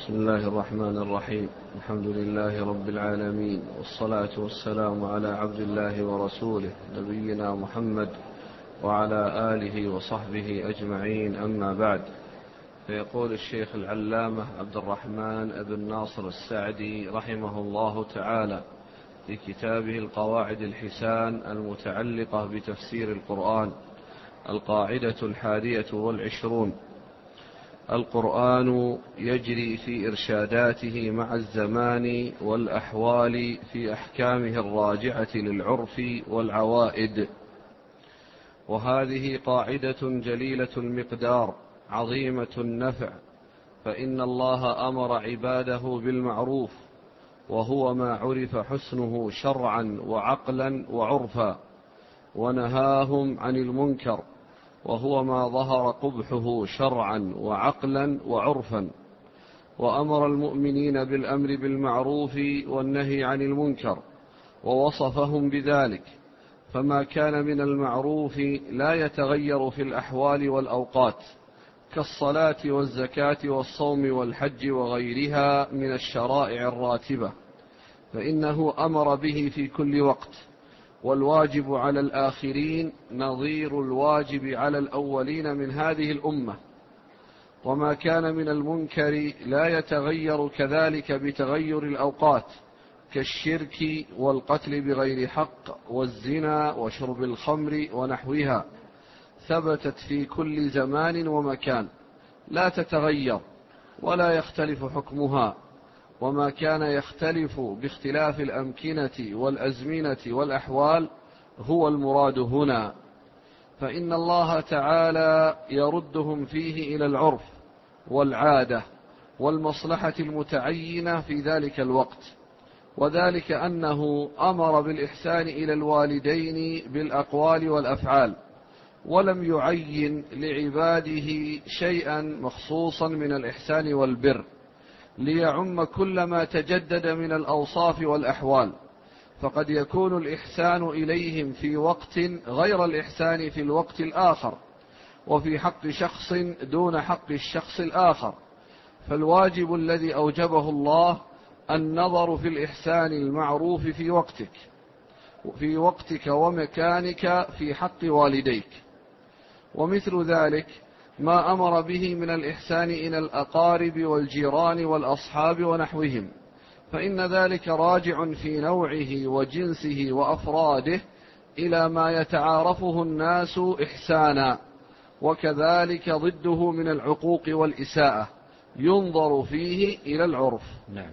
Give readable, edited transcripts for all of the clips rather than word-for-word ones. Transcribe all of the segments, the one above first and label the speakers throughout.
Speaker 1: بسم الله الرحمن الرحيم. الحمد لله رب العالمين، والصلاة والسلام على عبد الله ورسوله نبينا محمد وعلى آله وصحبه أجمعين، أما بعد. فيقول الشيخ العلامة عبد الرحمن بن ناصر السعدي رحمه الله تعالى في كتابه القواعد الحسان المتعلقة بتفسير القرآن: القاعدة 21: القرآن يجري في إرشاداته مع الزمان والأحوال في أحكامه الراجعة للعرف والعوائد. وهذه قاعدة جليلة المقدار عظيمة النفع، فإن الله أمر عباده بالمعروف، وهو ما عرف حسنه شرعا وعقلا وعرفا، ونهاهم عن المنكر، وهو ما ظهر قبحه شرعا وعقلا وعرفا، وأمر المؤمنين بالأمر بالمعروف والنهي عن المنكر، ووصفهم بذلك. فما كان من المعروف لا يتغير في الأحوال والأوقات، كالصلاة والزكاة والصوم والحج وغيرها من الشرائع الراتبة، فإنه أمر به في كل وقت، والواجب على الآخرين نظير الواجب على الأولين من هذه الأمة. وما كان من المنكر لا يتغير كذلك بتغير الأوقات، كالشرك والقتل بغير حق والزنا وشرب الخمر ونحوها، ثبتت في كل زمان ومكان، لا تتغير ولا يختلف حكمها. وما كان يختلف باختلاف الأمكنة والأزمنة والأحوال هو المراد هنا، فإن الله تعالى يردهم فيه إلى العرف والعادة والمصلحة المتعينة في ذلك الوقت، وذلك أنه أمر بالإحسان إلى الوالدين بالأقوال والأفعال، ولم يعين لعباده شيئا مخصوصا من الإحسان والبر، ليعم كل ما تجدد من الأوصاف والأحوال. فقد يكون الإحسان إليهم في وقت غير الإحسان في الوقت الآخر، وفي حق شخص دون حق الشخص الآخر. فالواجب الذي أوجبه الله النظر في الإحسان المعروف في وقتك ومكانك في حق والديك. ومثل ذلك ما أمر به من الإحسان إلى الأقارب والجيران والأصحاب ونحوهم، فإن ذلك راجع في نوعه وجنسه وأفراده إلى ما يتعارفه الناس إحسانا، وكذلك ضده من العقوق والإساءة ينظر فيه إلى العرف.
Speaker 2: نعم.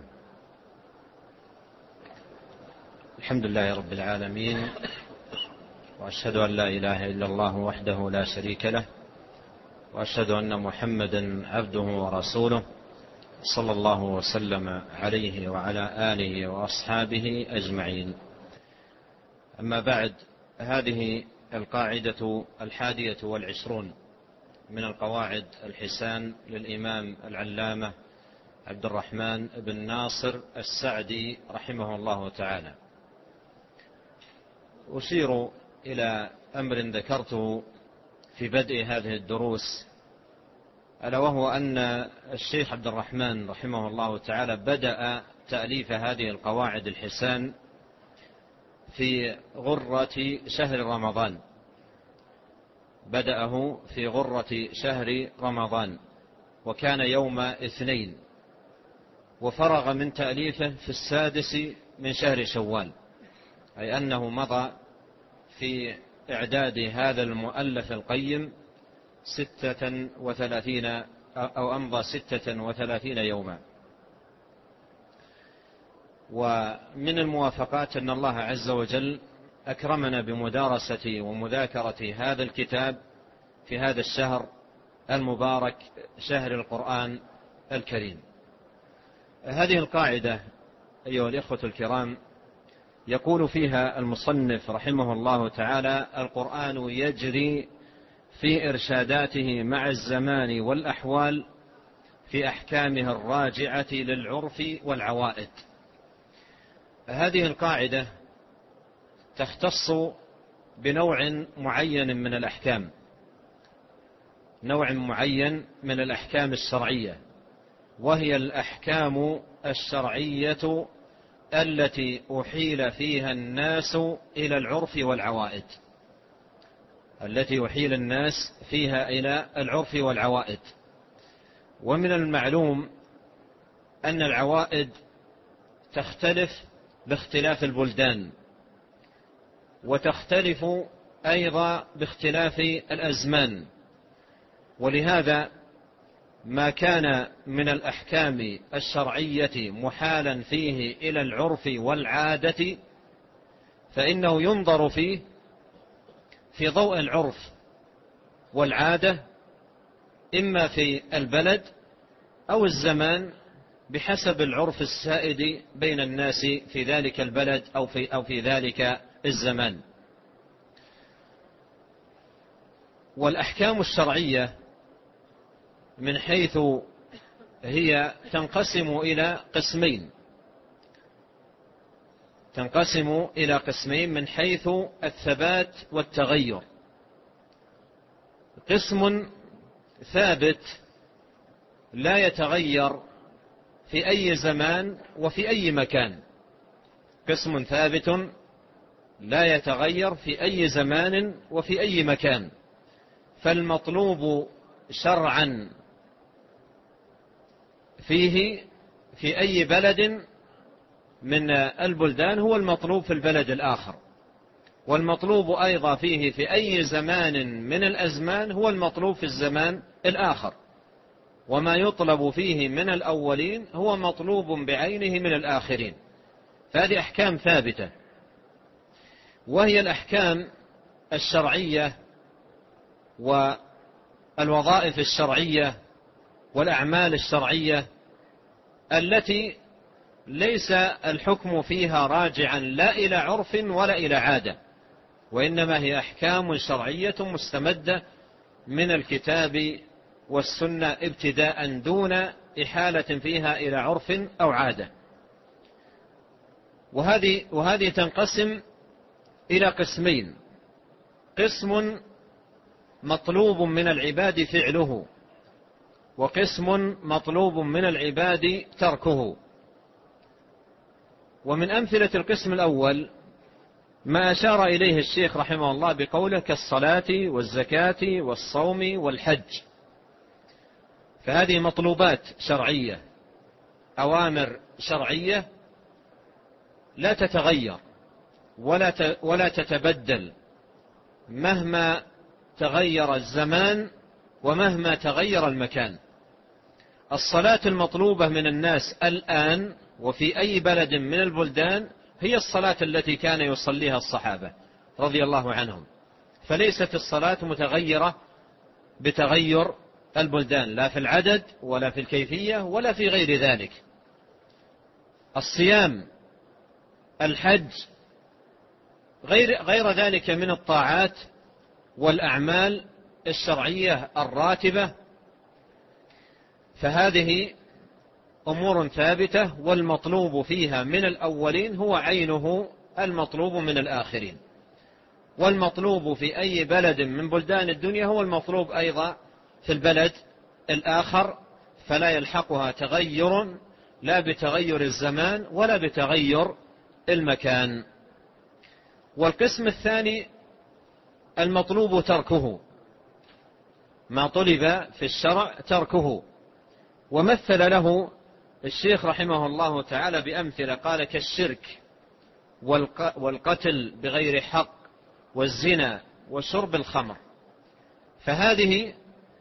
Speaker 2: الحمد لله رب العالمين، وأشهد أن لا إله إلا الله وحده لا شريك له، وأشهد أن محمدا عبده ورسوله، صلى الله وسلم عليه وعلى آله وأصحابه أجمعين. أما بعد، هذه القاعدة 21 من القواعد الحسان للإمام العلامة عبد الرحمن بن ناصر السعدي رحمه الله تعالى. أشير إلى أمر ذكرته في بدء هذه الدروس، ألا وهو أن الشيخ عبد الرحمن رحمه الله تعالى بدأ تأليف هذه القواعد الحسان في غرة شهر رمضان، بدأه في غرة شهر رمضان، وكان يوم 2، وفرغ من تأليفه في 6 من شهر شوال، أي أنه مضى في إعداد هذا المؤلف القيم 36 أو أمضى 36 يوما. ومن الموافقات أن الله عز وجل أكرمنا بمدارسة ومذاكرة هذا الكتاب في هذا الشهر المبارك، شهر القرآن الكريم. هذه القاعدة أيها الإخوة الكرام يقول فيها المصنف رحمه الله تعالى: القرآن يجري في إرشاداته مع الزمان والأحوال في أحكامه الراجعة للعرف والعوائد. هذه القاعدة تختص بنوع معين من الأحكام، نوع معين من الأحكام الشرعية، وهي الأحكام الشرعية التي أحيل فيها الناس إلى العرف والعوائد، التي أحيل الناس فيها إلى العرف والعوائد. ومن المعلوم أن العوائد تختلف باختلاف البلدان، وتختلف أيضا باختلاف الأزمان، ولهذا ما كان من الأحكام الشرعية محالا فيه إلى العرف والعادة فإنه ينظر فيه في ضوء العرف والعادة، إما في البلد أو الزمان، بحسب العرف السائد بين الناس في ذلك البلد أو في ذلك الزمان. والأحكام الشرعية من حيث هي تنقسم إلى قسمين من حيث الثبات والتغير. قسم ثابت لا يتغير في أي زمان وفي أي مكان، قسم ثابت لا يتغير في أي زمان وفي أي مكان، فالمطلوب شرعا فيه في أي بلد من البلدان هو المطلوب في البلد الآخر، والمطلوب أيضا فيه في أي زمان من الأزمان هو المطلوب في الزمان الآخر، وما يطلب فيه من الأولين هو مطلوب بعينه من الآخرين. فهذه أحكام ثابتة. وهي الأحكام الشرعية والوظائف الشرعية والأعمال الشرعية التي ليس الحكم فيها راجعا لا إلى عرف ولا إلى عادة، وإنما هي أحكام شرعية مستمدة من الكتاب والسنة ابتداء دون إحالة فيها إلى عرف أو عادة. وهذه تنقسم إلى قسمين: قسم مطلوب من العباد فعله، وقسم مطلوب من العباد تركه. ومن أمثلة القسم الأول ما أشار إليه الشيخ رحمه الله بقوله كالصلاة والزكاة والصوم والحج، فهذه مطلوبات شرعية، أوامر شرعية لا تتغير ولا تتبدل مهما تغير الزمان ومهما تغير المكان. الصلاة المطلوبة من الناس الآن وفي أي بلد من البلدان هي الصلاة التي كان يصليها الصحابة رضي الله عنهم، فليست الصلاة متغيرة بتغير البلدان، لا في العدد ولا في الكيفية ولا في غير ذلك. الصيام، الحج، غير ذلك من الطاعات والأعمال الشرعية الراتبة، فهذه أمور ثابتة، والمطلوب فيها من الأولين هو عينه المطلوب من الآخرين، والمطلوب في أي بلد من بلدان الدنيا هو المطلوب أيضا في البلد الآخر، فلا يلحقها تغير لا بتغير الزمان ولا بتغير المكان. والقسم الثاني المطلوب تركه، ما طلب في الشرع تركه، ومثل له الشيخ رحمه الله تعالى بأمثلة، قال كالشرك والقتل بغير حق والزنا وشرب الخمر. فهذه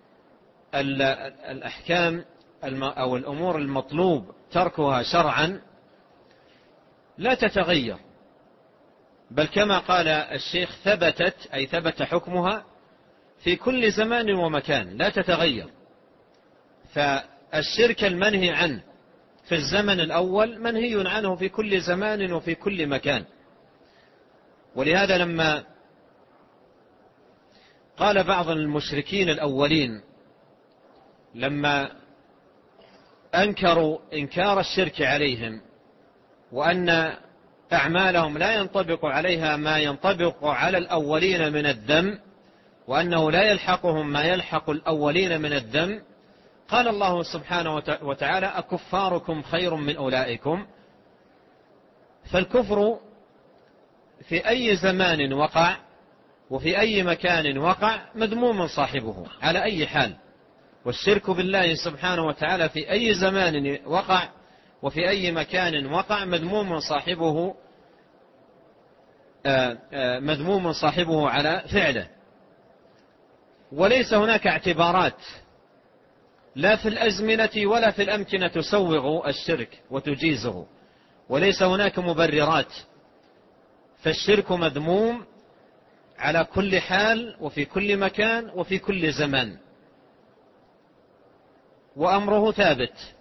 Speaker 2: الأحكام أو الأمور المطلوب تركها شرعا لا تتغير، بل كما قال الشيخ ثبتت، أي ثبت حكمها في كل زمان ومكان لا تتغير. فالشرك المنهي عنه في الزمن الأول منهي عنه في كل زمان وفي كل مكان. ولهذا لما قال بعض المشركين الأولين لما أنكروا إنكار الشرك عليهم، وأن أعمالهم لا ينطبق عليها ما ينطبق على الأولين من الذم، وأنه لا يلحقهم ما يلحق الأولين من الذم، قال الله سبحانه وتعالى: أكفاركم خير من أولئكم؟ فالكفر في أي زمان وقع وفي أي مكان وقع مذموم صاحبه على أي حال، والشرك بالله سبحانه وتعالى في أي زمان وقع وفي أي مكان وقع مذموم صاحبه على فعله. وليس هناك اعتبارات لا في الأزمنة ولا في الأمكنة تسوغ الشرك وتجيزه، وليس هناك مبررات، فالشرك مذموم على كل حال وفي كل مكان وفي كل زمان، وأمره ثابت.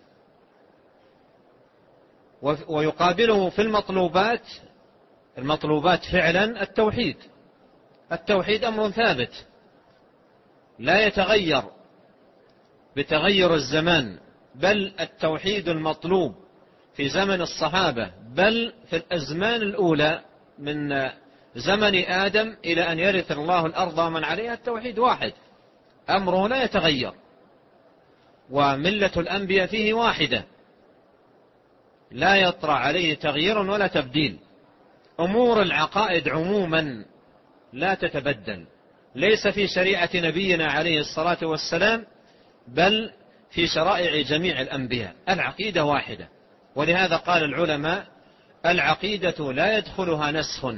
Speaker 2: ويقابله في المطلوبات فعلا التوحيد أمر ثابت لا يتغير بتغير الزمان، بل التوحيد المطلوب في زمن الصحابة بل في الأزمان الأولى من زمن آدم إلى أن يرث الله الأرض ومن عليها، التوحيد واحد أمره لا يتغير، وملة الأنبياء فيه واحدة لا يطرأ عليه تغيير ولا تبديل. أمور العقائد عموما لا تتبدل، ليس في شريعة نبينا عليه الصلاة والسلام بل في شرائع جميع الأنبياء، العقيدة واحدة. ولهذا قال العلماء: العقيدة لا يدخلها نسخ،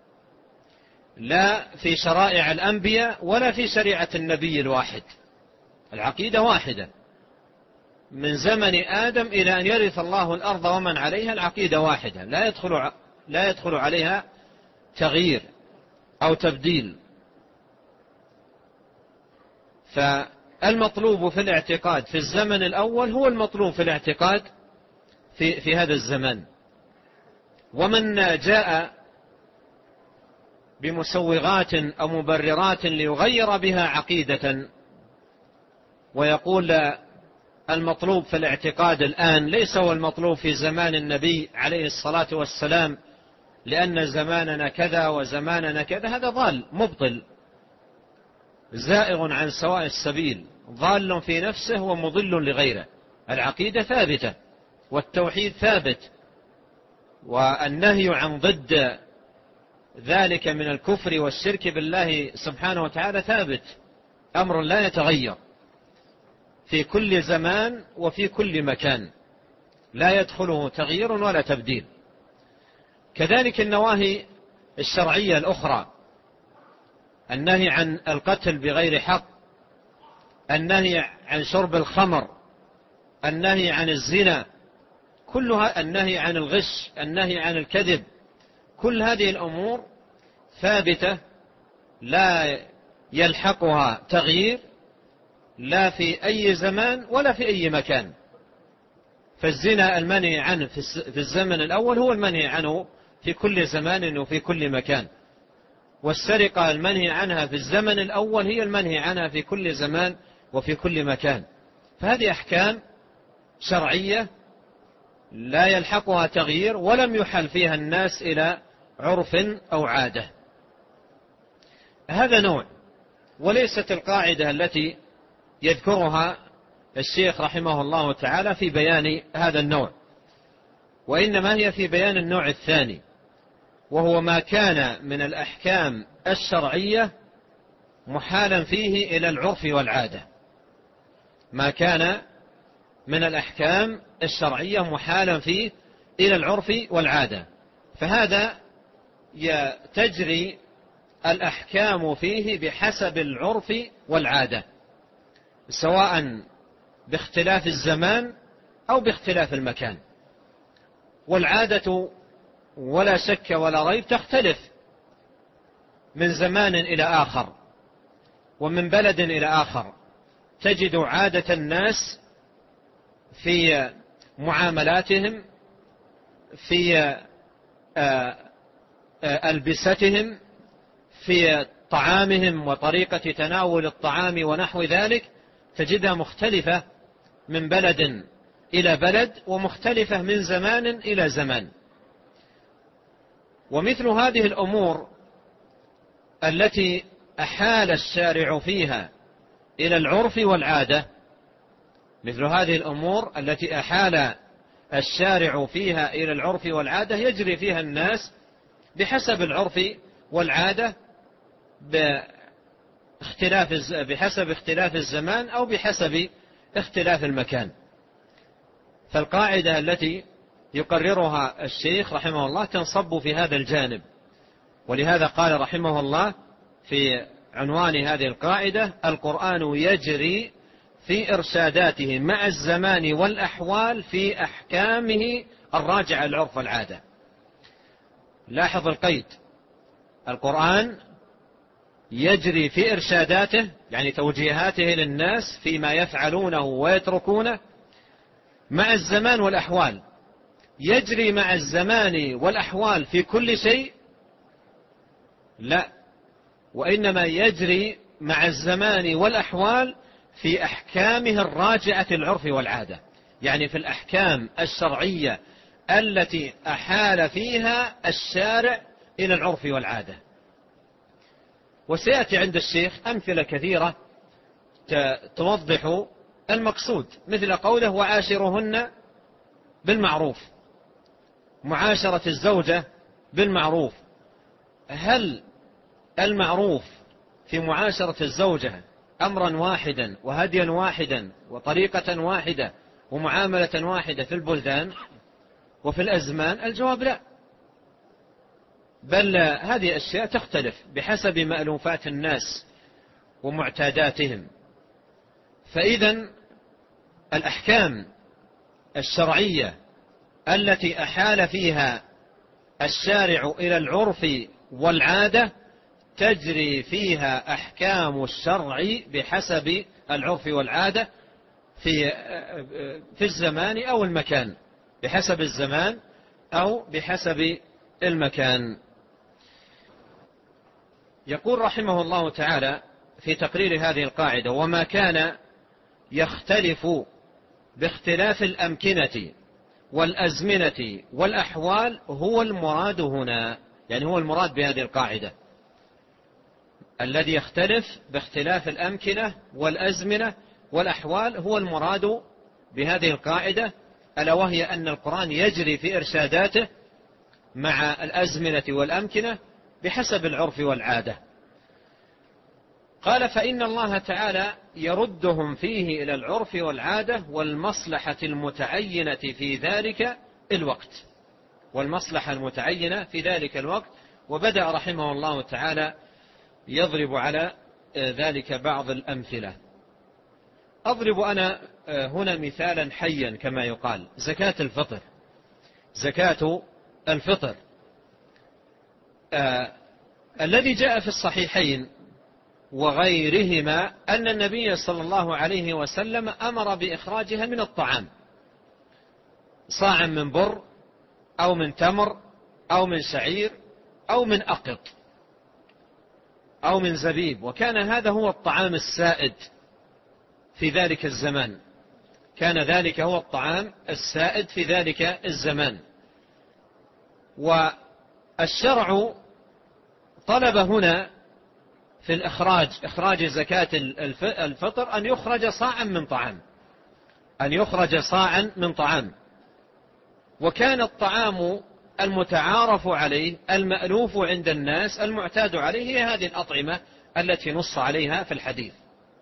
Speaker 2: لا في شرائع الأنبياء ولا في شريعة النبي الواحد، العقيدة واحدة من زمن آدم إلى أن يرث الله الأرض ومن عليها، العقيدة واحدة لا يدخل عليها تغيير أو تبديل. فالمطلوب في الاعتقاد في الزمن الأول هو المطلوب في الاعتقاد في هذا الزمان. ومن جاء بمسوغات أو مبررات ليغير بها عقيدة ويقول المطلوب في الاعتقاد الآن ليس هو المطلوب في زمان النبي عليه الصلاة والسلام لأن زماننا كذا وزماننا كذا، هذا ضال مبطل زائغ عن سواء السبيل، ضال في نفسه ومضل لغيره. العقيدة ثابتة والتوحيد ثابت، والنهي عن ضد ذلك من الكفر والشرك بالله سبحانه وتعالى ثابت، أمر لا يتغير في كل زمان وفي كل مكان، لا يدخله تغيير ولا تبديل. كذلك النواهي الشرعية الأخرى، النهي عن القتل بغير حق، النهي عن شرب الخمر، النهي عن الزنا، كلها، النهي عن الغش، النهي عن الكذب، كل هذه الأمور ثابتة لا يلحقها تغيير لا في أي زمان ولا في أي مكان. فالزنا المنهي عنه في الزمن الأول هو المنهي عنه في كل زمان وفي كل مكان، والسرقة المنهي عنها في الزمن الأول هي المنهي عنها في كل زمان وفي كل مكان. فهذه أحكام شرعية لا يلحقها تغيير ولم يحل فيها الناس إلى عرف أو عادة. هذا نوع، وليست القاعدة التي يذكرها الشيخ رحمه الله تعالى في بيان هذا النوع، وإنما هي في بيان النوع الثاني، وهو ما كان من الأحكام الشرعية محالا فيه إلى العرف والعادة، ما كان من الأحكام الشرعية محالا فيه إلى العرف والعادة، فهذا تجري الأحكام فيه بحسب العرف والعادة، سواء باختلاف الزمان أو باختلاف المكان. والعادة ولا شك ولا ريب تختلف من زمان إلى آخر ومن بلد إلى آخر. تجد عادة الناس في معاملاتهم، في ألبستهم، في طعامهم وطريقة تناول الطعام ونحو ذلك، تجدها مختلفة من بلد إلى بلد ومختلفة من زمان إلى زمان. ومثل هذه الأمور التي أحال الشارع فيها إلى العرف والعادة مثل هذه الأمور التي أحال الشارع فيها إلى العرف والعادة يجري فيها الناس بحسب العرف والعادة بحسب اختلاف الزمان أو بحسب اختلاف المكان. فالقاعدة التي يقررها الشيخ رحمه الله تنصب في هذا الجانب، ولهذا قال رحمه الله في عنوان هذه القاعدة: القرآن يجري في إرشاداته مع الزمان والأحوال في أحكامه الراجعة للعرف والعادة. لاحظ القيد: القرآن يجري في إرشاداته، يعني توجيهاته للناس فيما يفعلونه ويتركونه، مع الزمان والأحوال. يجري مع الزمان والأحوال في كل شيء؟ لا، وإنما يجري مع الزمان والأحوال في أحكامه الراجعة للعرف والعادة، يعني في الأحكام الشرعية التي أحال فيها الشارع إلى العرف والعادة. وسيأتي عند الشيخ أمثلة كثيرة توضح المقصود، مثل قوله: وعاشرهن بالمعروف، معاشرة الزوجة بالمعروف. هل المعروف في معاشرة الزوجة أمرا واحدا وهديا واحدا وطريقة واحدة ومعاملة واحدة في البلدان وفي الأزمان؟ الجواب لا، بل هذه أشياء تختلف بحسب مألوفات الناس ومعتاداتهم. فإذن الأحكام الشرعية التي أحال فيها الشارع إلى العرف والعادة تجري فيها أحكام الشرع بحسب العرف والعادة في الزمان أو المكان، بحسب الزمان أو بحسب المكان. يقول رحمه الله تعالى في تقرير هذه القاعدة: وما كان يختلف باختلاف الأمكنة والأزمنة والأحوال هو المراد هنا، يعني هو المراد بهذه القاعدة. الذي يختلف باختلاف الأمكنة والأزمنة والأحوال هو المراد بهذه القاعدة، ألا وهي أن القرآن يجري في إرشاداته مع الأزمنة والأمكنة بحسب العرف والعادة. قال: فإن الله تعالى يردهم فيه إلى العرف والعادة والمصلحة المتعينة في ذلك الوقت، والمصلحة المتعينة في ذلك الوقت. وبدأ رحمه الله تعالى يضرب على ذلك بعض الأمثلة. أضرب أنا هنا مثالا حيا كما يقال: زكاة الفطر. زكاة الفطر الذي جاء في الصحيحين وغيرهما أن النبي صلى الله عليه وسلم أمر بإخراجها من الطعام، صاع من بر أو من تمر أو من شعير أو من أقط أو من زبيب، وكان هذا هو الطعام السائد في ذلك الزمان، كان ذلك هو الطعام السائد في ذلك الزمان. والشرع طلب هنا في إخراج زكاة الفطر أن يخرج صاعا من طعام، أن يخرج صاعا من طعام. وكان الطعام المتعارف عليه المألوف عند الناس المعتاد عليه هي هذه الأطعمة التي نص عليها في الحديث.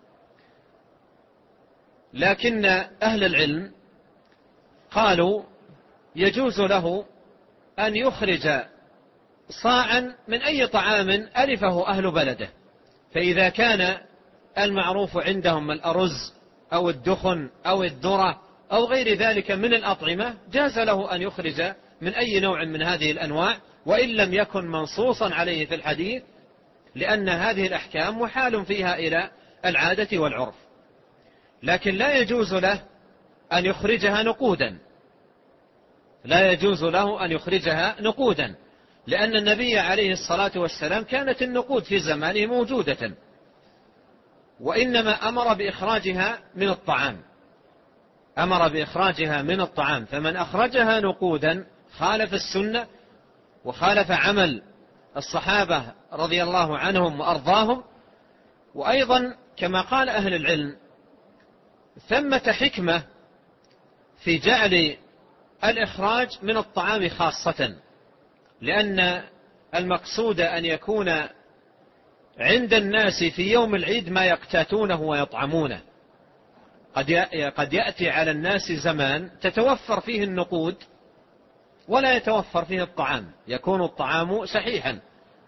Speaker 2: لكن أهل العلم قالوا يجوز له أن يخرج صاعا من أي طعام ألفه أهل بلده، فإذا كان المعروف عندهم الأرز أو الدخن أو الذرة أو غير ذلك من الأطعمة جاز له أن يخرج من أي نوع من هذه الأنواع، وإن لم يكن منصوصا عليه في الحديث، لأن هذه الأحكام محال فيها إلى العادة والعرف. لكن لا يجوز له أن يخرجها نقودا، لا يجوز له أن يخرجها نقودا، لأن النبي عليه الصلاة والسلام كانت النقود في زمانه موجودة، وإنما أمر بإخراجها من الطعام، أمر بإخراجها من الطعام. فمن أخرجها نقودا خالف السنة وخالف عمل الصحابة رضي الله عنهم وأرضاهم. وأيضا كما قال أهل العلم ثمة حكمة في جعل الإخراج من الطعام خاصة، لأن المقصود أن يكون عند الناس في يوم العيد ما يقتاتونه ويطعمونه. قد يأتي على الناس زمان تتوفر فيه النقود ولا يتوفر فيه الطعام، يكون الطعام صحيحا،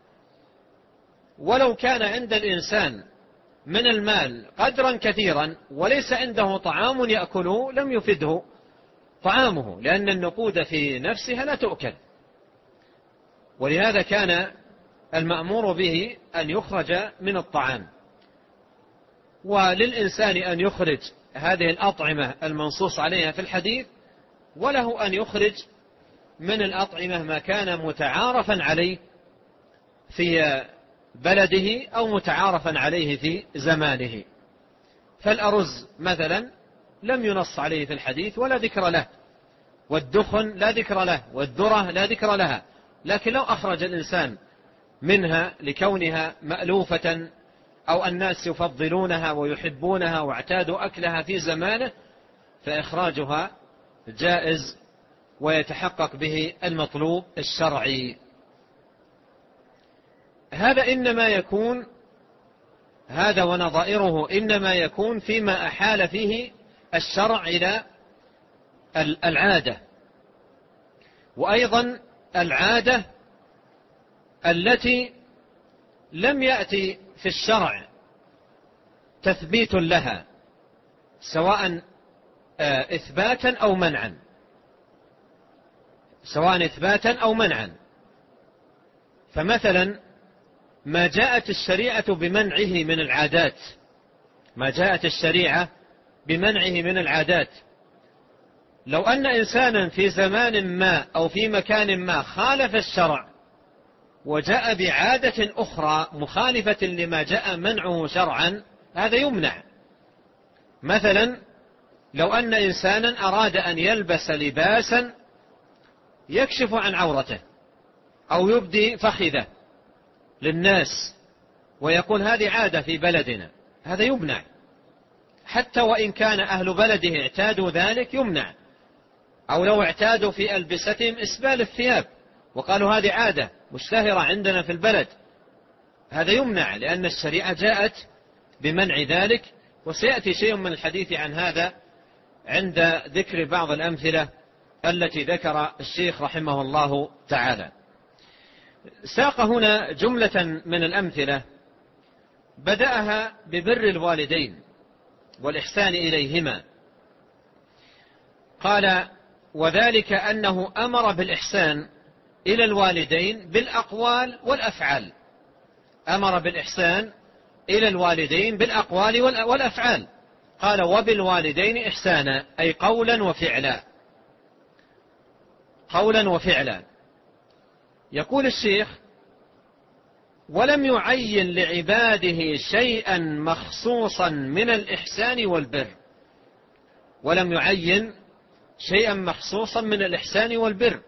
Speaker 2: ولو كان عند الإنسان من المال قدرا كثيرا وليس عنده طعام يأكله لم يفده طعامه، لأن النقود في نفسها لا تؤكل. ولهذا كان المأمور به أن يخرج من الطعام، وللإنسان أن يخرج هذه الأطعمة المنصوص عليها في الحديث، وله أن يخرج من الأطعمة ما كان متعارفا عليه في بلده أو متعارفا عليه في زمانه. فالأرز مثلا لم ينص عليه في الحديث ولا ذكر له، والدخن لا ذكر له، والذرة لا ذكر لها، لكن لو أخرج الإنسان منها لكونها مألوفة أو الناس يفضلونها ويحبونها واعتادوا أكلها في زمانه فإخراجها جائز ويتحقق به المطلوب الشرعي. هذا ونظائره إنما يكون فيما أحال فيه الشرع إلى العادة. وأيضا العادة التي لم يأتي في الشرع تثبيت لها سواء إثباتا أو منعا. فمثلا ما جاءت الشريعة بمنعه من العادات، لو أن إنسانا في زمان ما أو في مكان ما خالف الشرع وجاء بعادة أخرى مخالفة لما جاء منعه شرعا هذا يمنع. مثلا لو أن إنسانا أراد أن يلبس لباسا يكشف عن عورته أو يبدي فخذه للناس ويقول هذه عادة في بلدنا، هذا يمنع، حتى وإن كان أهل بلده اعتادوا ذلك يمنع. أو لو اعتادوا في ألبستهم إسبال الثياب وقالوا هذه عادة مشتهرة عندنا في البلد، هذا يمنع، لأن الشريعة جاءت بمنع ذلك. وسيأتي شيء من الحديث عن هذا عند ذكر بعض الأمثلة التي ذكر الشيخ رحمه الله تعالى. ساق هنا جملة من الأمثلة بدأها ببر الوالدين والإحسان إليهما. قال وذلك أنه أمر بالإحسان إلى الوالدين بالأقوال والأفعال. أمر بالإحسان إلى الوالدين بالأقوال والأفعال. قال وبالوالدين إحسانا، أي قولا وفعلا. يقول الشيخ ولم يعين لعباده شيئا مخصوصا من الإحسان والبر. ولم يعين شيئا مخصوصا من الإحسان والبر،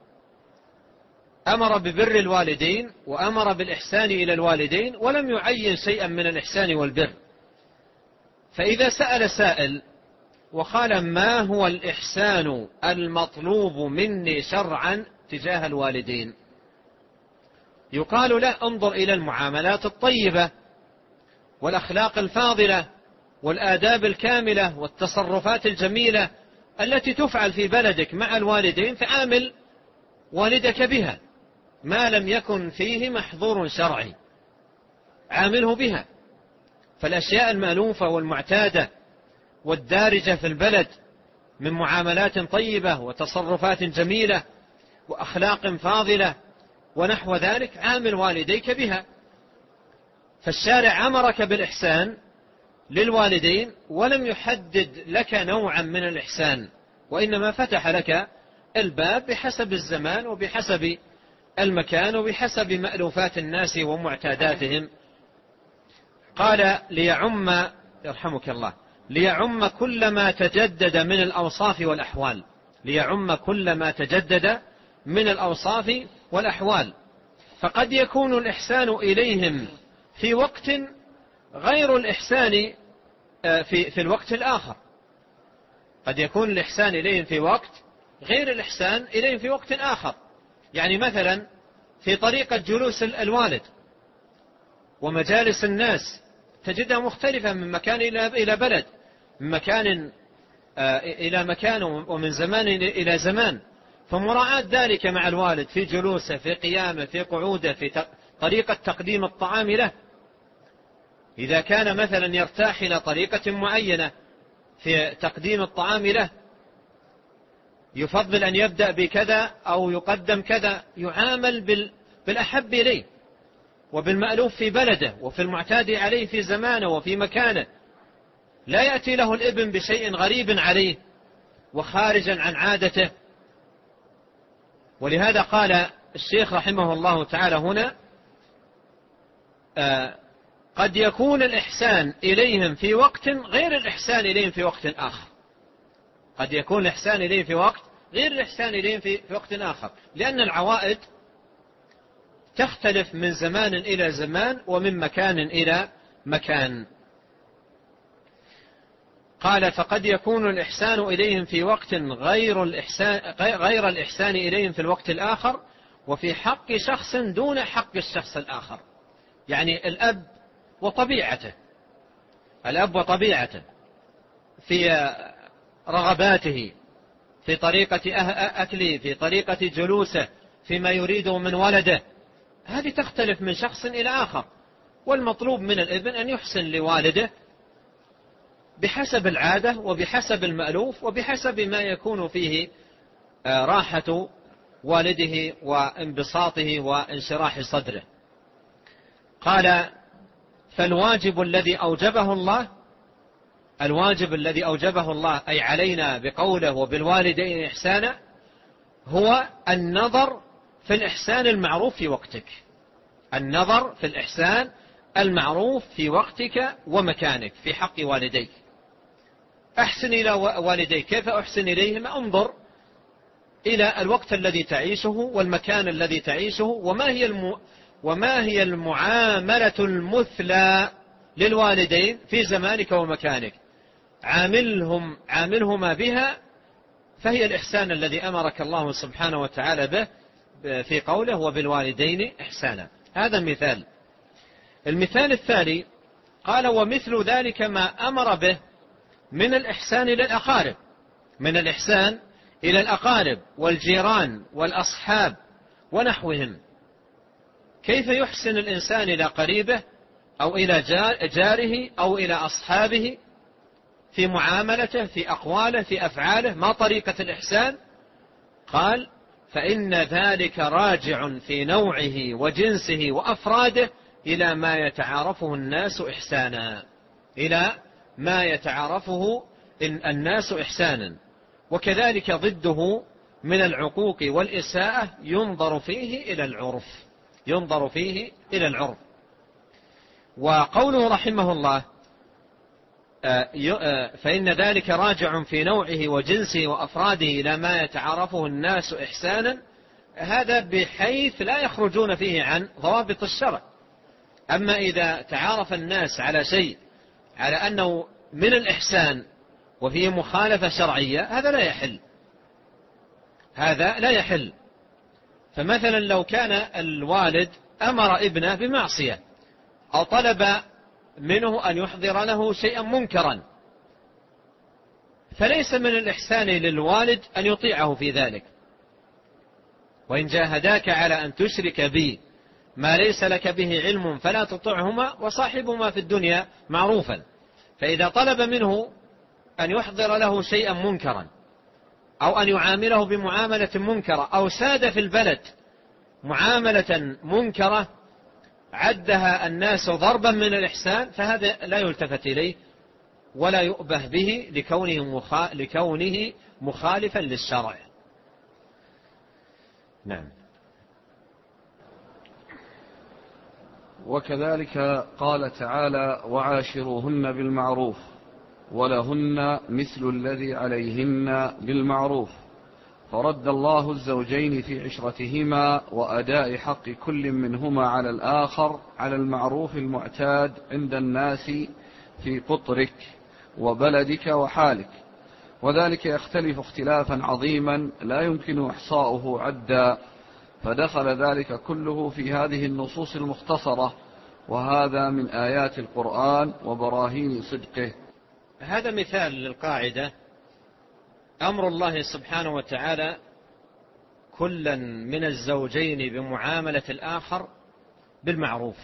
Speaker 2: أمر ببر الوالدين وأمر بالإحسان إلى الوالدين ولم يعين شيئا من الإحسان والبر. فإذا سأل سائل وقال ما هو الإحسان المطلوب مني شرعا تجاه الوالدين، يقال له انظر إلى المعاملات الطيبة والأخلاق الفاضلة والآداب الكاملة والتصرفات الجميلة التي تفعل في بلدك مع الوالدين، فعامل والدك بها ما لم يكن فيه محظور شرعي، عامله بها. فالأشياء المألوفة والمعتادة والدارجة في البلد من معاملات طيبة وتصرفات جميلة وأخلاق فاضلة ونحو ذلك عامل والديك بها. فالشارع أمرك بالإحسان للوالدين ولم يحدد لك نوعا من الإحسان، وإنما فتح لك الباب بحسب الزمان وبحسب المكان وبحسب مألوفات الناس ومعتاداتهم. قال ليعم يرحمك الله ليعم كل ما تجدد من الأوصاف والأحوال. ليعم كل ما تجدد من الأوصاف والأحوال. فقد يكون الإحسان إليهم في وقت غير الإحسان في الوقت الآخر. قد يكون الإحسان إليهم في وقت غير الإحسان إليهم في وقت آخر. يعني مثلا في طريقة جلوس الوالد ومجالس الناس تجدها مختلفة من مكان إلى بلد، من مكان إلى مكان، ومن زمان إلى زمان. فمراعاة ذلك مع الوالد في جلوسه، في قيامه، في قعوده، في طريقة تقديم الطعام له. إذا كان مثلا يرتاح إلى طريقة معينة في تقديم الطعام له، يفضل أن يبدأ بكذا أو يقدم كذا، يعامل بالأحب إليه وبالمألوف في بلده وفي المعتاد عليه في زمانه وفي مكانه. لا يأتي له الابن بشيء غريب عليه وخارجا عن عادته. ولهذا قال الشيخ رحمه الله تعالى هنا قد يكون الإحسان إليهم في وقت غير الإحسان إليهم في وقت آخر. قد يكون الإحسان إليهم في وقت غير الإحسان إليهم في وقت آخر، لأن العوائد تختلف من زمان إلى زمان ومن مكان إلى مكان. قال فقد يكون الإحسان إليهم في وقت غير الإحسان إليهم في الوقت الآخر، وفي حق شخص دون حق الشخص الآخر. يعني الأب وطبيعته في رغباته، في طريقة أكله، في طريقة جلوسه، فيما يريده من ولده، هذه تختلف من شخص إلى آخر. والمطلوب من الابن أن يحسن لوالده بحسب العادة وبحسب المألوف وبحسب ما يكون فيه راحة والده وانبساطه وانشراح صدره. قال فالواجب الذي أوجبه الله أي علينا بقوله وبالوالدين إحسانا هو النظر في الإحسان المعروف في وقتك. النظر في الإحسان المعروف في وقتك ومكانك في حق والديك. أحسن إلى والديك. كيف أحسن إليهما؟ انظر إلى الوقت الذي تعيشه والمكان الذي تعيشه، وما هي المعاملة المثلى للوالدين في زمانك ومكانك. عاملهما بها، فهي الإحسان الذي أمرك الله سبحانه وتعالى به في قوله وبالوالدين إحسانا. هذا مثال. المثال الثاني قال ومثل ذلك ما أمر به من الإحسان إلى الأقارب والجيران والأصحاب ونحوهم. كيف يحسن الإنسان إلى قريبه أو إلى جاره أو إلى أصحابه في معاملته، في أقواله، في أفعاله؟ ما طريقة الإحسان؟ قال فإن ذلك راجع في نوعه وجنسه وأفراده إلى ما يتعارفه الناس إحسانا، وكذلك ضده من العقوق والإساءة ينظر فيه إلى العرف. وقوله رحمه الله فإن ذلك راجع في نوعه وجنسه وأفراده إلى ما يتعارفه الناس إحسانا، هذا بحيث لا يخرجون فيه عن ضوابط الشرع. أما إذا تعارف الناس على شيء على أنه من الإحسان وفيه مخالفة شرعية، هذا لا يحل. فمثلا لو كان الوالد أمر ابنه بمعصية أو طلب منه أن يحضر له شيئا منكرا، فليس من الإحسان للوالد أن يطيعه في ذلك. وإن جاهداك على أن تشرك بي ما ليس لك به علم فلا تطعهما وصاحبهما في الدنيا معروفا. فإذا طلب منه أن يحضر له شيئا منكرا أو أن يعامله بمعاملة منكرة أو ساد في البلد معاملة منكرة عدها الناس ضربا من الإحسان، فهذا لا يلتفت إليه ولا يؤبه به لكونه مخالفا للشرع. نعم.
Speaker 1: وكذلك قال تعالى وعاشروهن بالمعروف ولهن مثل الذي عليهن بالمعروف، فرد الله الزوجين في عشرتهما وأداء حق كل منهما على الآخر على المعروف المعتاد عند الناس في قطرك وبلدك وحالك. وذلك يختلف اختلافا عظيما لا يمكن إحصاؤه عدا، فدخل ذلك كله في هذه النصوص المختصرة، وهذا من آيات القرآن وبراهين صدقه.
Speaker 2: هذا مثال للقاعدة: أمر الله سبحانه وتعالى كلا من الزوجين بمعاملة الآخر بالمعروف،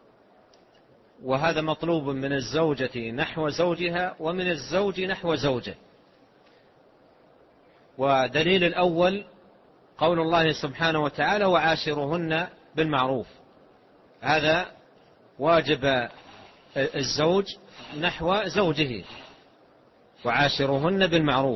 Speaker 2: وهذا مطلوب من الزوجة نحو زوجها ومن الزوج نحو زوجه. ودليل الأول قول الله سبحانه وتعالى: وعاشرهن بالمعروف. هذا واجب الزوج نحو زوجه، وعاشرهن بالمعروف.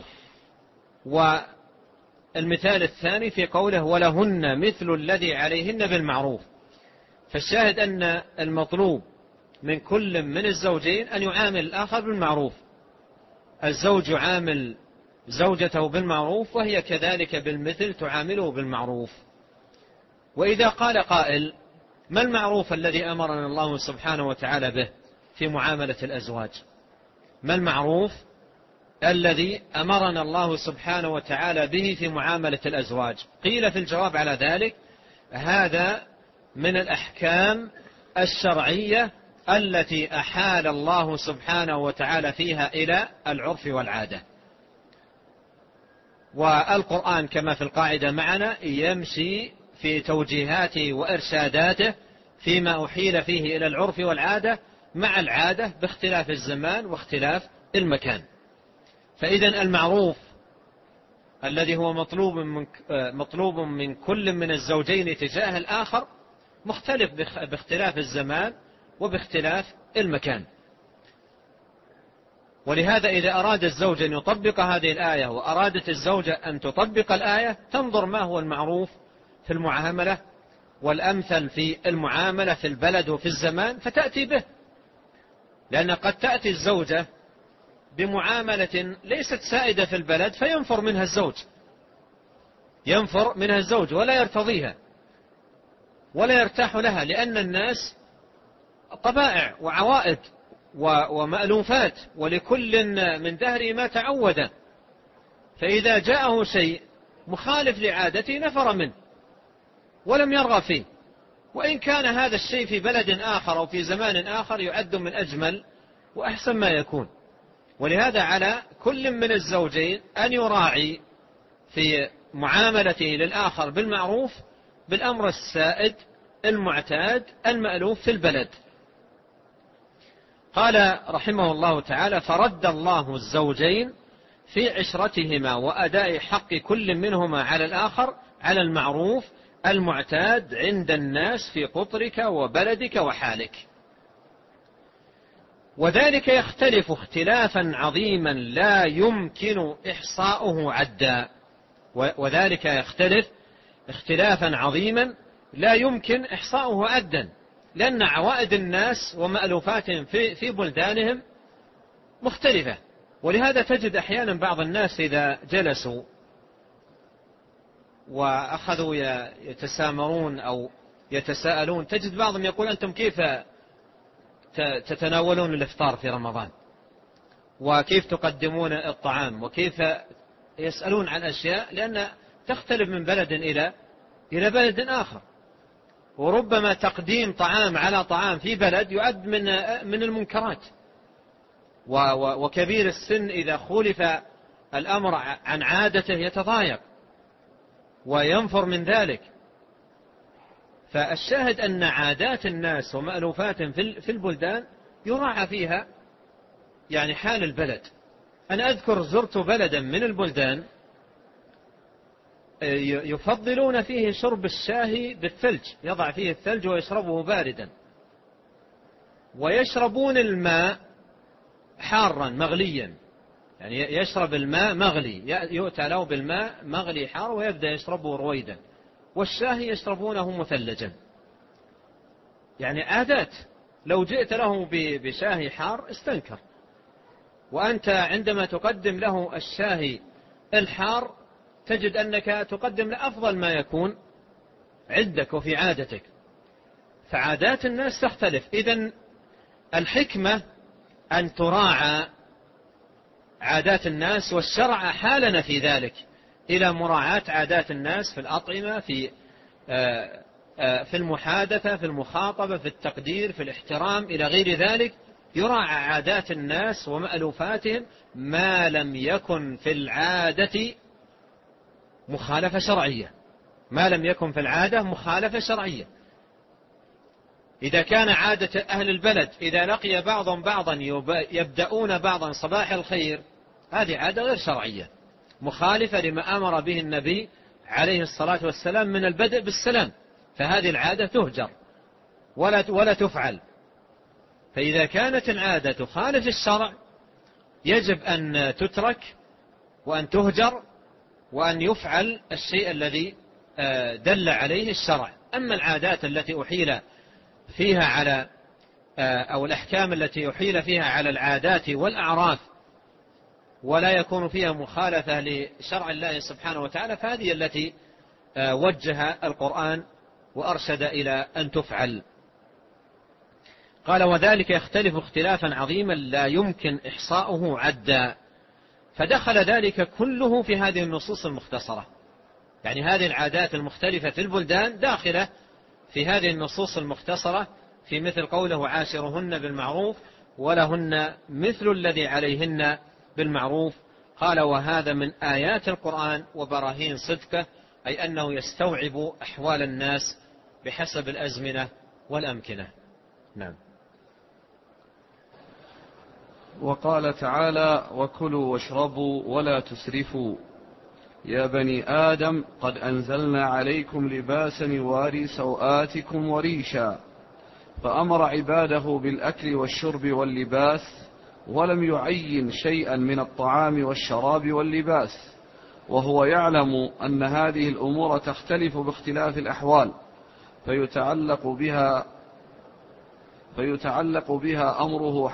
Speaker 2: والمثال الثاني في قوله: ولهن مثل الذي عليهن بالمعروف. فالشاهد أن المطلوب من كل من الزوجين أن يعامل الآخر بالمعروف. الزوج يعامل زوجته بالمعروف، وهي كذلك بالمثل تعامله بالمعروف. وإذا قال قائل: ما المعروف الذي أمرنا الله سبحانه وتعالى به في معاملة الأزواج؟ ما المعروف الذي أمرنا الله سبحانه وتعالى به في معاملة الأزواج؟ قيل في الجواب على ذلك: هذا من الأحكام الشرعية التي أحال الله سبحانه وتعالى فيها إلى العرف والعادة. والقرآن كما في القاعدة معنا يمشي في توجيهاته وإرشاداته فيما أحيل فيه إلى العرف والعادة مع العادة باختلاف الزمان واختلاف المكان. فإذا المعروف الذي هو مطلوب من كل من الزوجين تجاه الآخر مختلف باختلاف الزمان وباختلاف المكان. ولهذا إذا أراد الزوج أن يطبق هذه الآية وأرادت الزوجة أن تطبق الآية تنظر ما هو المعروف في المعاملة والأمثل في المعاملة في البلد وفي الزمان فتأتي به. لأن قد تأتي الزوجة بمعاملة ليست سائدة في البلد فينفر منها الزوج ولا يرتضيها ولا يرتاح لها، لأن الناس طبائع وعوائد ومألوفات، ولكل من دهره ما تعود. فإذا جاءه شيء مخالف لعادته نفر منه ولم يرغب فيه، وإن كان هذا الشيء في بلد آخر أو في زمان آخر يعد من أجمل وأحسن ما يكون. ولهذا على كل من الزوجين أن يراعي في معاملته للآخر بالمعروف بالأمر السائد المعتاد المألوف في البلد. قال رحمه الله تعالى: فرد الله الزوجين في عشرتهما وأداء حق كل منهما على الآخر على المعروف المعتاد عند الناس في قطرك وبلدك وحالك. وذلك يختلف اختلافا عظيما لا يمكن إحصاؤه عدا. وذلك يختلف اختلافا عظيما لا يمكن إحصاؤه عدا، لأن عوائد الناس ومألوفاتهم في بلدانهم مختلفة. ولهذا تجد أحيانا بعض الناس إذا جلسوا وأخذوا يتسامرون أو يتساءلون تجد بعضهم يقول: أنتم كيف تتناولون الإفطار في رمضان، وكيف تقدمون الطعام، وكيف يسألون عن أشياء لأن تختلف من بلد إلى بلد آخر. وربما تقديم طعام على طعام في بلد يعد من المنكرات. وكبير السن إذا خولف الأمر عن عادته يتضايق وينفر من ذلك. فالشاهد أن عادات الناس ومألوفاتهم في البلدان يراعى فيها يعني حال البلد. أنا أذكر زرت بلدا من البلدان يفضلون فيه شرب الشاي بالثلج، يضع فيه الثلج ويشربه باردا، ويشربون الماء حارا مغليا، يعني يشرب الماء مغلي، يؤتى له بالماء مغلي حار ويبدأ يشربه رويدا، والشاي يشربونه مثلجا. يعني عادات لو جئت له بشاي حار استنكر، وأنت عندما تقدم له الشاي الحار تجد أنك تقدم له أفضل ما يكون عندك وفي عادتك. فعادات الناس تختلف. إذن الحكمة أن تراعى عادات الناس، والشرع حالنا في ذلك إلى مراعاة عادات الناس في الأطعمة، في المحادثة، في المخاطبة، في التقدير، في الاحترام، إلى غير ذلك. يراعى عادات الناس ومألوفاتهم ما لم يكن في العادة مخالفة شرعية، ما لم يكن في العادة مخالفة شرعية. إذا كان عادة أهل البلد إذا لقي بعضهم بعضا يبدأون بعضا صباح الخير، هذه عادة غير شرعية مخالفة لما أمر به النبي عليه الصلاة والسلام من البدء بالسلام، فهذه العادة تهجر ولا تفعل. فإذا كانت العادة تخالف الشرع يجب أن تترك وأن تهجر وأن يفعل الشيء الذي دل عليه الشرع. أما العادات التي أحيل فيها على أو الأحكام التي أحيل فيها على العادات والأعراف ولا يكون فيها مخالفة لشرع الله سبحانه وتعالى، فهذه التي وجه القرآن وأرشد إلى أن تفعل. قال: وذلك يختلف اختلافا عظيما لا يمكن إحصاؤه عدا. فدخل ذلك كله في هذه النصوص المختصرة، يعني هذه العادات المختلفة في البلدان داخلة في هذه النصوص المختصرة، في مثل قوله: عاشرهن بالمعروف ولهن مثل الذي عليهن بالمعروف. قال: وهذا من آيات القرآن وبراهين صدقه، أي أنه يستوعب أحوال الناس بحسب الأزمنة والأمكنة. نعم.
Speaker 1: وقال تعالى: وكلوا واشربوا ولا تسرفوا يا بني آدم قد أنزلنا عليكم لباسا يواري سوآتكم وريشا. فأمر عباده بالأكل والشرب واللباس، ولم يعين شيئا من الطعام والشراب واللباس، وهو يعلم أن هذه الأمور تختلف باختلاف الأحوال، فيتعلق بها أمره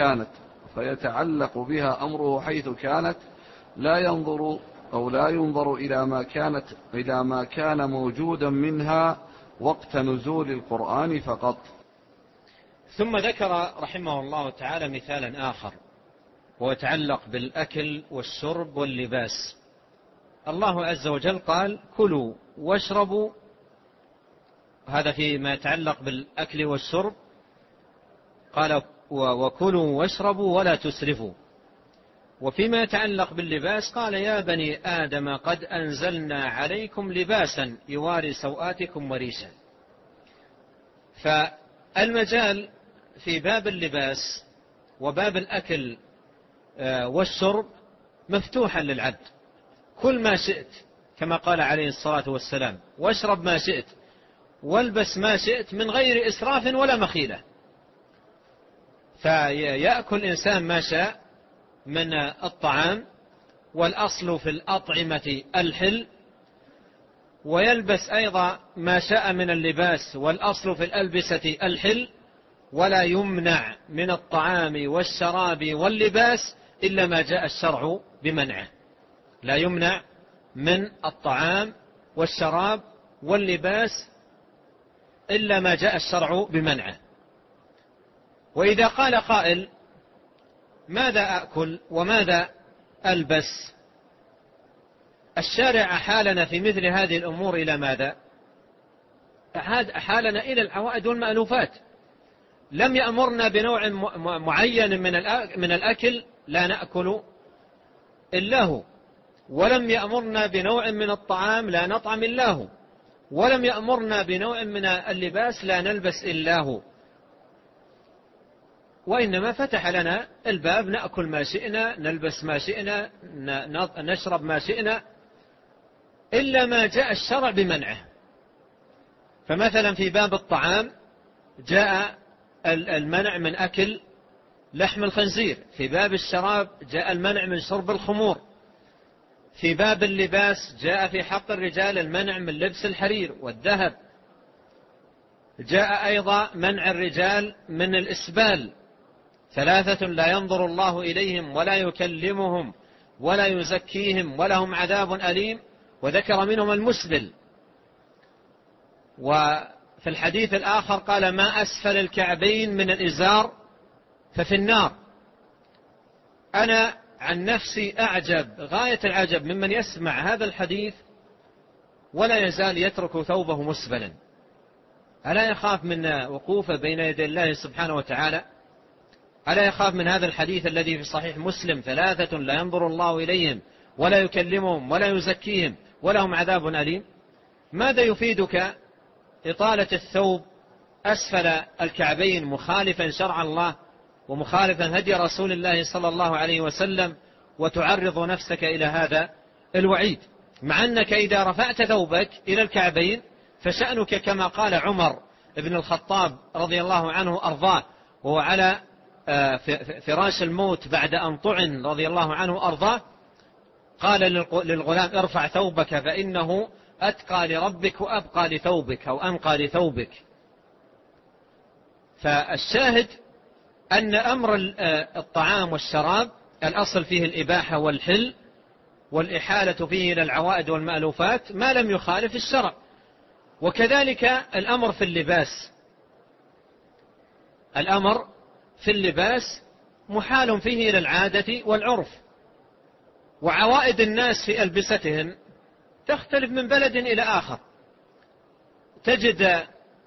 Speaker 1: حيث كانت لا ينظر إلى ما كان موجودا منها وقت نزول القرآن فقط.
Speaker 2: ثم ذكر رحمه الله تعالى مثالا آخر ويتعلق بالأكل والشرب واللباس. الله عز وجل قال: كلوا واشربوا، هذا فيما يتعلق بالأكل والشرب. قال: وكلوا واشربوا ولا تسرفوا. وفيما يتعلق باللباس قال: يا بني آدم قد أنزلنا عليكم لباسا يواري سوآتكم وريشا. فالمجال في باب اللباس وباب الأكل والشرب مفتوحا للعبد، كل ما شئت كما قال عليه الصلاة والسلام: واشرب ما شئت والبس ما شئت من غير إسراف ولا مخيلة. فيأكل إنسان ما شاء من الطعام، والأصل في الأطعمة الحل، ويلبس أيضا ما شاء من اللباس، والأصل في الألبسة الحل، ولا يمنع من الطعام والشراب واللباس إلا ما جاء الشرع بمنعه. لا يمنع من الطعام والشراب واللباس إلا ما جاء الشرع بمنعه. وإذا قال قائل: ماذا أكل وماذا ألبس؟ الشارع أحالنا في مثل هذه الأمور إلى ماذا؟ أحالنا إلى العوائد والمألوفات. لم يأمرنا بنوع معين من الأكل لا نأكل إلا هو، ولم يأمرنا بنوع من الطعام لا نطعم إلا هو، ولم يأمرنا بنوع من اللباس لا نلبس إلا هو، وإنما فتح لنا الباب: نأكل ما شئنا، نلبس ما شئنا، نشرب ما شئنا، إلا ما جاء الشرع بمنعه. فمثلا في باب الطعام جاء المنع من أكل لحم الخنزير، في باب الشراب جاء المنع من شرب الخمور، في باب اللباس جاء في حق الرجال المنع من لبس الحرير والذهب، جاء أيضا منع الرجال من الإسبال: 3 لا ينظر الله إليهم ولا يكلمهم ولا يزكيهم ولهم عذاب أليم، وذكر منهم المسبل. وفي الحديث الآخر قال: ما أسفل الكعبين من الإزار ففي النار. أنا عن نفسي أعجب غاية العجب ممن يسمع هذا الحديث ولا يزال يترك ثوبه مسبلا. ألا يخاف من وقوفه بين يدي الله سبحانه وتعالى؟ ألا يخاف من هذا الحديث الذي في صحيح مسلم: 3 لا ينظر الله إليهم ولا يكلمهم ولا يزكيهم ولهم عذاب أليم؟ ماذا يفيدك إطالة الثوب أسفل الكعبين مخالفا شرع الله ومخالفا هدي رسول الله صلى الله عليه وسلم، وتعرض نفسك إلى هذا الوعيد، مع أنك إذا رفعت ثوبك إلى الكعبين فشأنك كما قال عمر بن الخطاب رضي الله عنه أرضاه وهو على فراش الموت بعد أن طعن رضي الله عنه أرضاه، قال للغلام: ارفع ثوبك فإنه أتقى لربك وأبقى لثوبك أو أنقى لثوبك. فالشاهد أن أمر الطعام والشراب الأصل فيه الإباحة والحل، والإحالة فيه إلى العوائد والمألوفات ما لم يخالف الشرع. وكذلك الأمر في اللباس، الأمر في اللباس محال فيه إلى العادة والعرف، وعوائد الناس في ألبستهم تختلف من بلد إلى آخر. تجد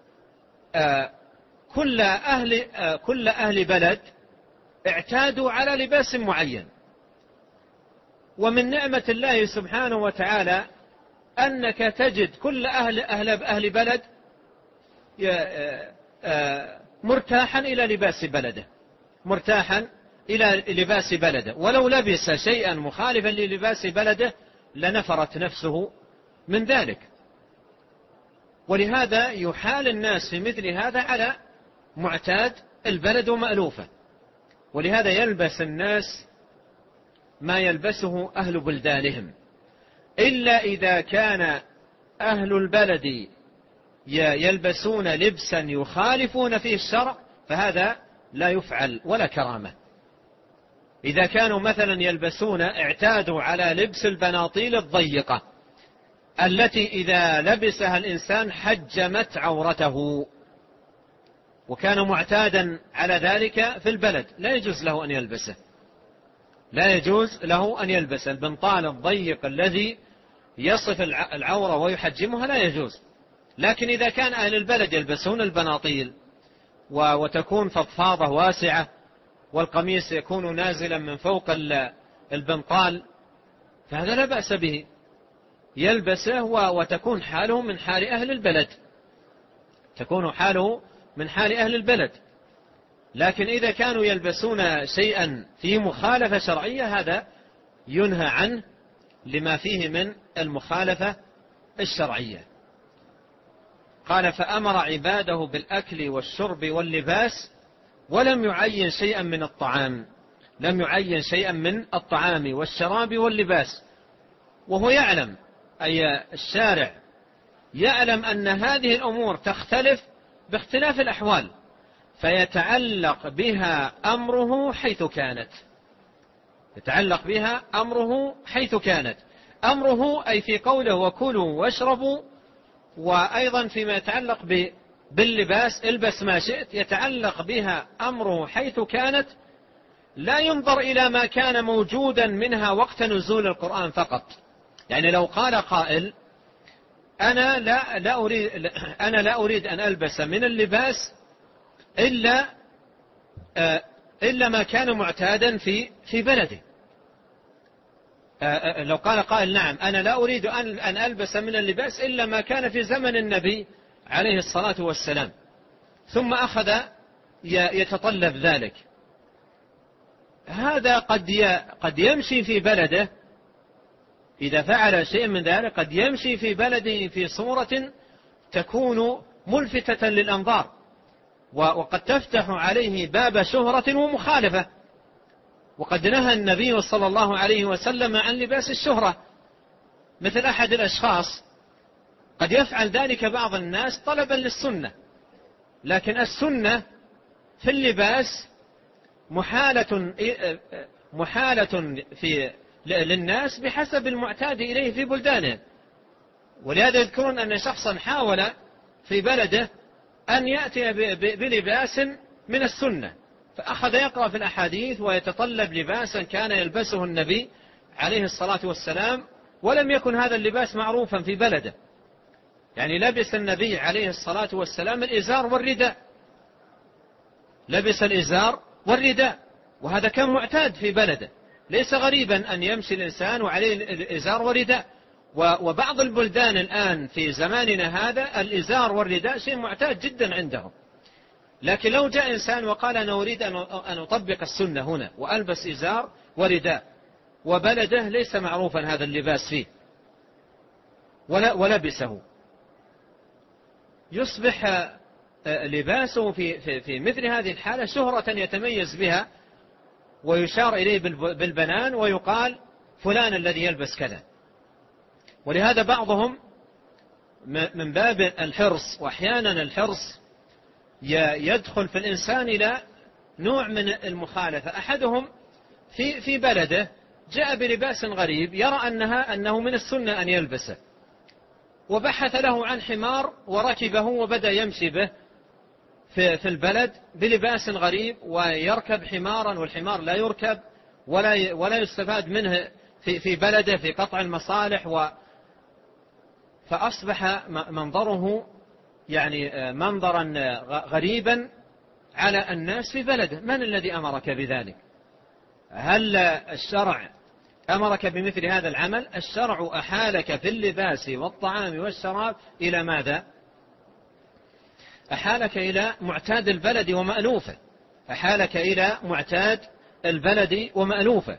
Speaker 2: كل أهل بلد اعتادوا على لباس معين، ومن نعمة الله سبحانه وتعالى أنك تجد كل أهل بلد مرتاحا إلى لباس بلده، مرتاحا إلى لباس بلده، ولو لبس شيئا مخالفا للباس بلده لنفرت نفسه من ذلك. ولهذا يحال الناس في مثل هذا على معتاد البلد ومألوفه، ولهذا يلبس الناس ما يلبسه أهل بلدانهم، إلا إذا كان أهل البلد يلبسون لبسا يخالفون فيه الشرع فهذا لا يفعل ولا كرامة. إذا كانوا مثلا يلبسون اعتادوا على لبس البناطيل الضيقة التي إذا لبسها الإنسان حجمت عورته، وكان معتادا على ذلك في البلد، لا يجوز له أن يلبسه، لا يجوز له أن يلبس البنطال الضيق الذي يصف العورة ويحجمها، لا يجوز. لكن إذا كان أهل البلد يلبسون البناطيل وتكون فضفاضة واسعة والقميص يكون نازلا من فوق البنطال فهذا لا بأس به، يلبسه وتكون حاله من حال أهل البلد، تكون حاله من حال أهل البلد. لكن إذا كانوا يلبسون شيئا فيه مخالفة شرعية هذا ينهى عنه لما فيه من المخالفة الشرعية. قال: فأمر عباده بالأكل والشرب واللباس ولم يعين شيئا من الطعام، لم يعين شيئا من الطعام والشراب واللباس، وهو يعلم، أي الشارع يعلم أن هذه الأمور تختلف باختلاف الأحوال، فيتعلق بها أمره حيث كانت، يتعلق بها أمره حيث كانت، أمره أي في قوله وكلوا واشربوا، وأيضا فيما يتعلق باللباس البس ما شئت، يتعلق بها أمره حيث كانت، لا ينظر إلى ما كان موجودا منها وقت نزول القرآن فقط. يعني لو قال قائل: أنا لا أريد أن ألبس من اللباس إلا ما كان معتادا في بلده. لو قال قائل: نعم أنا لا أريد أن ألبس من اللباس إلا ما كان في زمن النبي عليه الصلاة والسلام، ثم أخذ يتطلب ذلك، هذا قد يمشي في بلده، إذا فعل شيء من ذلك قد يمشي في بلده في صورة تكون ملفتة للأنظار، وقد تفتح عليه باب شهرة ومخالفة. وقد نهى النبي صلى الله عليه وسلم عن لباس الشهرة، مثل أحد الأشخاص قد يفعل ذلك بعض الناس طلبا للسنة، لكن السنة في اللباس محالة للناس بحسب المعتاد إليه في بلدانه. ولهذا يذكرون أن شخصا حاول في بلده أن يأتي بلباس من السنة، فأخذ يقرأ في الأحاديث ويتطلب لباسا كان يلبسه النبي عليه الصلاة والسلام، ولم يكن هذا اللباس معروفا في بلده. يعني لبس النبي عليه الصلاة والسلام الإزار والرداء، لبس الإزار والرداء، وهذا كان معتاد في بلده، ليس غريبا أن يمشي الإنسان وعليه الإزار والرداء. وبعض البلدان الآن في زماننا هذا الإزار والرداء شيء معتاد جدا عندهم. لكن لو جاء إنسان وقال أنا أريد أن أطبق السنة هنا وألبس إزار ورداء، وبلده ليس معروفا هذا اللباس فيه ولبسه، يصبح لباسه في مثل هذه الحالة شهرة يتميز بها، ويشار إليه بالبنان ويقال فلان الذي يلبس كذا. ولهذا بعضهم من باب الحرص، وأحيانا الحرص يدخل في الإنسان إلى نوع من المخالفة. أحدهم في بلده جاء بلباس غريب يرى أنه من السنة أن يلبسه، وبحث له عن حمار وركبه وبدأ يمشي به في البلد بلباس غريب، ويركب حمارا والحمار لا يركب ولا يستفاد منه في بلده في قطع المصالح، فأصبح منظره يعني منظرا غريبا على الناس في بلده. من الذي أمرك بذلك؟ هل الشرع أمرك بمثل هذا العمل؟ الشرع أحالك في اللباس والطعام والشراب إلى ماذا؟ أحالك إلى معتاد البلد ومألوفه، أحالك إلى معتاد البلد ومألوفه،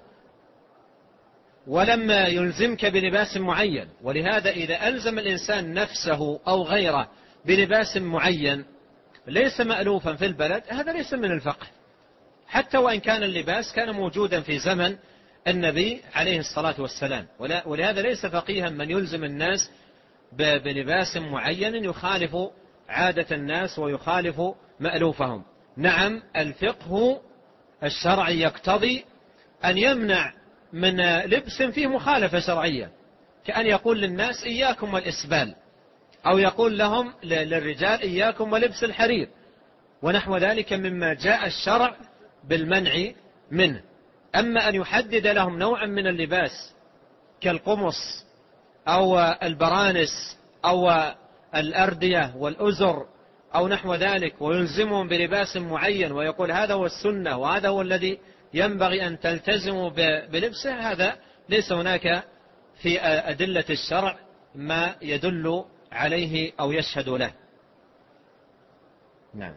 Speaker 2: ولم يلزمك بلباس معين. ولهذا إذا ألزم الإنسان نفسه أو غيره بلباس معين ليس مألوفا في البلد، هذا ليس من الفقه، حتى وإن كان اللباس كان موجودا في زمن النبي عليه الصلاة والسلام. ولهذا ليس فقيها من يلزم الناس بلباس معين يخالف عادة الناس ويخالف مألوفهم. نعم، الفقه الشرعي يقتضي أن يمنع من لبس فيه مخالفة شرعية، كأن يقول للناس إياكم والإسبال، أو يقول لهم للرجال إياكم ولبس الحرير، ونحو ذلك مما جاء الشرع بالمنع منه. أما أن يحدد لهم نوعا من اللباس كالقمص أو البرانس أو الأردية والأزر أو نحو ذلك، ويلزمهم بلباس معين ويقول هذا هو السنة وهذا هو الذي ينبغي أن تلتزموا بلبسه، هذا ليس هناك في أدلة الشرع ما يدل عليه أو يشهد له. نعم.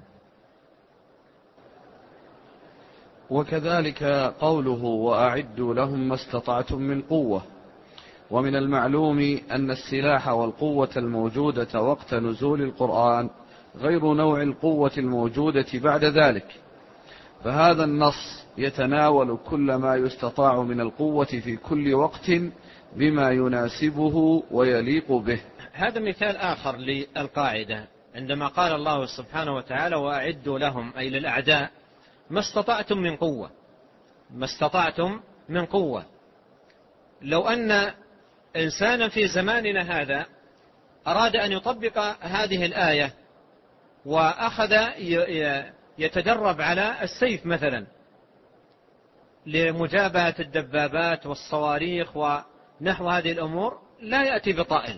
Speaker 1: وكذلك قوله وأعدوا لهم ما استطعتم من قوة. ومن المعلوم أن السلاح والقوة الموجودة وقت نزول القرآن غير نوع القوة الموجودة بعد ذلك، فهذا النص يتناول كل ما يستطاع من القوة في كل وقت بما يناسبه ويليق به.
Speaker 2: هذا مثال آخر للقاعدة، عندما قال الله سبحانه وتعالى وأعدوا لهم أي للأعداء ما استطعتم من قوة، ما استطعتم من قوة. لو أن إنسانا في زماننا هذا أراد أن يطبق هذه الآية وأخذ يتدرب على السيف مثلا لمجابهة الدبابات والصواريخ ونحو هذه الأمور، لا يأتي بطائل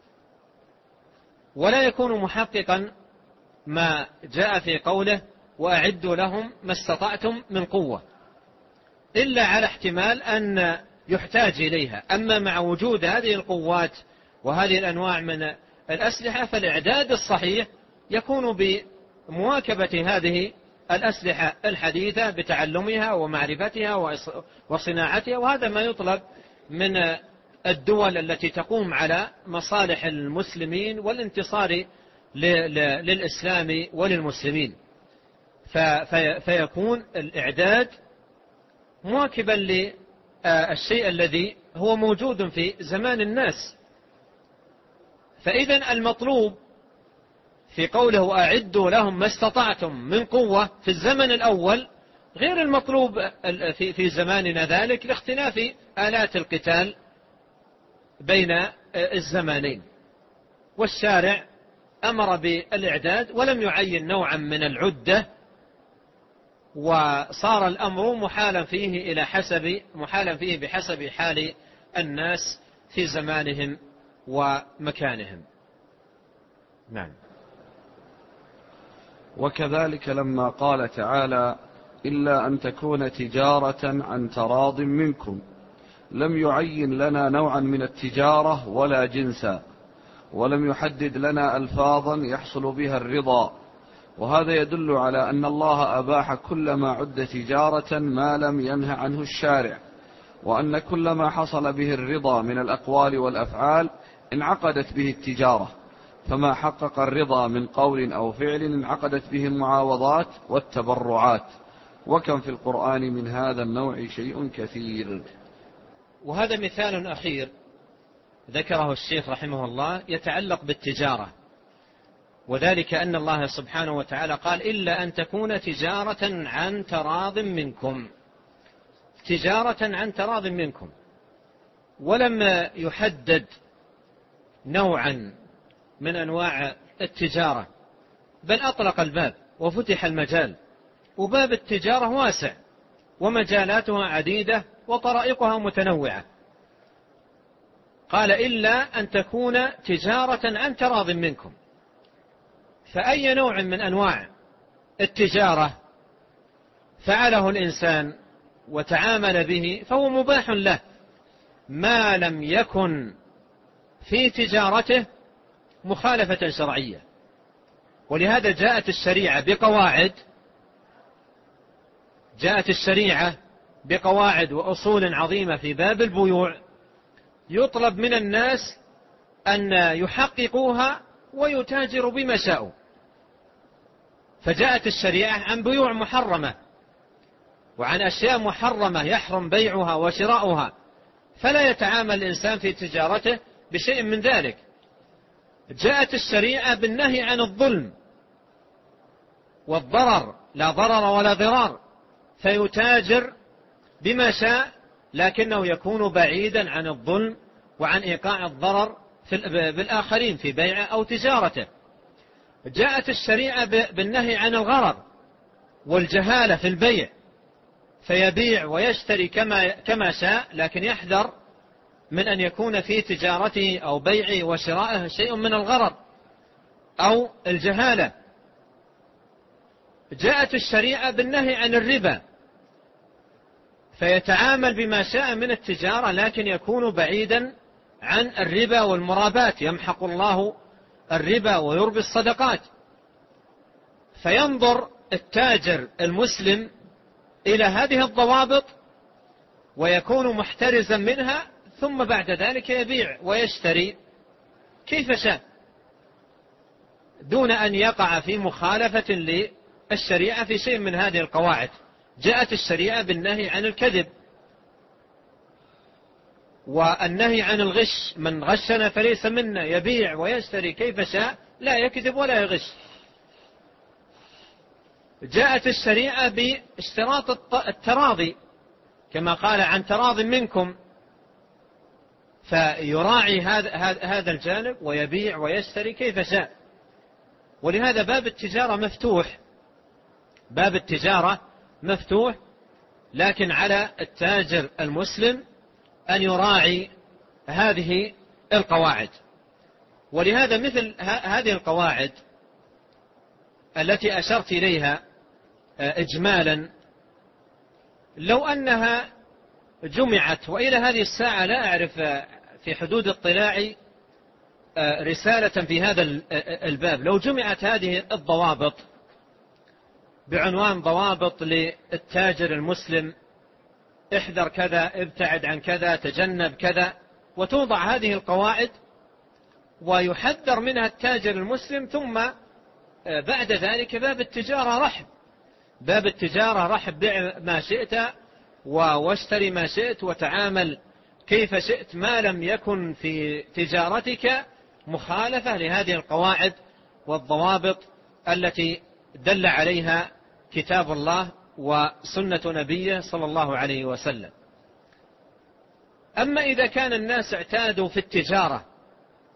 Speaker 2: ولا يكون محققا ما جاء في قوله وأعدوا لهم ما استطعتم من قوة، إلا على احتمال أن يحتاج إليها. أما مع وجود هذه القوات وهذه الأنواع من الأسلحة فالإعداد الصحيح يكون بمواكبة هذه الأسلحة الحديثة بتعلمها ومعرفتها وصناعتها، وهذا ما يطلب من الدول التي تقوم على مصالح المسلمين والانتصار للإسلام وللمسلمين. فيكون الإعداد مواكبا للشيء الذي هو موجود في زمان الناس. فإذا المطلوب في قوله أعدوا لهم ما استطعتم من قوة في الزمن الأول غير المطلوب في زماننا ذلك، لاختلاف آلات القتال بين الزمانين. والشارع أمر بالإعداد ولم يعين نوعا من العدة وصار الأمر محالا فيه بحسب حال الناس في زمانهم ومكانهم. نعم.
Speaker 1: وكذلك لما قال تعالى: إلا أن تكون تجارة عن تراض منكم، لم يعين لنا نوعا من التجارة ولا جنسا، ولم يحدد لنا ألفاظا يحصل بها الرضا، وهذا يدل على أن الله أباح كل ما عد تجارة ما لم ينه عنه الشارع، وأن كل ما حصل به الرضا من الأقوال والأفعال انعقدت به التجارة، فما حقق الرضا من قول أو فعل انعقدت به المعاوضات والتبرعات، وكم في القرآن من هذا النوع شيء كثير.
Speaker 2: وهذا مثال أخير ذكره الشيخ رحمه الله يتعلق بالتجارة، وذلك أن الله سبحانه وتعالى قال: إلا أن تكون تجارة عن تراض منكم، تجارة عن تراض منكم، ولم يحدد نوعا من أنواع التجارة، بل أطلق الباب وفتح المجال، وباب التجارة واسع ومجالاتها عديدة وطرائقها متنوعة. قال: إلا أن تكون تجارة عن تراض منكم، فأي نوع من أنواع التجارة فعله الإنسان وتعامل به فهو مباح له، ما لم يكن في تجارته مخالفة شرعية. ولهذا جاءت الشريعة بقواعد وأصول عظيمة في باب البيوع، يطلب من الناس أن يحققوها ويتاجروا بما شاءوا. فجاءت الشريعة عن بيوع محرمة وعن أشياء محرمة يحرم بيعها وشراؤها، فلا يتعامل الإنسان في تجارته بشيء من ذلك. جاءت الشريعة بالنهي عن الظلم والضرر، لا ضرر ولا ضرار، فيتاجر بما شاء لكنه يكون بعيدا عن الظلم وعن إيقاع الضرر بالآخرين في بيعه أو تجارته. جاءت الشريعة بالنهي عن الغرر والجهالة في البيع، فيبيع ويشتري كما شاء، لكن يحذر من أن يكون في تجارته أو بيعه وشرائه شيء من الغرر أو الجهالة. جاءت الشريعة بالنهي عن الربا، فيتعامل بما شاء من التجارة لكن يكون بعيدا عن الربا والمرابات، يمحق الله الربا ويربي الصدقات. فينظر التاجر المسلم إلى هذه الضوابط ويكون محترزا منها، ثم بعد ذلك يبيع ويشتري كيف شاء دون أن يقع في مخالفة للشريعة في شيء من هذه القواعد. جاءت الشريعة بالنهي عن الكذب والنهي عن الغش، من غشنا فليس منا، يبيع ويشتري كيف شاء، لا يكذب ولا يغش. جاءت الشريعة باشتراط التراضي كما قال: عن تراض منكم، فيراعي هذا الجانب ويبيع ويشتري كيف شاء. ولهذا باب التجارة مفتوح، لكن على التاجر المسلم أن يراعي هذه القواعد. ولهذا مثل هذه القواعد التي أشرت إليها إجمالا، لو أنها جمعت، وإلى هذه الساعة لا أعرف في حدود اطلاعي رسالة في هذا الباب، لو جمعت هذه الضوابط بعنوان ضوابط للتاجر المسلم، احذر كذا، ابتعد عن كذا، تجنب كذا، وتوضع هذه القواعد ويحذر منها التاجر المسلم، ثم بعد ذلك باب التجارة رحب، بيع ما شئت واشتري ما شئت وتعامل كيف شئت، ما لم يكن في تجارتك مخالفة لهذه القواعد والضوابط التي دل عليها كتاب الله وسنة نبيه صلى الله عليه وسلم. أما إذا كان الناس اعتادوا في التجارة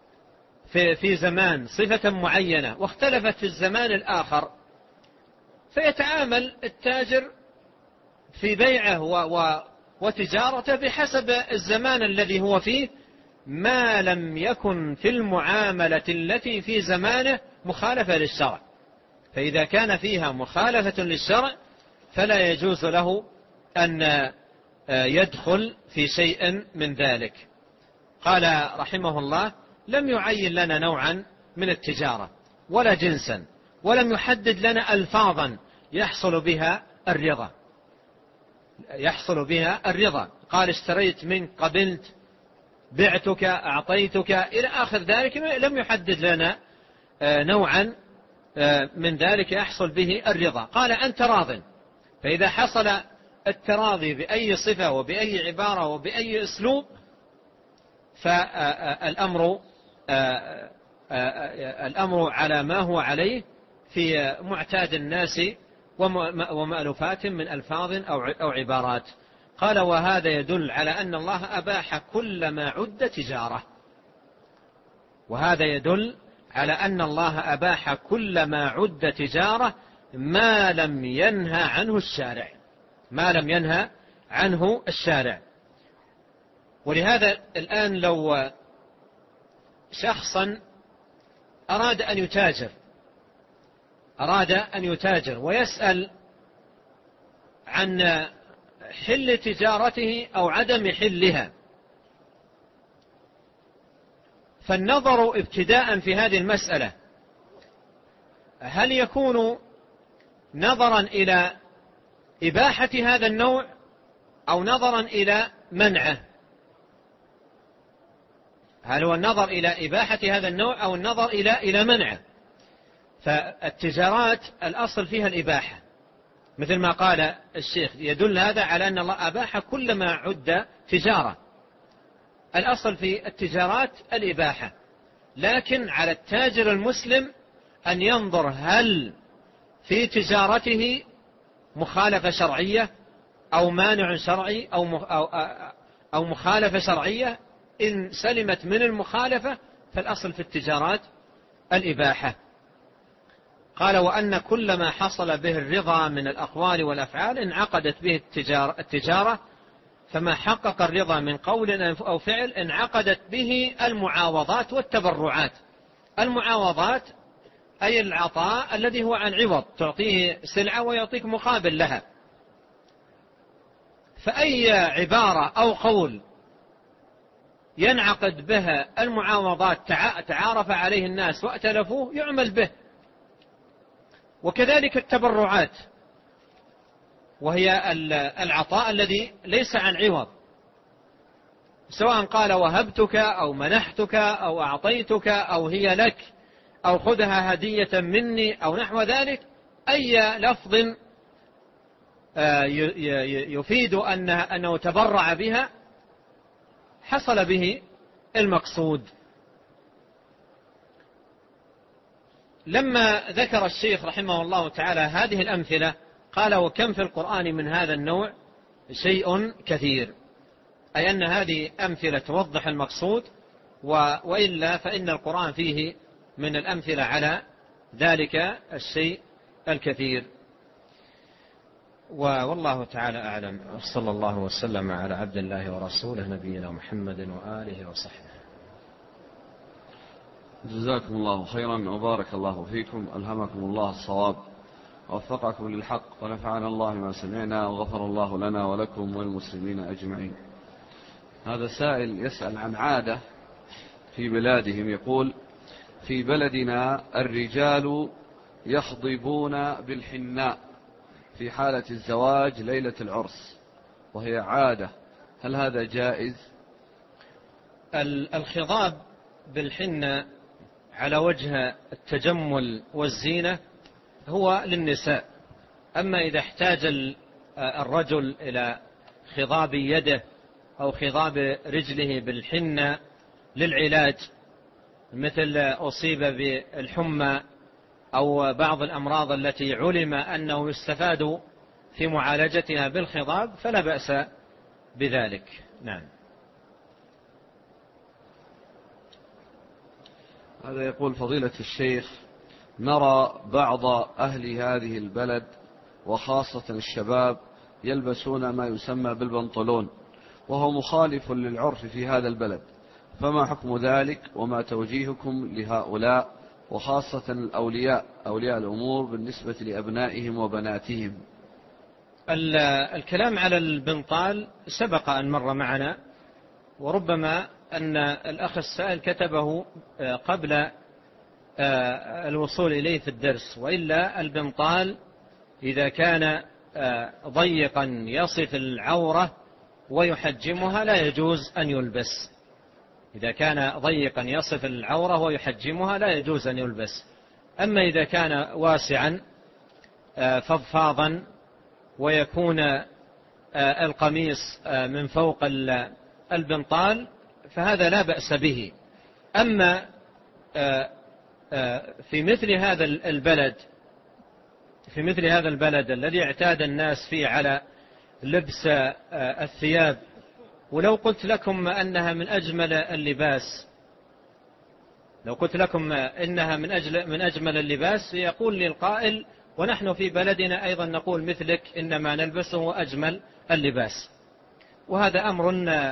Speaker 2: في زمان صفة معينة واختلفت في الزمان الآخر، فيتعامل التاجر في بيعه وتجارته بحسب الزمان الذي هو فيه، ما لم يكن في المعاملة التي في زمانه مخالفة للشرع. فإذا كان فيها مخالفة للشرع فلا يجوز له أن يدخل في شيء من ذلك. قال رحمه الله: لم يعين لنا نوعا من التجارة ولا جنسا، ولم يحدد لنا ألفاظا يحصل بها الرضا. قال: اشتريت منك، قبلت، بعتك، أعطيتك، إلى آخر ذلك. لم يحدد لنا نوعا من ذلك يحصل به الرضا. قال: أنت راض. فإذا حصل التراضي بأي صفة وبأي عبارة وبأي أسلوب فالأمر على ما هو عليه في معتاد الناس ومألوفات من ألفاظ أو عبارات. قال: وهذا يدل على أن الله أباح كل ما عد تجارة. وهذا يدل على أن الله أباح كل ما عد تجارة ما لم ينهى عنه الشارع. ولهذا الآن لو شخصا أراد أن يتاجر ويسأل عن حل تجارته أو عدم حلها، فالنظر ابتداء في هذه المسألة هل يكون نظرا إلى إباحة هذا النوع أو نظرا إلى منعه؟ هل هو النظر إلى إباحة هذا النوع أو النظر إلى منعه؟ فالتجارات الأصل فيها الإباحة، مثل ما قال الشيخ، يدل هذا على أن الله أباح كل ما عد تجارة. الأصل في التجارات الإباحة، لكن على التاجر المسلم أن ينظر هل في تجارته مخالفة شرعية أو مانع شرعي أو مخالفة شرعية. إن سلمت من المخالفة فالأصل في التجارات الإباحة. قال: وأن كل ما حصل به الرضا من الأقوال والأفعال انعقدت به التجارة، فما حقق الرضا من قول أو فعل انعقدت به المعاوضات والتبرعات. المعاوضات أي العطاء الذي هو عن عوض، تعطيه سلعة ويعطيك مقابل لها. فأي عبارة أو قول ينعقد بها المعاوضات تعارف عليه الناس وائتلفوه يعمل به. وكذلك التبرعات، وهي العطاء الذي ليس عن عوض، سواء قال وهبتك أو منحتك أو أعطيتك أو هي لك أو خذها هدية مني أو نحو ذلك. أي لفظ يفيد أنه تبرع بها حصل به المقصود. لما ذكر الشيخ رحمه الله تعالى هذه الأمثلة قال: وكم في القرآن من هذا النوع شيء كثير، أي أن هذه أمثلة توضح المقصود، وإلا فإن القرآن فيه من الأمثلة على ذلك الشيء الكثير. والله تعالى أعلم، صلى الله وسلم على عبد الله ورسوله نبينا محمد وآله وصحبه.
Speaker 1: جزاكم الله خيرا وبارك الله فيكم، ألهمكم الله الصواب ووفقكم للحق، ونفعنا الله ما سمعنا، وغفر الله لنا ولكم والمسلمين أجمعين. هذا سائل يسأل عن عادة في بلادهم، يقول: في بلدنا الرجال يخضبون بالحناء في حالة الزواج ليلة العرس، وهي عادة، هل هذا جائز؟
Speaker 2: الخضاب بالحناء على وجه التجمل والزينة هو للنساء. أما إذا احتاج الرجل إلى خضاب يده أو خضاب رجله بالحناء للعلاج، مثل أصيب بالحمى أو بعض الأمراض التي علم أنه يستفاد في معالجتها بالخضاب، فلا بأس بذلك. نعم.
Speaker 1: هذا يقول: فضيلة الشيخ، نرى بعض أهل هذه البلد وخاصة الشباب يلبسون ما يسمى بالبنطلون، وهو مخالف للعرف في هذا البلد، فما حكم ذلك وما توجيهكم لهؤلاء وخاصة أولياء الأمور بالنسبة لأبنائهم وبناتهم؟
Speaker 2: الكلام على البنطال سبق أن مر معنا، وربما أن الأخ السائل كتبه قبل الوصول إليه في الدرس، وإلا البنطال إذا كان ضيقا يصف العورة ويحجمها لا يجوز أن يلبس. إذا كان ضيقا يصف العورة ويحجمها لا يجوز أن يلبس. أما إذا كان واسعا فضفاضا ويكون القميص من فوق البنطال فهذا لا بأس به. أما في مثل هذا البلد الذي اعتاد الناس فيه على لبس الثياب، ولو قلت لكم أنها من أجمل اللباس يقول لي القائل ونحن في بلدنا أيضا نقول مثلك إنما نلبسه أجمل اللباس. وهذا أمر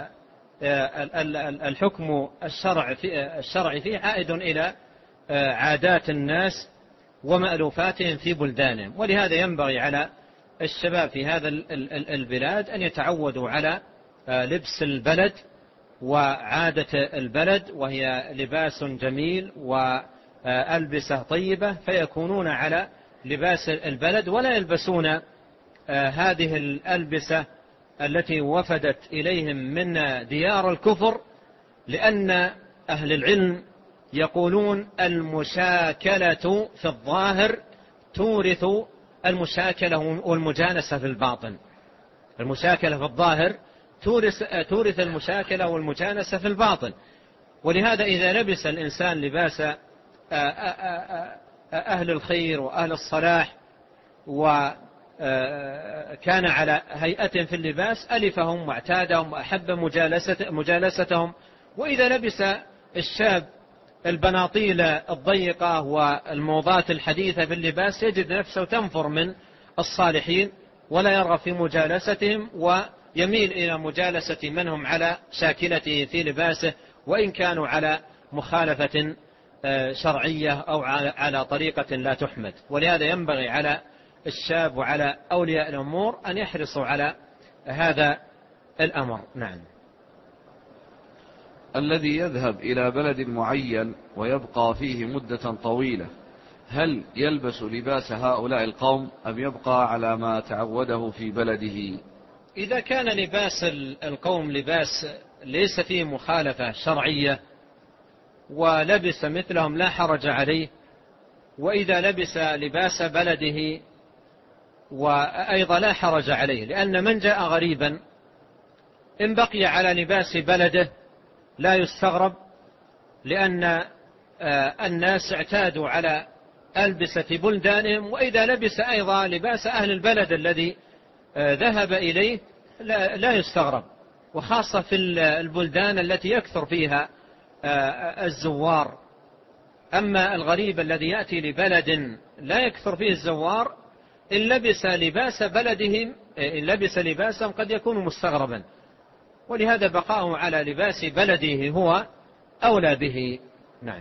Speaker 2: الحكم الشرعي فيه عائد إلى عادات الناس ومألوفاتهم في بلدانهم. ولهذا ينبغي على الشباب في هذا البلاد أن يتعودوا على لبس البلد وعادة البلد، وهي لباس جميل وألبسة طيبة، فيكونون على لباس البلد ولا يلبسون هذه الألبسة التي وفدت إليهم من ديار الكفر، لأن أهل العلم يقولون المشاكلة في الظاهر تورث المشاكلة والمجانسة في الباطن. المشاكلة في الظاهر تورث المشاكلة والمجانسة في الباطن. ولهذا إذا لبس الإنسان لباس أهل الخير وأهل الصلاح وكان على هيئة في اللباس ألفهم واعتادهم وأحب مجالستهم. وإذا لبس الشاب البناطيل الضيقة والموضات الحديثة في اللباس يجد نفسه تنفر من الصالحين ولا يرغب في مجالستهم، ويميل إلى مجالسة من هم على شاكلته في لباسه وإن كانوا على مخالفة شرعية أو على طريقة لا تحمد. ولهذا ينبغي على الشاب وعلى أولياء الأمور أن يحرصوا على هذا الأمر. نعم.
Speaker 1: الذي يذهب إلى بلد معين ويبقى فيه مدة طويلة هل يلبس لباس هؤلاء القوم أم يبقى على ما تعوده في بلده؟
Speaker 2: إذا كان لباس القوم لباس ليس فيه مخالفة شرعية ولبس مثلهم لا حرج عليه. وإذا لبس لباس بلده وأيضا لا حرج عليه، لأن من جاء غريبا إن بقي على لباس بلده لا يستغرب، لأن الناس اعتادوا على ألبسة بلدانهم. وإذا لبس أيضا لباس أهل البلد الذي ذهب إليه لا يستغرب، وخاصة في البلدان التي يكثر فيها الزوار. أما الغريب الذي يأتي لبلد لا يكثر فيه الزوار إن لبس لباس بلدهم إن لبس لباسهم قد يكون مستغربا، ولهذا بقاؤه على لباس بلده هو أولى به. نعم.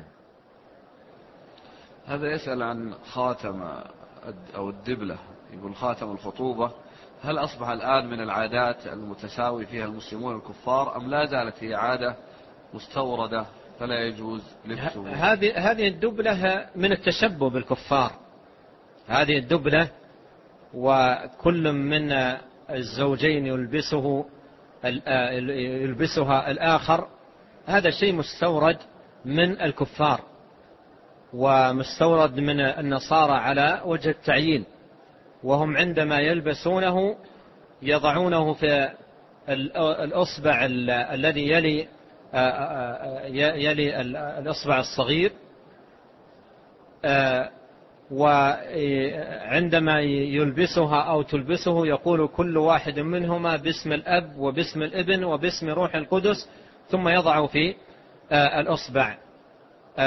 Speaker 1: هذا يسأل عن خاتم أو الدبلة، يقول خاتم الخطوبة هل أصبح الآن من العادات المتساوي فيها المسلمون الكفار أم لا زالت هي عادة مستوردة فلا يجوز لبسه؟
Speaker 2: هذه الدبلة من التشبه بالكفار. هذه الدبلة وكل من الزوجين يلبسها الآخر، هذا شيء مستورد من الكفار ومستورد من النصارى على وجه التعيين. وهم عندما يلبسونه يضعونه في الأصبع الذي يلي الأصبع الصغير، وعندما يلبسها أو تلبسه يقول كل واحد منهما باسم الأب وباسم الابن وباسم روح القدس، ثم يضع في الأصبع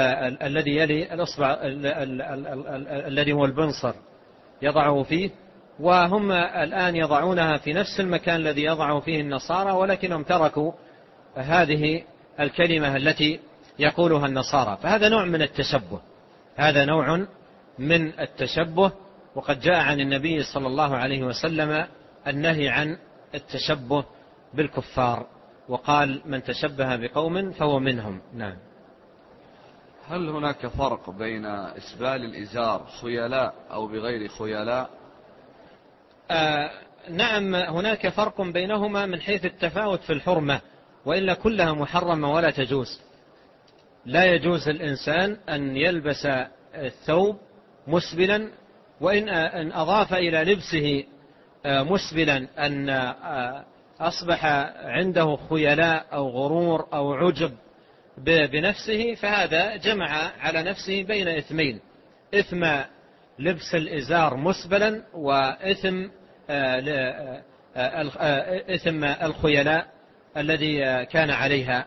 Speaker 2: الذي يلي الأصبع الذي هو البنصر، يضعه فيه وهم الآن يضعونها في نفس المكان الذي يضع فيه النصارى، ولكنهم تركوا هذه الكلمة التي يقولها النصارى. فهذا نوع من التشبه، هذا نوع من التشبه. وقد جاء عن النبي صلى الله عليه وسلم النهي عن التشبه بالكفار، وقال: من تشبه بقوم فهو منهم. نعم.
Speaker 1: هل هناك فرق بين إسبال الإزار خيلاء أو بغير خيلاء؟
Speaker 2: نعم، هناك فرق بينهما من حيث التفاوت في الحرمة، وإلا كلها محرمة ولا تجوز. لا يجوز الإنسان أن يلبس الثوب مسبلا، وإن أضاف إلى لبسه مسبلا أن أصبح عنده خيلاء أو غرور أو عجب بنفسه، فهذا جمع على نفسه بين إثمين: إثم لبس الإزار مسبلا، وإثم الخيلاء الذي كان عليها.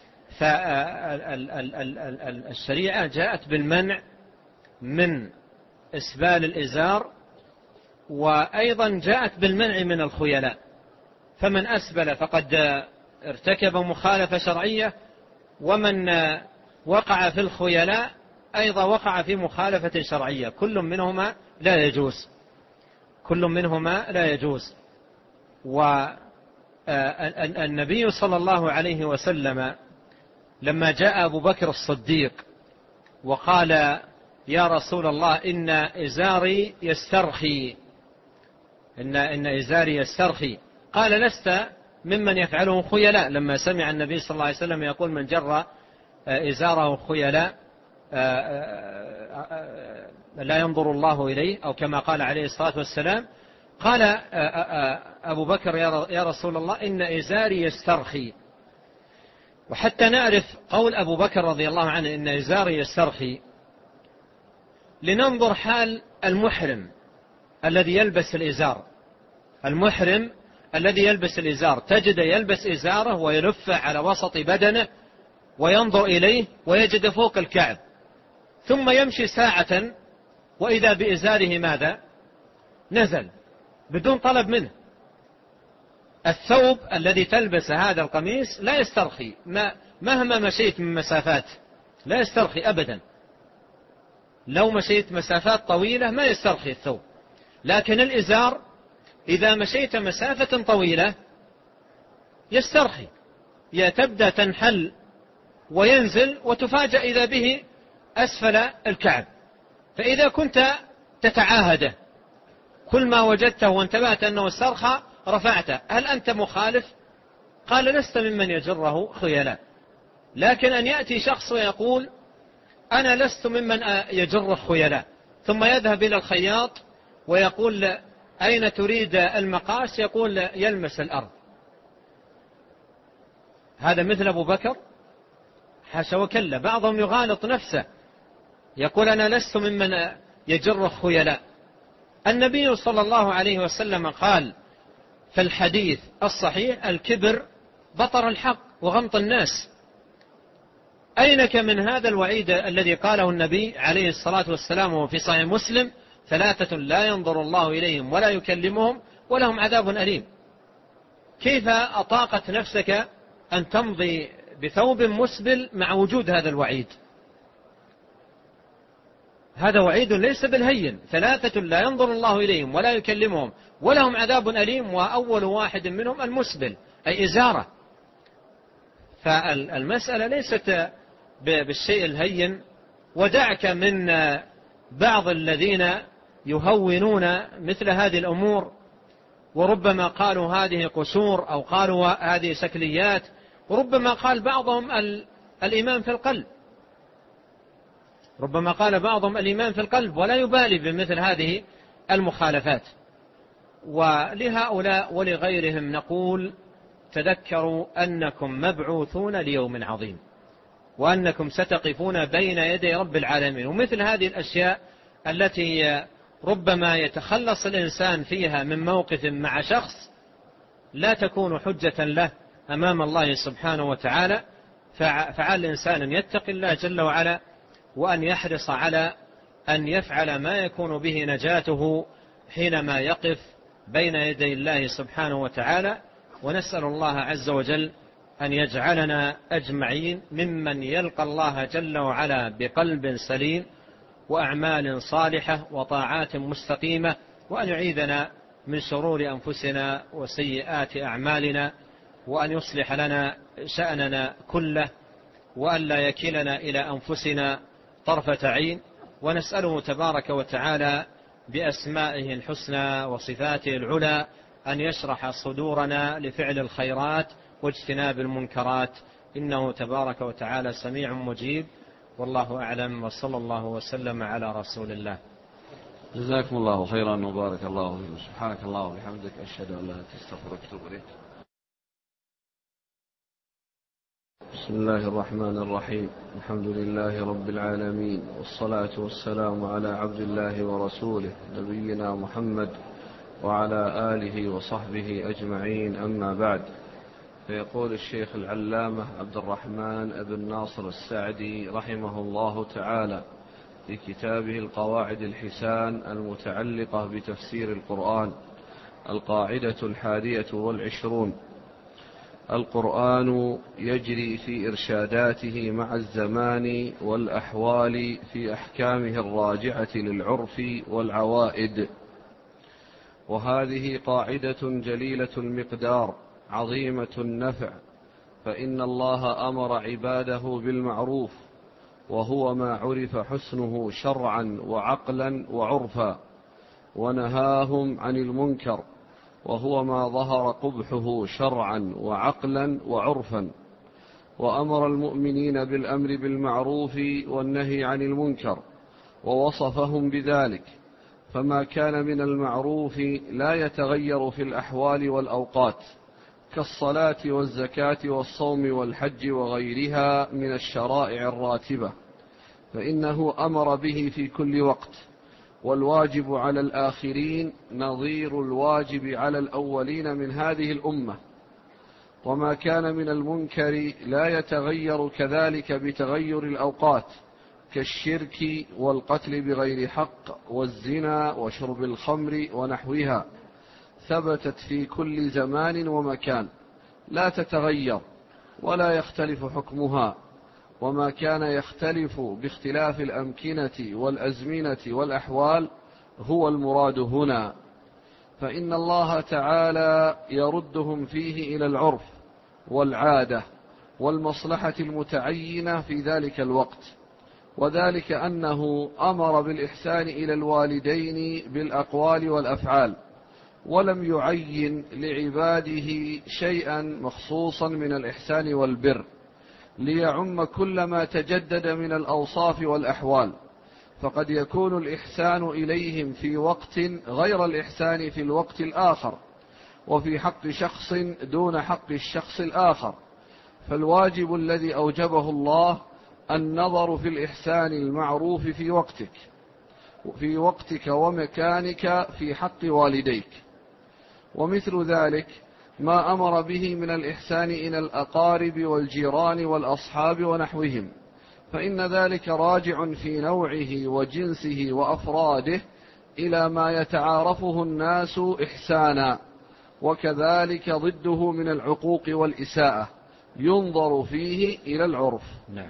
Speaker 2: فالشريعة جاءت بالمنع من إسبال الإزار، وأيضا جاءت بالمنع من الخيلاء. فمن أسبل فقد ارتكب مخالفة شرعية، ومن وقع في الخيلاء أيضا وقع في مخالفة شرعية. كل منهما لا يجوز، كل منهما لا يجوز. والنبي صلى الله عليه وسلم لما جاء أبو بكر الصديق وقال: يا رسول الله، إن إزاري يسترخي، إن إزاري يسترخي، قال: لست ممن يفعله خيلاء. لما سمع النبي صلى الله عليه وسلم يقول: من جر إزاره خيلاء لا ينظر الله إليه، أو كما قال عليه الصلاة والسلام، قال أبو بكر: يا رسول الله، إن إزاري يسترخي. وحتى نعرف قول أبو بكر رضي الله عنه إن إزاري يسترخي، لننظر حال المحرم الذي يلبس الإزار. المحرم الذي يلبس الإزار تجد يلبس إزاره ويلفه على وسط بدنه وينظر إليه ويجد فوق الكعب، ثم يمشي ساعة وإذا بإزاره ماذا؟ نزل بدون طلب منه. الثوب الذي تلبس هذا القميص لا يسترخي، مهما مشيت من مسافات لا يسترخي أبدا. لو مشيت مسافات طويلة ما يسترخي الثوب، لكن الإزار إذا مشيت مسافة طويلة يسترخي، تبدأ تنحل وينزل وتفاجأ إذا به أسفل الكعب. فإذا كنت تتعاهده كل ما وجدته وانتبهت أنه استرخى رفعته، هل أنت مخالف؟ قال: لست ممن يجره خيلاء. لكن أن يأتي شخص ويقول: أنا لست ممن يجر خيلاء، ثم يذهب إلى الخياط ويقول: أين تريد المقاس؟ يقول: يلمس الأرض. هذا مثل أبو بكر؟ حاشا وكلا. بعضهم يغالط نفسه يقول: أنا لست ممن يجر خيلاء. النبي صلى الله عليه وسلم قال في الحديث الصحيح: الكبر بطر الحق وغمط الناس. أينك من هذا الوعيد الذي قاله النبي عليه الصلاة والسلام وفي صحيح مسلم: 3 لا ينظر الله إليهم ولا يكلمهم ولهم عذاب أليم. كيف أطاقت نفسك أن تمضي بثوب مسبل مع وجود هذا الوعيد؟ هذا وعيد ليس بالهين. 3 لا ينظر الله إليهم ولا يكلمهم ولهم عذاب أليم، وأول واحد منهم المسبل أي إزارة. فالمسألة ليست بالشيء الهين. ودعك من بعض الذين يهونون مثل هذه الأمور، وربما قالوا هذه قصور أو قالوا هذه شكليات، وربما قال بعضهم الإيمان في القلب، ربما قال بعضهم الإيمان في القلب ولا يبالي بمثل هذه المخالفات. ولهؤلاء ولغيرهم نقول: تذكروا أنكم مبعوثون ليوم عظيم، وأنكم ستقفون بين يدي رب العالمين. ومثل هذه الأشياء التي ربما يتخلص الإنسان فيها من موقف مع شخص لا تكون حجة له أمام الله سبحانه وتعالى. فعلى الإنسان أن يتقي الله جل وعلا، وأن يحرص على أن يفعل ما يكون به نجاته حينما يقف بين يدي الله سبحانه وتعالى، ونسأل الله عز وجل أن يجعلنا أجمعين ممن يلقى الله جل وعلا بقلب سليم وأعمال صالحة وطاعات مستقيمة، وأن يعيذنا من شرور أنفسنا وسيئات أعمالنا، وأن يصلح لنا شأننا كله، وأن لا يكلنا إلى أنفسنا طرفة عين. ونسأله تبارك وتعالى بأسمائه الحسنى وصفاته العلى أن يشرح صدورنا لفعل الخيرات واجتناب المنكرات، إنه تبارك وتعالى سميع مجيب. والله أعلم، وصلى الله وسلم على رسول الله.
Speaker 1: جزاكم الله خيرا وبارك الله فيكم. سبحانك الله وبحمدك، أشهد أن لا إله إلا أنت، أستغفرك وأتوب إليك. بسم الله الرحمن الرحيم. الحمد لله رب العالمين، والصلاة والسلام على عبد الله ورسوله نبينا محمد وعلى آله وصحبه أجمعين، أما بعد. فيقول الشيخ العلامة عبد الرحمن بن ناصر السعدي رحمه الله تعالى في كتابه القواعد الحسان المتعلقة بتفسير القرآن: القاعدة 21: القرآن يجري في إرشاداته مع الزمان والأحوال في أحكامه الراجعة للعرف والعوائد. وهذه قاعدة جليلة المقدار عظيمة النفع، فإن الله أمر عباده بالمعروف، وهو ما عرف حسنه شرعا وعقلا وعرفا، ونهاهم عن المنكر، وهو ما ظهر قبحه شرعا وعقلا وعرفا، وأمر المؤمنين بالأمر بالمعروف والنهي عن المنكر، ووصفهم بذلك. فما كان من المعروف لا يتغير في الأحوال والأوقات، كالصلاة والزكاة والصوم والحج وغيرها من الشرائع الراتبة، فإنه أمر به في كل وقت. والواجب على الآخرين نظير الواجب على الأولين من هذه الأمة. وما كان من المنكر لا يتغير كذلك بتغير الأوقات، كالشرك والقتل بغير حق والزنا وشرب الخمر ونحوها، ثبتت في كل زمان ومكان، لا تتغير ولا يختلف حكمها. وما كان يختلف باختلاف الأمكنة والأزمنة والأحوال هو المراد هنا، فإن الله تعالى يردهم فيه إلى العرف والعادة والمصلحة المتعينة في ذلك الوقت، وذلك أنه أمر بالإحسان إلى الوالدين بالأقوال والأفعال، ولم يعين لعباده شيئا مخصوصا من الإحسان والبر، ليعم كل ما تجدد من الأوصاف والأحوال. فقد يكون الإحسان إليهم في وقت غير الإحسان في الوقت الآخر، وفي حق شخص دون حق الشخص الآخر. فالواجب الذي أوجبه الله النظر في الإحسان المعروف في وقتك ومكانك في حق والديك. ومثل ذلك ما أمر به من الإحسان إلى الأقارب والجيران والأصحاب ونحوهم، فإن ذلك راجع في نوعه وجنسه وأفراده إلى ما يتعارفه الناس إحسانا، وكذلك ضده من العقوق والإساءة ينظر فيه إلى العرف.
Speaker 2: نعم.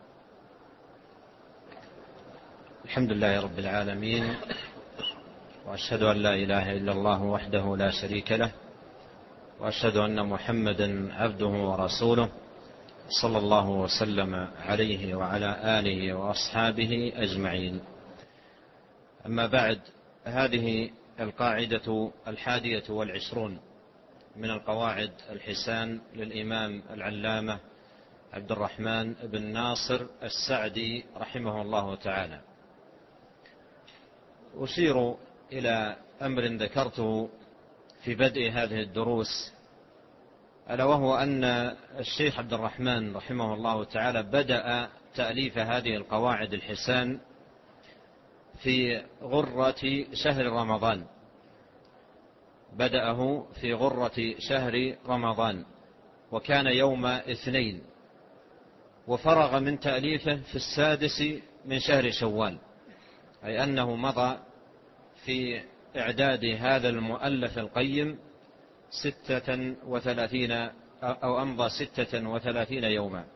Speaker 2: الحمد لله رب العالمين، وأشهد أن لا إله إلا الله وحده لا شريك له، وأشهد أن محمدا عبده ورسوله، صلى الله وسلم عليه وعلى آله وأصحابه أجمعين. أما بعد، هذه القاعدة 21 من القواعد الحسان للإمام العلامة عبد الرحمن بن ناصر السعدي رحمه الله تعالى. أشير إلى أمر ذكرته في بدء هذه الدروس، ألا وهو أن الشيخ عبد الرحمن رحمه الله تعالى بدأ تأليف هذه القواعد الحسان في غرة شهر رمضان، بدأه في غرة شهر رمضان، وكان يوم 2، وفرغ من تأليفه في 6 من شهر شوال، أي أنه مضى في إعداد هذا المؤلف القيم 36 أو أمضى 36 يوما.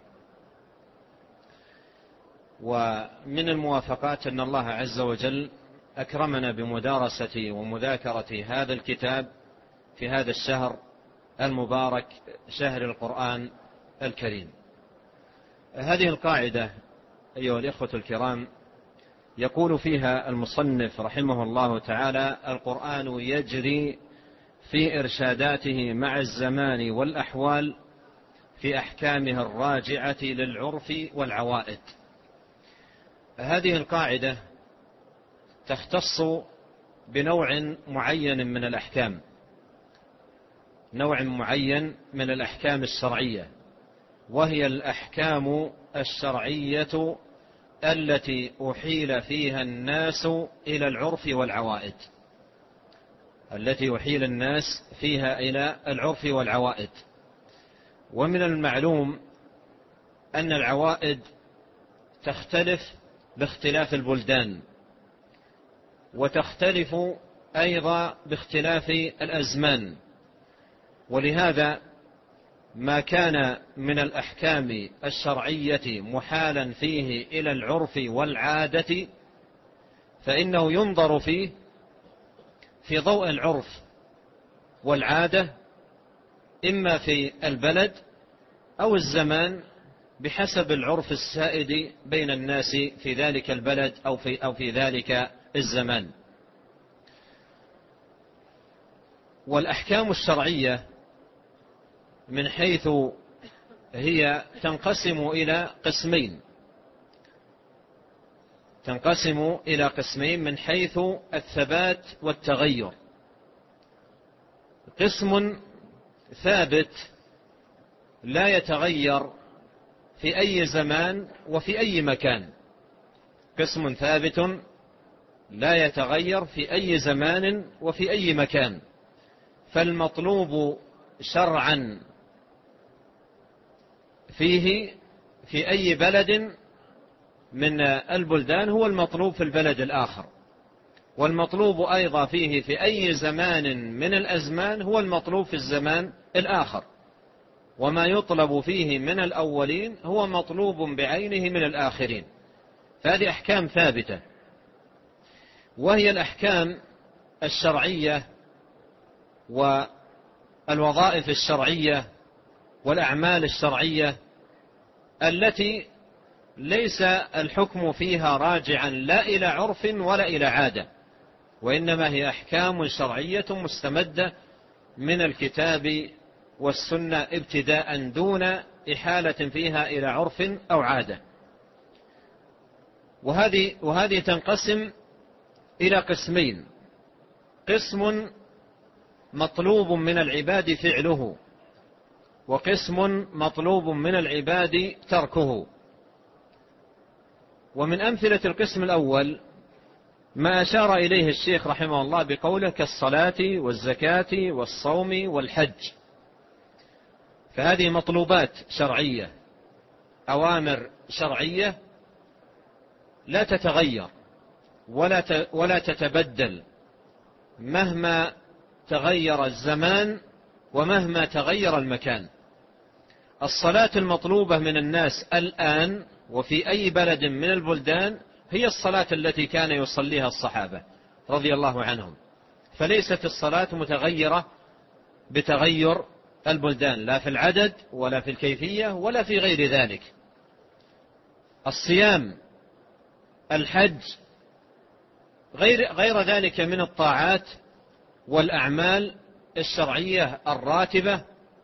Speaker 2: ومن الموافقات أن الله عز وجل أكرمنا بمدارسة ومذاكرة هذا الكتاب في هذا الشهر المبارك، شهر القرآن الكريم. هذه القاعدة أيها الإخوة الكرام يقول فيها المصنف رحمه الله تعالى: القرآن يجري في إرشاداته مع الزمان والأحوال في أحكامه الراجعة للعرف والعوائد. هذه القاعدة تختص بنوع معين من الأحكام، نوع معين من الأحكام الشرعية، وهي الأحكام الشرعية التي أحيل فيها الناس إلى العرف والعوائد، التي أحيل الناس فيها إلى العرف والعوائد. ومن المعلوم أن العوائد تختلف باختلاف البلدان، وتختلف أيضا باختلاف الأزمان، ولهذا ما كان من الأحكام الشرعية محالا فيه إلى العرف والعادة فإنه ينظر فيه في ضوء العرف والعادة، إما في البلد أو الزمان، بحسب العرف السائد بين الناس في ذلك البلد أو في ذلك الزمان. والأحكام الشرعية من حيث هي تنقسم إلى قسمين من حيث الثبات والتغير. قسم ثابت لا يتغير في أي زمان وفي أي مكان، قسم ثابت لا يتغير في أي زمان وفي أي مكان، فالمطلوب شرعا فيه في أي بلد من البلدان هو المطلوب في البلد الآخر، والمطلوب أيضا فيه في أي زمان من الأزمان هو المطلوب في الزمان الآخر، وما يطلب فيه من الأولين هو مطلوب بعينه من الآخرين. فهذه أحكام ثابتة، وهي الأحكام الشرعية والوظائف الشرعية والأعمال الشرعية التي ليس الحكم فيها راجعا لا إلى عرف ولا إلى عادة، وإنما هي أحكام شرعية مستمدة من الكتاب والسنة ابتداء دون إحالة فيها إلى عرف أو عادة. وهذه تنقسم إلى قسمين: قسم مطلوب من العباد فعله، وقسم مطلوب من العباد تركه. ومن أمثلة القسم الأول ما أشار إليه الشيخ رحمه الله بقوله: كالصلاة والزكاة والصوم والحج. فهذه مطلوبات شرعية، أوامر شرعية لا تتغير ولا تتبدل مهما تغير الزمان ومهما تغير المكان. الصلاة المطلوبة من الناس الآن وفي أي بلد من البلدان هي الصلاة التي كان يصليها الصحابة رضي الله عنهم، فليست الصلاة متغيرة بتغير البلدان، لا في العدد ولا في الكيفية ولا في غير ذلك. الصيام، الحج، غير ذلك من الطاعات والأعمال الشرعية الراتبة،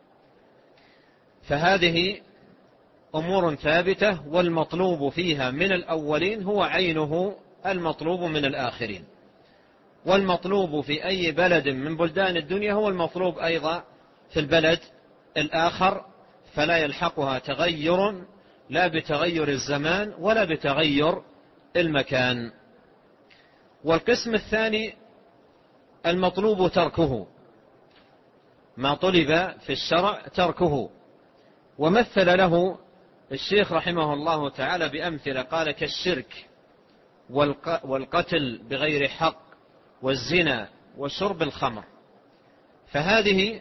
Speaker 2: فهذه أمور ثابتة، والمطلوب فيها من الأولين هو عينه المطلوب من الآخرين، والمطلوب في أي بلد من بلدان الدنيا هو المطلوب أيضا في البلد الآخر، فلا يلحقها تغير لا بتغير الزمان ولا بتغير المكان. والقسم الثاني المطلوب تركه، ما طلب في الشرع تركه. ومثل له الشيخ رحمه الله تعالى بأمثلة، قال: كالشرك والقتل بغير حق والزنا وشرب الخمر. فهذه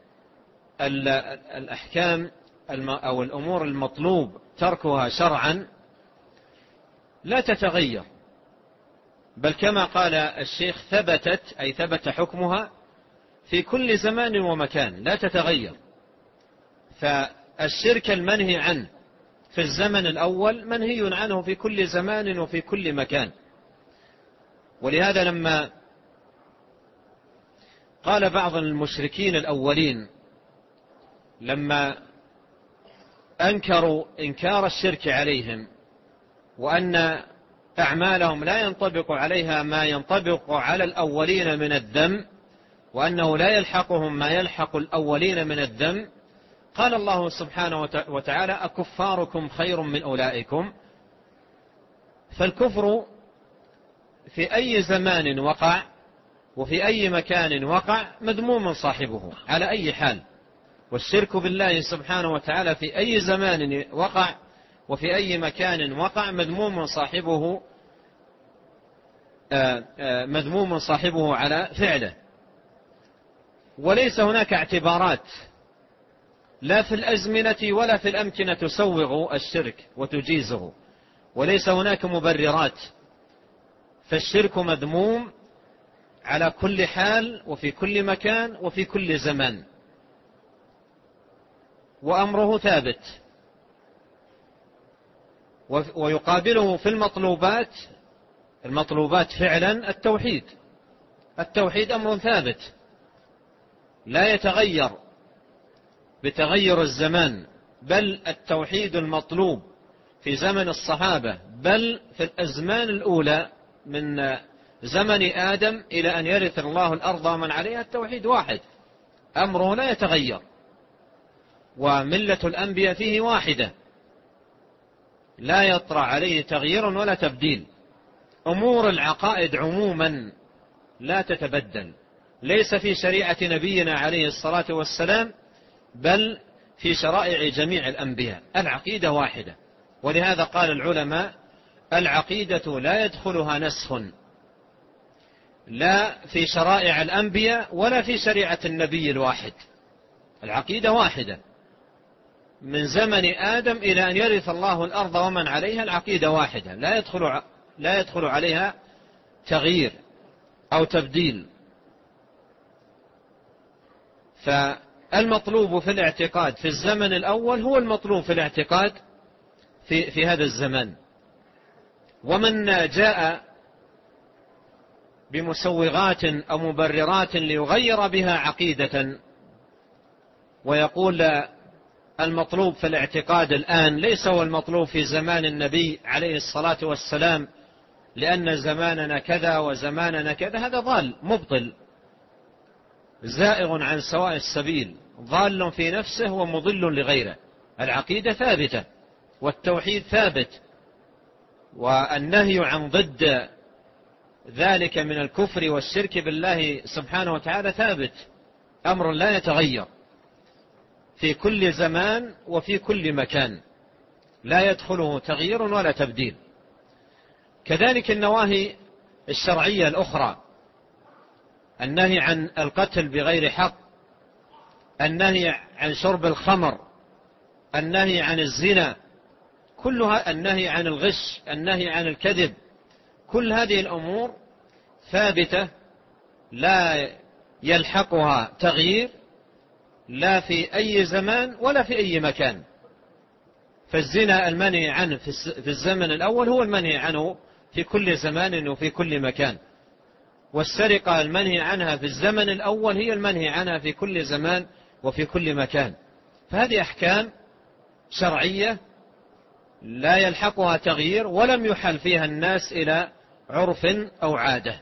Speaker 2: الأحكام أو الأمور المطلوب تركها شرعا لا تتغير، بل كما قال الشيخ ثبتت، أي ثبت حكمها في كل زمان ومكان لا تتغير. فالشرك المنهي عنه في الزمن الأول منهي عنه في كل زمان وفي كل مكان. ولهذا لما قال بعض المشركين الأولين لما أنكروا إنكار الشرك عليهم وأن أعمالهم لا ينطبق عليها ما ينطبق على الأولين من الذم، وأنه لا يلحقهم ما يلحق الأولين من الذم، قال الله سبحانه وتعالى: أكفاركم خير من أولئكم؟ فالكفر في أي زمان وقع وفي أي مكان وقع مذموم صاحبه على أي حال، والشرك بالله سبحانه وتعالى في أي زمان وقع وفي أي مكان وقع مذموم صاحبه على فعله. وليس هناك اعتبارات لا في الأزمنة ولا في الأمكنة تسوغ الشرك وتجيزه، وليس هناك مبررات، فالشرك مذموم على كل حال وفي كل مكان وفي كل زمان، وأمره ثابت. ويقابله في المطلوبات فعلا التوحيد أمر ثابت لا يتغير بتغير الزمان، بل التوحيد المطلوب في زمن الصحابة بل في الأزمان الأولى من زمن آدم إلى أن يرث الله الأرض ومن عليها التوحيد واحد، أمره لا يتغير، وملة الأنبياء فيه واحدة لا يطرأ عليه تغيير ولا تبديل. أمور العقائد عموما لا تتبدل، ليس في شريعة نبينا عليه الصلاة والسلام بل في شرائع جميع الأنبياء، العقيدة واحدة. ولهذا قال العلماء: العقيدة لا يدخلها نسخ، لا في شرائع الأنبياء ولا في شريعة النبي الواحد، العقيدة واحدة من زمن آدم إلى أن يرث الله الأرض ومن عليها، العقيدة واحدة لا يدخل عليها تغيير أو تبديل. فالمطلوب في الاعتقاد في الزمن الأول هو المطلوب في الاعتقاد في هذا الزمان. ومن جاء بمسوغات أو مبررات ليغير بها عقيدة ويقول المطلوب في الاعتقاد الآن ليس هو المطلوب في زمان النبي عليه الصلاة والسلام لأن زماننا كذا وزماننا كذا، هذا ضال مبطل زائغ عن سواء السبيل، ضال في نفسه ومضل لغيره. العقيدة ثابتة والتوحيد ثابت، والنهي عن ضد ذلك من الكفر والشرك بالله سبحانه وتعالى ثابت، أمر لا يتغير في كل زمان وفي كل مكان، لا يدخله تغيير ولا تبديل. كذلك النواهي الشرعية الأخرى، النهي عن القتل بغير حق، النهي عن شرب الخمر، النهي عن الزنا، كلها، النهي عن الغش، النهي عن الكذب، كل هذه الأمور ثابتة لا يلحقها تغيير لا في أي زمان ولا في أي مكان. فالزنا المنهي عنه في الزمن الأول هو المنهي عنه في كل زمان وفي كل مكان، والسرقة المنهي عنها في الزمن الأول هي المنهي عنها في كل زمان وفي كل مكان. فهذه أحكام شرعية لا يلحقها تغيير ولم يحل فيها الناس إلى عرف أو عادة.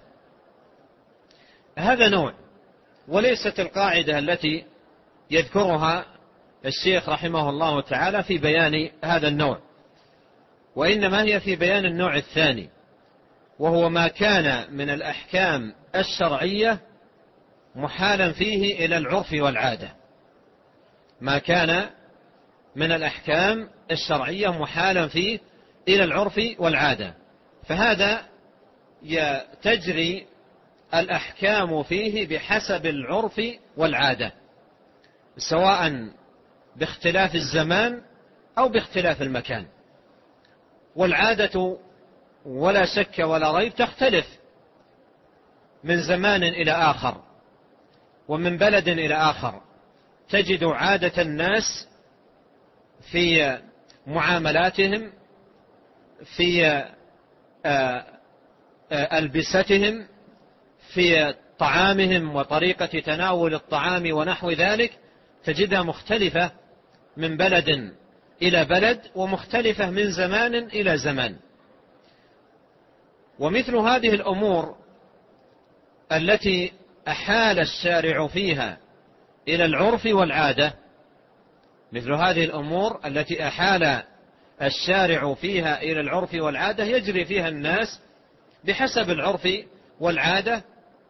Speaker 2: هذا نوع، وليست القاعدة التي يذكرها الشيخ رحمه الله تعالى في بيان هذا النوع، وإنما هي في بيان النوع الثاني، وهو ما كان من الأحكام الشرعية محالا فيه إلى العرف والعادة، ما كان من الأحكام الشرعية محالا فيه إلى العرف والعادة، فهذا تجري الأحكام فيه بحسب العرف والعادة، سواء باختلاف الزمان أو باختلاف المكان. والعادة ولا شك ولا ريب تختلف من زمان إلى آخر ومن بلد إلى آخر. تجد عادة الناس في معاملاتهم، في ألبستهم، في طعامهم وطريقة تناول الطعام ونحو ذلك، تجدها مختلفة من بلد إلى بلد ومختلفة من زمان إلى زمان. ومثل هذه الأمور التي أحال الشارع فيها إلى العرف والعادة، مثل هذه الأمور التي أحال الشارع فيها إلى العرف والعادة يجري فيها الناس بحسب العرف والعادة،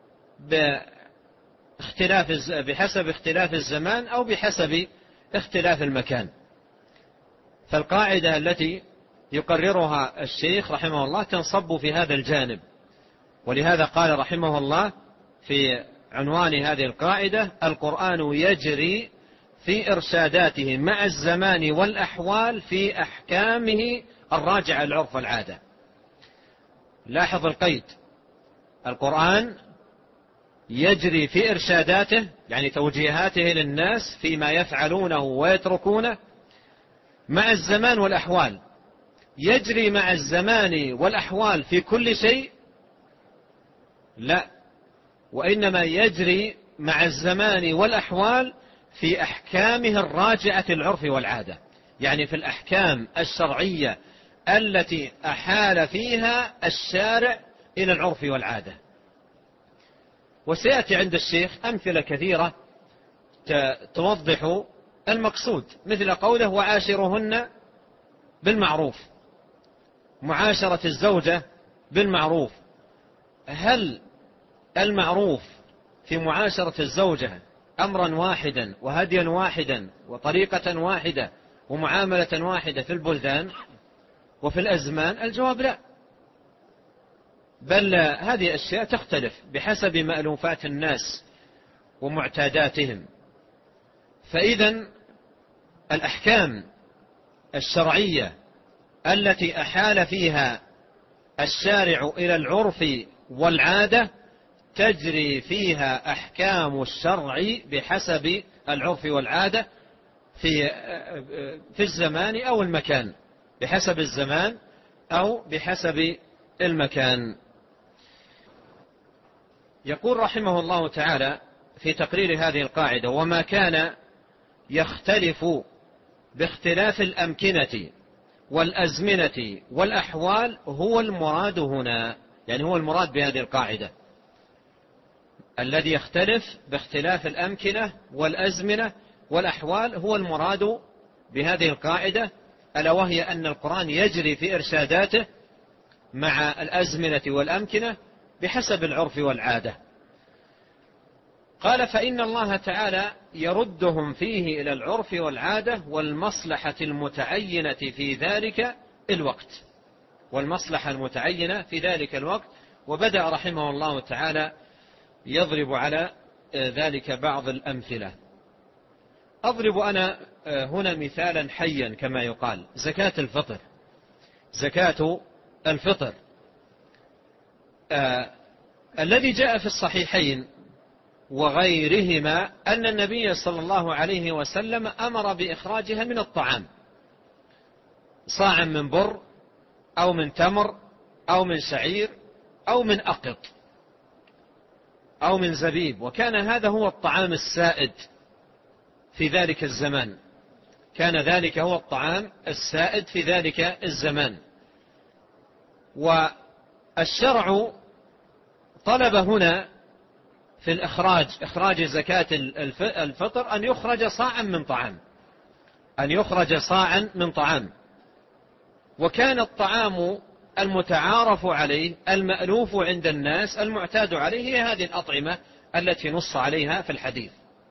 Speaker 2: بحسب اختلاف الزمان أو بحسب اختلاف المكان. فالقاعدة التي يقررها الشيخ رحمه الله تنصب في هذا الجانب، ولهذا قال رحمه الله في عنوان هذه القاعدة: القرآن يجري في إرشاداته مع الزمان والأحوال في أحكامه الراجعة للعرف والعادة. لاحظ القيد: القرآن يجري في إرشاداته، يعني توجيهاته للناس فيما يفعلونه ويتركونه، مع الزمان والأحوال. يجري مع الزمان والأحوال في كل شيء؟ لا، وإنما يجري مع الزمان والأحوال في أحكامه الراجعة للعرف والعادة، يعني في الأحكام الشرعية التي أحال فيها الشارع إلى العرف والعادة. وسيأتي عند الشيخ أمثلة كثيرة توضح المقصود، مثل قوله: وعاشرهن بالمعروف، معاشرة الزوجة بالمعروف. هل المعروف في معاشرة الزوجة أمرا واحدا وهديا واحدا وطريقة واحدة ومعاملة واحدة في البلدان وفي الأزمان؟ الجواب لا، بل هذه أشياء تختلف بحسب مألوفات الناس ومعتاداتهم. فإذن الأحكام الشرعية التي أحال فيها الشارع إلى العرف والعادة تجري فيها أحكام الشرع بحسب العرف والعادة في الزمان أو المكان، بحسب الزمان أو بحسب المكان. يقول رحمه الله تعالى في تقرير هذه القاعدة: وما كان يختلف باختلاف الأمكنة والأزمنة والأحوال هو المراد هنا، يعني هو المراد بهذه القاعدة. الذي يختلف باختلاف الأمكنة والأزمنة والأحوال هو المراد بهذه القاعدة، ألا وهي أن القرآن يجري في إرشاداته مع الأزمنة والأمكنة بحسب العرف والعادة. قال: فإن الله تعالى يردهم فيه إلى العرف والعادة والمصلحة المتعينة في ذلك الوقت، والمصلحة المتعينة في ذلك الوقت. وبدأ رحمه الله تعالى يضرب على ذلك بعض الأمثلة. أضرب أنا هنا مثالا حيا كما يقال: زكاة الفطر. زكاة الفطر الذي جاء في الصحيحين وغيرهما أن النبي صلى الله عليه وسلم أمر بإخراجها من الطعام، صاع من بر أو من تمر أو من شعير أو من أقط أو من زبيب، وكان هذا هو الطعام السائد في ذلك الزمان، كان ذلك هو الطعام السائد في ذلك الزمان. والشرع طلب هنا في الإخراج، إخراج زكاة الفطر، أن يخرج صاعا من طعام، أن يخرج صاعا من طعام. وكان الطعام المتعارف عليه المألوف عند الناس المعتاد عليه هي هذه الأطعمة التي نص عليها في الحديث.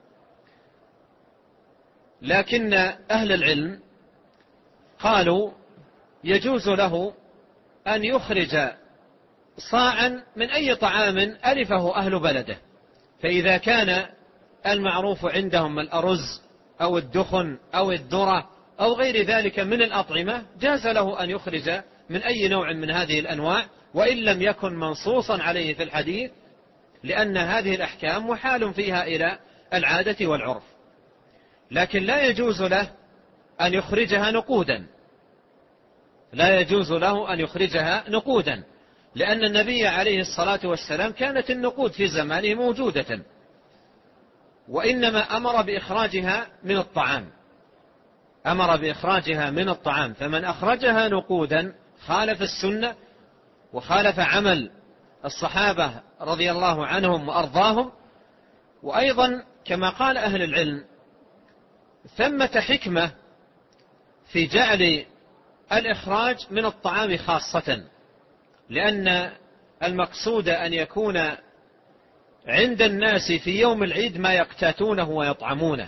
Speaker 2: لكن أهل العلم قالوا يجوز له أن يخرج صاعا من أي طعام ألفه أهل بلده. فإذا كان المعروف عندهم الأرز أو الدخن أو الذرة أو غير ذلك من الأطعمة، جاز له أن يخرج من أي نوع من هذه الأنواع، وإن لم يكن منصوصا عليه في الحديث، لأن هذه الأحكام محال فيها إلى العادة والعرف. لكن لا يجوز له أن يخرجها نقودا، لا يجوز له أن يخرجها نقودا، لأن النبي عليه الصلاة والسلام كانت النقود في زمانه موجودة، وإنما أمر بإخراجها من الطعام، أمر بإخراجها من الطعام. فمن أخرجها نقودا خالف السنة وخالف عمل الصحابة رضي الله عنهم وأرضاهم. وأيضا كما قال أهل العلم ثمة حكمة في جعل الإخراج من الطعام خاصة، لأن المقصود أن يكون عند الناس في يوم العيد ما يقتاتونه ويطعمونه.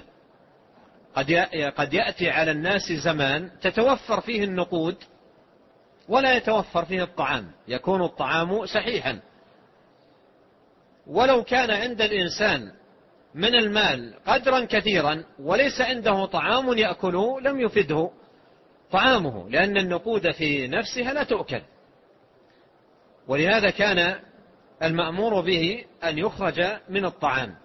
Speaker 2: قد يأتي على الناس زمان تتوفر فيه النقود ولا يتوفر فيه الطعام، يكون الطعام صحيحا، ولو كان عند الإنسان من المال قدرا كثيرا وليس عنده طعام يأكله لم يفده طعامه، لأن النقود في نفسها لا تؤكل. ولهذا كان المأمور به أن يخرج من الطعام.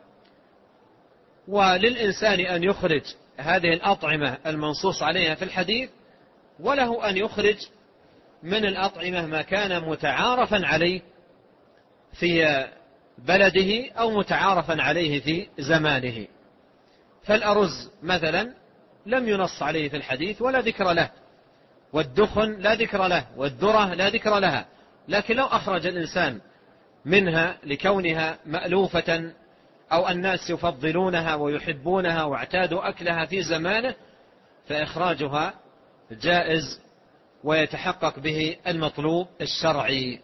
Speaker 2: وللإنسان أن يخرج هذه الأطعمة المنصوص عليها في الحديث، وله أن يخرج من الأطعمة ما كان متعارفا عليه في بلده أو متعارفا عليه في زمانه. فالأرز مثلا لم ينص عليه في الحديث ولا ذكر له، والدخن لا ذكر له، والذرة لا ذكر لها، لكن لو أخرج الإنسان منها لكونها مألوفة أو الناس يفضلونها ويحبونها واعتادوا أكلها في زمانه، فإخراجها جائز ويتحقق به المطلوب الشرعي.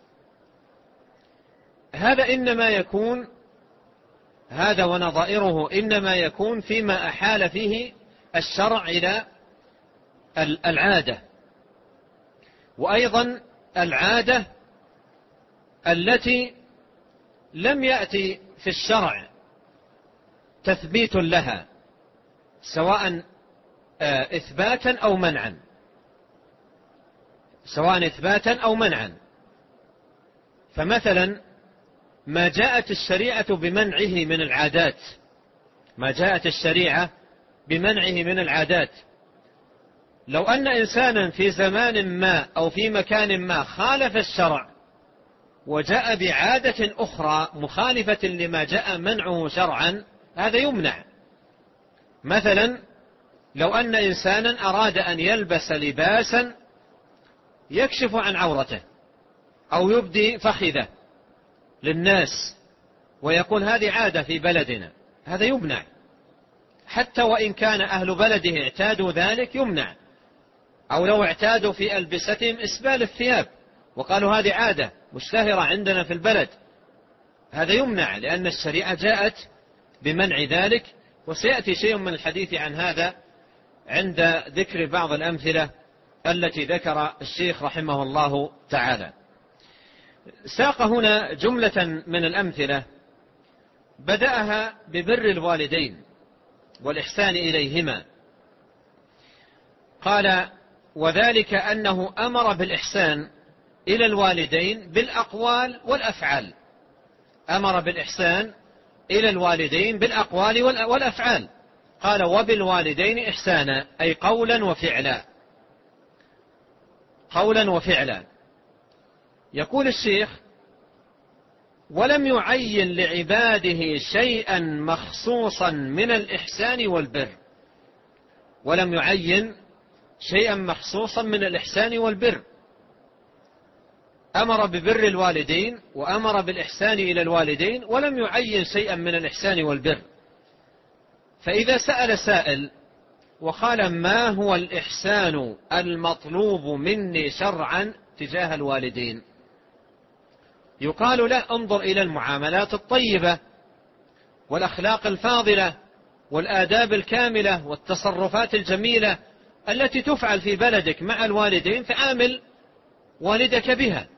Speaker 2: هذا إنما يكون، هذا ونظائره إنما يكون فيما أحال فيه الشرع إلى العادة. وأيضا العادة التي لم يأتي في الشرع تثبيت لها سواء إثباتا أو منعا، سواء إثباتا أو منعا. فمثلا ما جاءت الشريعة بمنعه من العادات، ما جاءت الشريعة بمنعه من العادات، لو أن إنسانا في زمان ما أو في مكان ما خالف الشرع وجاء بعادة أخرى مخالفة لما جاء منعه شرعا، هذا يمنع. مثلا لو أن إنسانا أراد أن يلبس لباسا يكشف عن عورته أو يبدي فخذه للناس ويقول هذه عادة في بلدنا، هذا يمنع، حتى وإن كان أهل بلده اعتادوا ذلك يمنع. أو لو اعتادوا في ألبستهم إسبال الثياب وقالوا هذه عادة مشتهرة عندنا في البلد، هذا يمنع، لأن الشريعة جاءت بمنع ذلك. وسيأتي شيء من الحديث عن هذا عند ذكر بعض الأمثلة التي ذكر الشيخ رحمه الله تعالى. ساق هنا جملة من الأمثلة بدأها ببر الوالدين والإحسان إليهما. قال وذلك أنه أمر بالإحسان إلى الوالدين بالأقوال والأفعال، أمر بالإحسان إلى الوالدين بالأقوال والأفعال. قال وبالوالدين إحسانا، أي قولا وفعلا، قولا وفعلا. يقول الشيخ ولم يعين لعباده شيئا مخصوصا من الإحسان والبر، ولم يعين شيئا مخصوصا من الإحسان والبر. أمر ببر الوالدين وأمر بالإحسان إلى الوالدين ولم يعين شيئا من الإحسان والبر. فإذا سأل سائل وقال ما هو الإحسان المطلوب مني شرعا تجاه الوالدين، يقال له انظر إلى المعاملات الطيبة والأخلاق الفاضلة والآداب الكاملة والتصرفات الجميلة التي تفعل في بلدك مع الوالدين، فعامل والدك بها.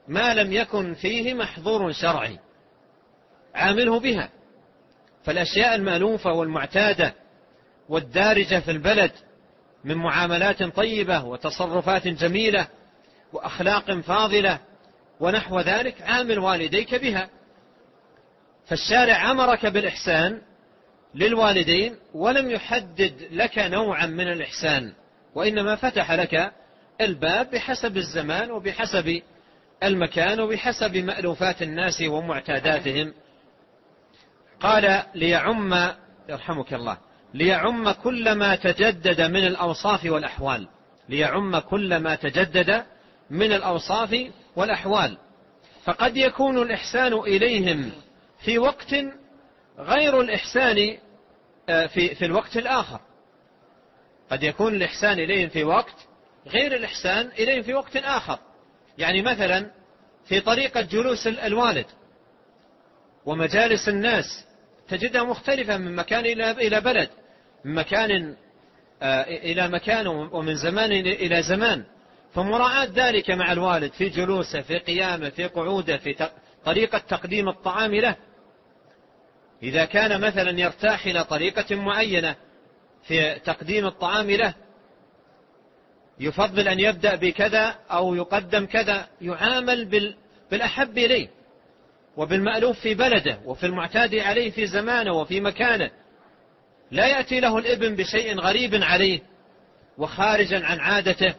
Speaker 2: ما لم يكن فيه محظور شرعي عامله بها. فالأشياء المألوفة والمعتادة والدارجة في البلد من معاملات طيبة وتصرفات جميلة وأخلاق فاضلة ونحو ذلك عامل والديك بها. فالشارع أمرك بالإحسان للوالدين ولم يحدد لك نوعا من الإحسان، وإنما فتح لك الباب بحسب الزمان وبحسب المكان وبحسب مألوفات الناس ومعتاداتهم. قال ليعم يرحمك الله ليعم كل ما تجدد من الأوصاف والأحوال، ليعم كل ما تجدد من الأوصاف والأحوال. فقد يكون الإحسان إليهم في وقت غير الإحسان في الوقت الآخر. قد يكون الإحسان إليهم في وقت غير الإحسان إليهم في وقت آخر. يعني مثلا في طريقة جلوس الوالد ومجالس الناس تجدها مختلفة من مكان إلى بلد، من مكان إلى مكان ومن زمان إلى زمان. فمراعاة ذلك مع الوالد في جلوسه، في قيامه، في قعوده، في طريقة تقديم الطعام له. إذا كان مثلا يرتاح إلى طريقة معينة في تقديم الطعام له، يفضل أن يبدأ بكذا أو يقدم كذا، يعامل بالأحب إليه وبالمألوف في بلده وفي المعتاد عليه في زمانه وفي مكانه. لا يأتي له الابن بشيء غريب عليه وخارجا عن عادته.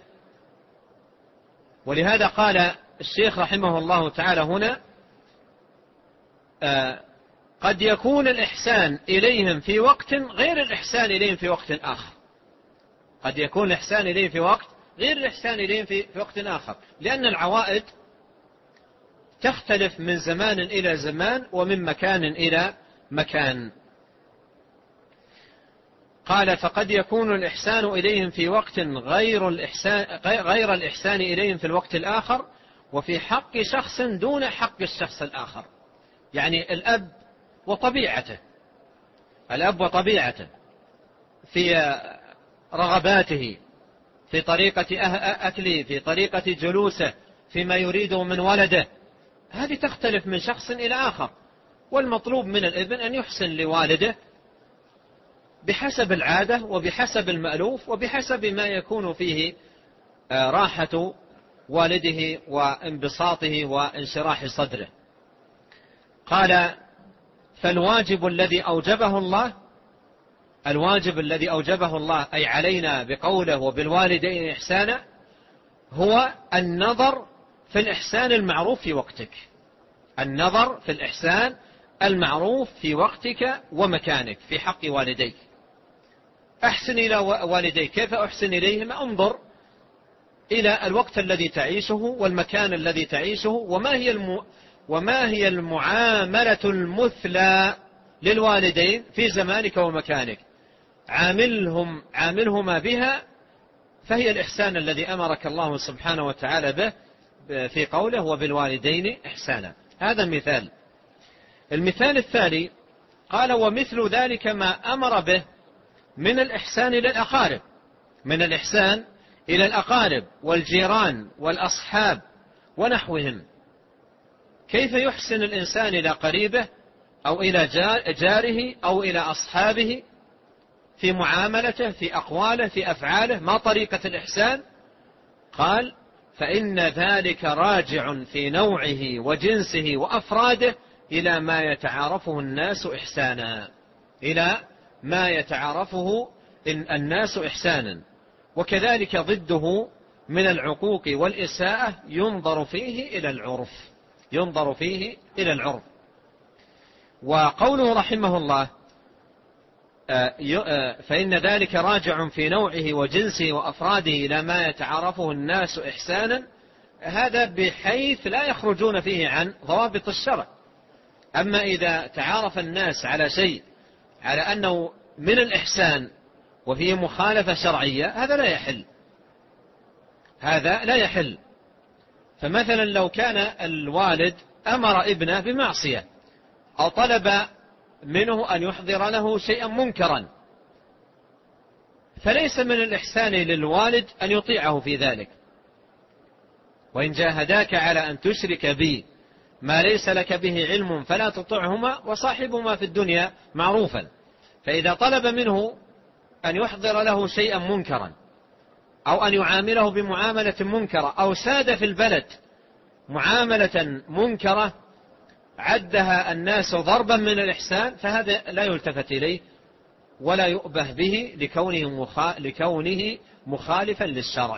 Speaker 2: ولهذا قال الشيخ رحمه الله تعالى هنا قد يكون الإحسان إليهم في وقت غير الإحسان إليهم في وقت آخر. قد يكون الإحسان إليهم في وقت غير الإحسان إليهم في وقت آخر، لأن العوائد تختلف من زمان إلى زمان ومن مكان إلى مكان. قال فقد يكون الإحسان إليهم في وقت غير الإحسان إليهم في الوقت الآخر، وفي حق شخص دون حق الشخص الآخر. يعني الأب وطبيعته في رغباته، في طريقة أكله، في طريقة جلوسه، فيما يريده من ولده، هذه تختلف من شخص إلى آخر. والمطلوب من الابن أن يحسن لوالده بحسب العادة وبحسب المألوف وبحسب ما يكون فيه راحة والده وانبساطه وانشراح صدره. قال فالواجب الذي أوجبه الله أي علينا بقوله وبالوالدين إحسانا هو النظر في الإحسان المعروف في وقتك. النظر في الإحسان المعروف في وقتك ومكانك في حق والديك. أحسن إلى والديك. كيف أحسن إليهما؟ انظر إلى الوقت الذي تعيشه والمكان الذي تعيشه وما هي المعاملة المثلى للوالدين في زمانك ومكانك. عاملهما بها، فهي الإحسان الذي أمرك الله سبحانه وتعالى به في قوله وبالوالدين إحسانا. هذا مثال. المثال الثاني قال ومثل ذلك ما أمر به من الإحسان إلى الأقارب، من الإحسان إلى الأقارب والجيران والأصحاب ونحوهم. كيف يحسن الإنسان إلى قريبه أو إلى جاره أو إلى أصحابه في معاملته، في أقواله، في أفعاله؟ ما طريقة الإحسان؟ قال فإن ذلك راجع في نوعه وجنسه وأفراده إلى ما يتعارفه الناس إحسانا، إلى ما يتعارفه الناس إحسانا. وكذلك ضده من العقوق والإساءة ينظر فيه إلى العرف. وقوله رحمه الله فإن ذلك راجع في نوعه وجنسه وأفراده إلى ما يتعارفه الناس إحسانا، هذا بحيث لا يخرجون فيه عن ضوابط الشرع. أما إذا تعارف الناس على شيء على أنه من الإحسان وفيه مخالفة شرعية، هذا لا يحل. فمثلا لو كان الوالد أمر ابنه بمعصية أو طلب منه أن يحضر له شيئا منكرا، فليس من الإحسان للوالد أن يطيعه في ذلك، وإن جاهداك على أن تشرك بي ما ليس لك به علم فلا تطعهما وصاحبهما في الدنيا معروفا. فإذا طلب منه أن يحضر له شيئا منكرا أو أن يعامله بمعاملة منكرة أو ساد في البلد معاملة منكرة عدها الناس ضربا من الإحسان، فهذا لا يلتفت إليه ولا يؤبه به لكونه مخالفا للشرع.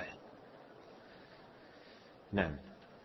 Speaker 2: نعم.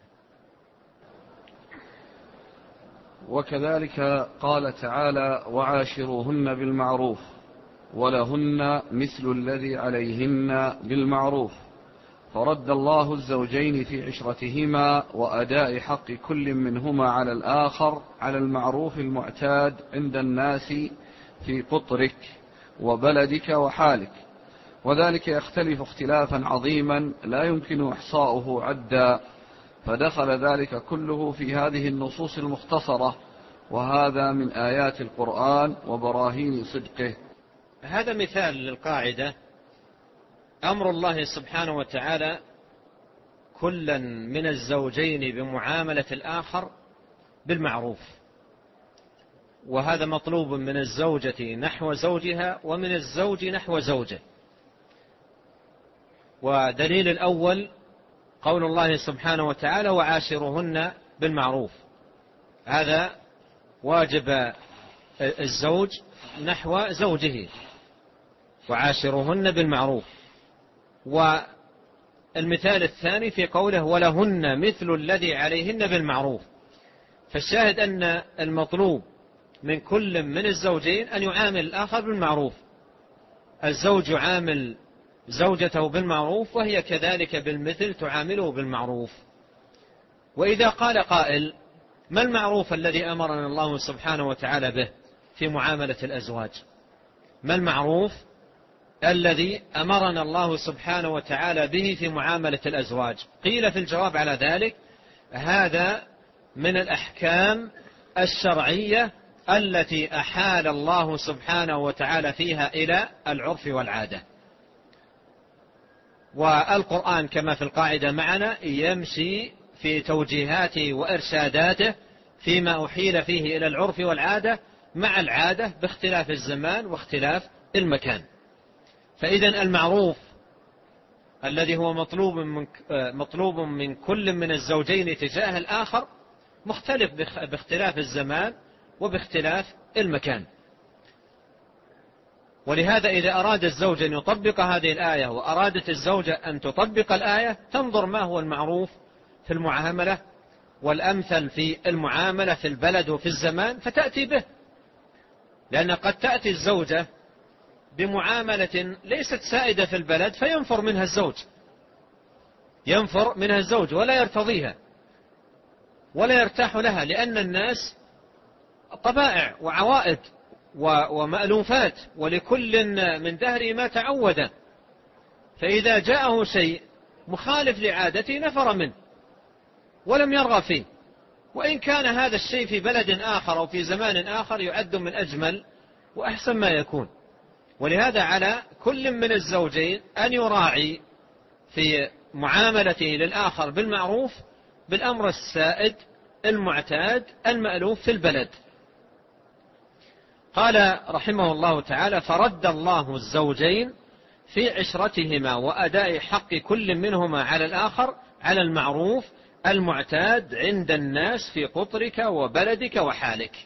Speaker 1: وكذلك قال تعالى: وعاشروهن بالمعروف ولهن مثل الذي عليهن بالمعروف، فرد الله الزوجين في عشرتهما وأداء حق كل منهما على الآخر على المعروف المعتاد عند الناس في قطرك وبلدك وحالك، وذلك يختلف اختلافا عظيما لا يمكن إحصاؤه عدا، فدخل ذلك كله في هذه النصوص المختصرة، وهذا من آيات القرآن وبراهين صدقه.
Speaker 2: هذا مثال للقاعدة: أمر الله سبحانه وتعالى كلا من الزوجين بمعاملة الآخر بالمعروف، وهذا مطلوب من الزوجة نحو زوجها ومن الزوج نحو زوجه. ودليل الأول قول الله سبحانه وتعالى: وعاشرهن بالمعروف، هذا واجب الزوج نحو زوجه، وعاشرهن بالمعروف. والمثال الثاني في قوله: ولهن مثل الذي عليهن بالمعروف، فالشاهد أن المطلوب من كل من الزوجين أن يعامل الآخر بالمعروف. الزوج يعامل زوجته بالمعروف وهي كذلك بالمثل تعامله بالمعروف. وإذا قال قائل: ما المعروف الذي أمرنا الله سبحانه وتعالى به في معاملة الأزواج؟ ما المعروف الذي أمرنا الله سبحانه وتعالى به في معاملة الأزواج؟ قيل في الجواب على ذلك: هذا من الأحكام الشرعية التي أحال الله سبحانه وتعالى فيها إلى العرف والعادة. والقرآن كما في القاعدة معنا يمشي في توجيهاته وإرشاداته فيما أحيل فيه إلى العرف والعادة مع العادة باختلاف الزمان واختلاف المكان. فإذا المعروف الذي هو مطلوب من كل من الزوجين تجاه الآخر مختلف باختلاف الزمان وباختلاف المكان. ولهذا إذا أراد الزوج أن يطبق هذه الآية وأرادت الزوجة أن تطبق الآية تنظر ما هو المعروف في المعاملة والأمثل في المعاملة في البلد وفي الزمان فتأتي به، لأن قد تأتي الزوجة بمعاملة ليست سائدة في البلد فينفر منها الزوج ولا يرتضيها ولا يرتاح لها، لأن الناس طبائع وعوائد ومألوفات ولكل من دهره ما تعود، فإذا جاءه شيء مخالف لعادته نفر منه ولم يرغب فيه، وإن كان هذا الشيء في بلد آخر أو في زمان آخر يعد من أجمل وأحسن ما يكون. ولهذا على كل من الزوجين أن يراعي في معاملته للآخر بالمعروف بالأمر السائد المعتاد المألوف في البلد. قال رحمه الله تعالى: فرد الله الزوجين في عشرتهما وأداء حق كل منهما على الآخر على المعروف المعتاد عند الناس في قطرك وبلدك وحالك،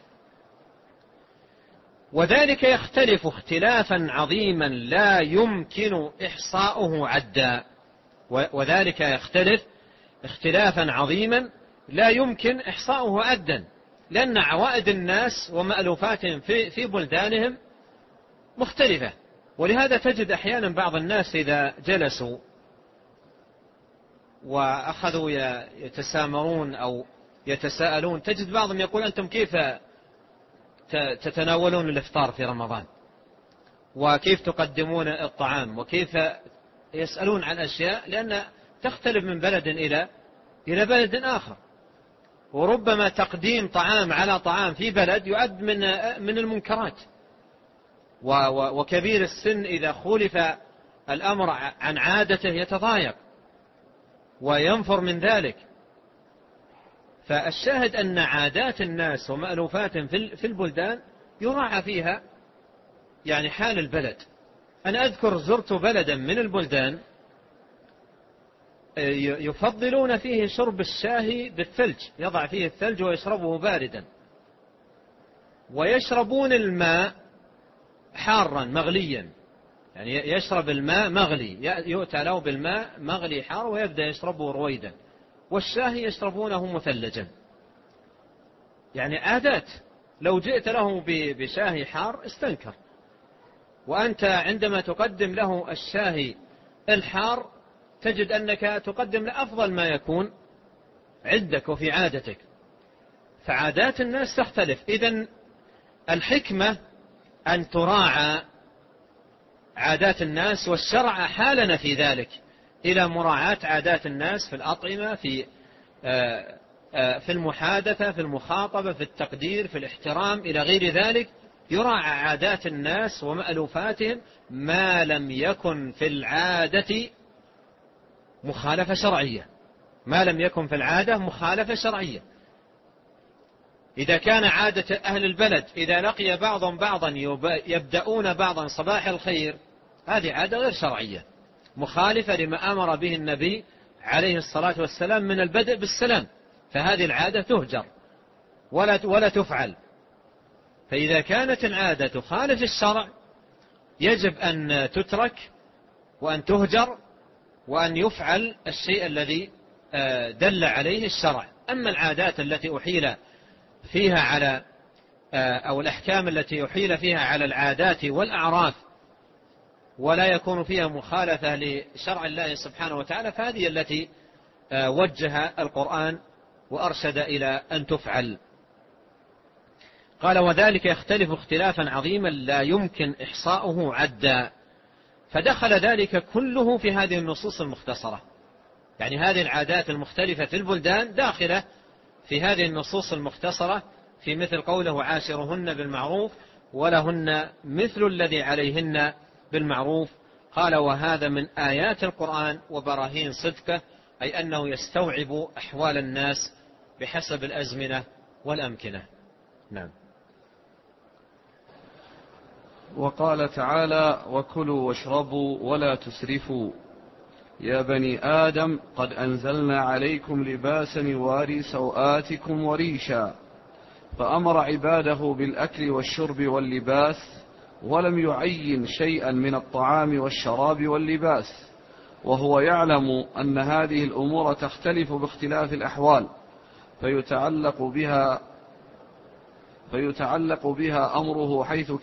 Speaker 2: وذلك يختلف اختلافا عظيما لا يمكن إحصاؤه عدا. وذلك يختلف اختلافا عظيما لا يمكن إحصاؤه عدا، لأن عوائد الناس ومألوفاتهم في بلدانهم مختلفة. ولهذا تجد أحيانا بعض الناس إذا جلسوا وأخذوا يتسامرون أو يتساءلون تجد بعضهم يقول: أنتم كيف تتناولون الإفطار في رمضان، وكيف تقدمون الطعام، وكيف يسألون عن أشياء لأن تختلف من بلد إلى بلد آخر. وربما تقديم طعام على طعام في بلد يعد من المنكرات، وكبير السن إذا خولف الأمر عن عادته يتضايق. وينفر من ذلك. فالشاهد أن عادات الناس ومألوفاتهم في البلدان يراعى فيها يعني حال البلد. أنا أذكر زرت بلدا من البلدان يفضلون فيه شرب الشاي بالثلج، يضع فيه الثلج ويشربه باردا، ويشربون الماء حارا مغليا، يعني يشرب الماء مغلي، يؤتى له بالماء مغلي حار ويبدأ يشربه رويدا، والشاي يشربونه مثلجا. يعني عادات، لو جئت له بشاي حار استنكر. وأنت عندما تقدم له الشاي الحار تجد أنك تقدم له أفضل ما يكون عندك وفي عادتك. فعادات الناس تختلف. إذن الحكمة أن تراعى عادات الناس، والشرع حالنا في ذلك إلى مراعاة عادات الناس في الأطعمة، في المحادثة، في المخاطبة، في التقدير، في الاحترام، إلى غير ذلك. يراعى عادات الناس ومألوفاتهم ما لم يكن في العادة مخالفة شرعية، ما لم يكن في العادة مخالفة شرعية. إذا كان عادة أهل البلد إذا لقي بعضهم بعضا يبدأون بعضا صباح الخير، هذه عادة غير شرعية مخالفة لما أمر به النبي عليه الصلاة والسلام من البدء بالسلام، فهذه العادة تهجر ولا تفعل. فإذا كانت العادة تخالف الشرع يجب أن تترك وأن تهجر وأن يفعل الشيء الذي دل عليه الشرع. أما العادات التي أحيل فيها على أو الأحكام التي أحيل فيها على العادات والأعراف ولا يكون فيها مخالفة لشرع الله سبحانه وتعالى، فهذه التي وجه القرآن وأرشد إلى أن تفعل. قال: وذلك يختلف اختلافا عظيما لا يمكن إحصاؤه عدا. فدخل ذلك كله في هذه النصوص المختصرة، يعني هذه العادات المختلفة في البلدان داخلة في هذه النصوص المختصرة، في مثل قوله: عاشرهن بالمعروف ولهن مثل الذي عليهن بالمعروف. قال: وهذا من آيات القرآن وبراهين صدقه، أي أنه يستوعب أحوال الناس بحسب الأزمنة والأمكنة. نعم.
Speaker 1: وقال تعالى: وكلوا واشربوا ولا تسرفوا يا بني آدم قد أنزلنا عليكم لباسا يواري سوآتكم وريشا. فأمر عباده بالأكل والشرب واللباس، ولم يعين شيئا من الطعام والشراب واللباس، وهو يعلم أن هذه الأمور تختلف باختلاف الأحوال، فيتعلق بها أمره